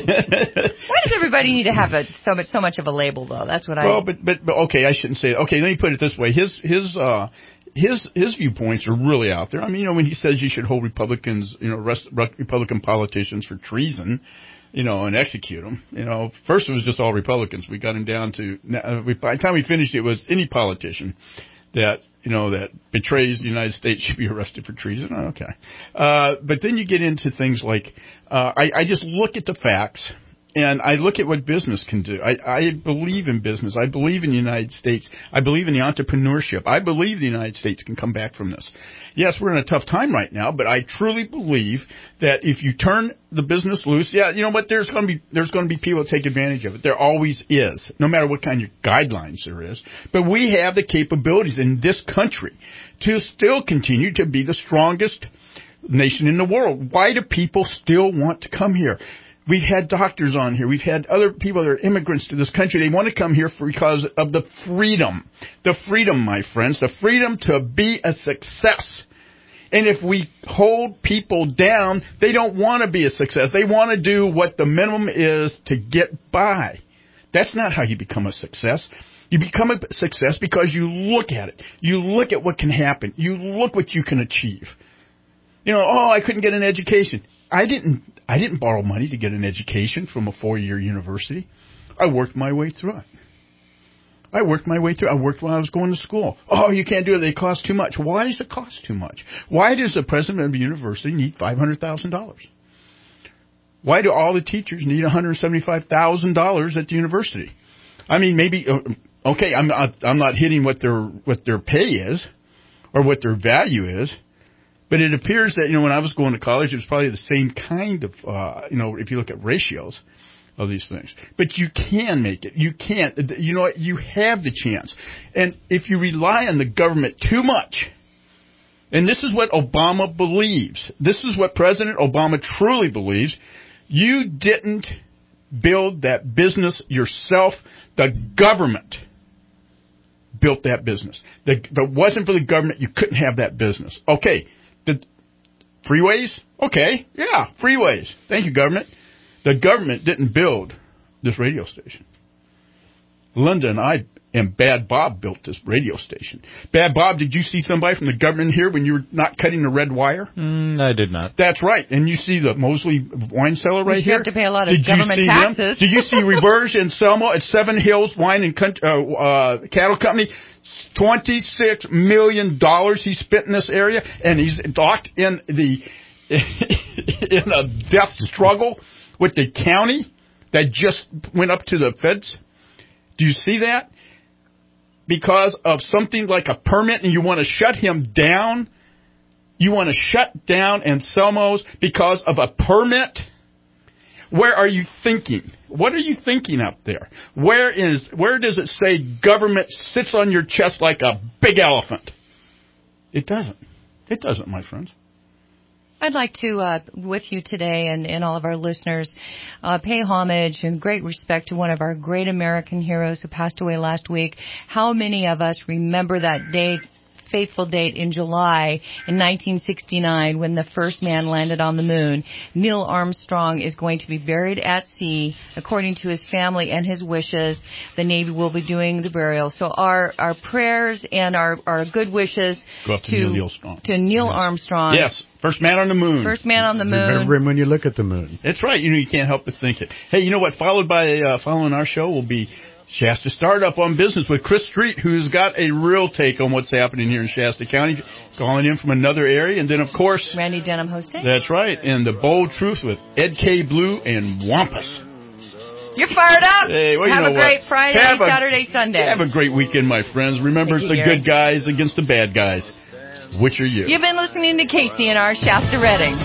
does everybody need to have a, so much so much of a label, though? That's what I. Well, but, but but okay, I shouldn't say that. Okay, let me put it this way. His his uh his his viewpoints are really out there. I mean, you know, when he says you should hold Republicans, you know, arrest Republican politicians for treason, you know, and execute them. You know, first it was just all Republicans. We got him down to, uh, we, by the time we finished, it was any politician that, you know, that betrays the United States should be arrested for treason. Okay. Uh, but then you get into things like, uh, I, I just look at the facts. And I look at what business can do. I, I believe in business. I believe in the United States. I believe in the entrepreneurship. I believe the United States can come back from this. Yes, we're in a tough time right now, but I truly believe that if you turn the business loose, yeah, you know what? There's going to be there's going to be people that take advantage of it. There always is, no matter what kind of guidelines there is. But we have the capabilities in this country to still continue to be the strongest nation in the world. Why do people still want to come here? We've had doctors on here. We've had other people that are immigrants to this country. They want to come here for, because of the freedom. The freedom, my friends. The freedom to be a success. And if we hold people down, they don't want to be a success. They want to do what the minimum is to get by. That's not how you become a success. You become a success because you look at it. You look at what can happen. You look what you can achieve. You know, oh, I couldn't get an education. I didn't I didn't borrow money to get an education from a four-year university. I worked my way through it. I worked my way through it. I worked while I was going to school. Oh, you can't do it. They cost too much. Why does it cost too much? Why does the president of a university need five hundred thousand dollars? Why do all the teachers need one hundred seventy-five thousand dollars at the university? I mean, maybe, okay, I'm not, I'm not hitting what their what their pay is or what their value is. But it appears that, you know, when I was going to college, it was probably the same kind of, uh, you know, if you look at ratios of these things. But you can make it. You can't. You know what? You have the chance. And if you rely on the government too much, and this is what Obama believes, this is what President Obama truly believes, you didn't build that business yourself. The government built that business. The, if it wasn't for the government, you couldn't have that business. Okay. The freeways? Okay. Yeah, freeways. Thank you, government. The government didn't build this radio station. Linda and I And Bad Bob built this radio station. Bad Bob, did you see somebody from the government here when you were not cutting the red wire? Mm, I did not. That's right. And you see the Mosley wine cellar right you here? You have to pay a lot of did government you see taxes. Them? Did you see Reverge and Selma at Seven Hills Wine and Country, uh, uh, Cattle Company? twenty-six million dollars he spent in this area, and he's docked in the in a death struggle with the county that just went up to the feds. Do you see that? Because of something like a permit, and you want to shut him down? You want to shut down Anselmo's because of a permit? Where are you thinking? What are you thinking up there? Where is where does it say government sits on your chest like a big elephant? It doesn't. It doesn't, my friends. I'd like to, uh, with you today and, and all of our listeners, uh, pay homage and great respect to one of our great American heroes who passed away last week. How many of us remember that date, fateful date in July in nineteen sixty-nine when the first man landed on the moon? Neil Armstrong is going to be buried at sea. According to his family and his wishes, the Navy will be doing the burial. So our, our prayers and our, our good wishes Go up to, to Neil Armstrong. To Neil yeah. Armstrong. Yes. First man on the moon. First man on the moon. Remember him when you look at the moon. That's right. You know, you can't help but think it. Hey, you know what? Followed by, uh, following our show will be Shasta Startup on Business with Chris Street, who's got a real take on what's happening here in Shasta County, calling in from another area. And then, of course, Randy Denham hosting. That's right. And the Bold Truth with Ed K. Blue and Wampus. You're fired up. Hey, well, you have know a great what? Friday, have Saturday, a, Sunday. Have a great weekend, my friends. Remember, Thank it's you, the Gary. good guys against the bad guys. Which are you? You've been listening to K C N R Shasta Redding.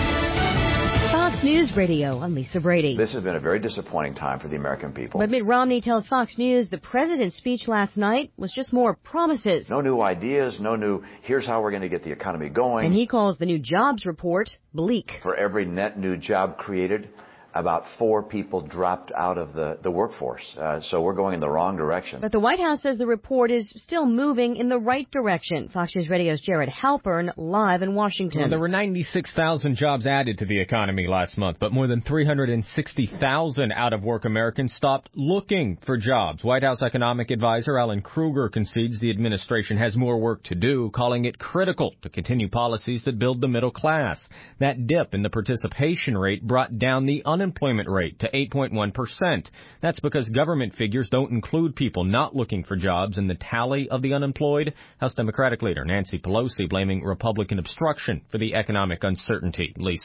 Fox News Radio. I'm Lisa Brady. This has been a very disappointing time for the American people. But Mitt Romney tells Fox News the president's speech last night was just more promises. No new ideas, no new, here's how we're going to get the economy going. And he calls the new jobs report bleak. For every net new job created, about four people dropped out of the, the workforce. Uh, so we're going in the wrong direction. But the White House says the report is still moving in the right direction. Fox News Radio's Jared Halpern live in Washington. Well, there were ninety-six thousand jobs added to the economy last month, but more than three hundred sixty thousand out-of-work Americans stopped looking for jobs. White House economic advisor Alan Krueger concedes the administration has more work to do, calling it critical to continue policies that build the middle class. That dip in the participation rate brought down the unemployment unemployment rate to eight point one percent. That's because government figures don't include people not looking for jobs in the tally of the unemployed. House Democratic leader Nancy Pelosi blaming Republican obstruction for the economic uncertainty. Lisa.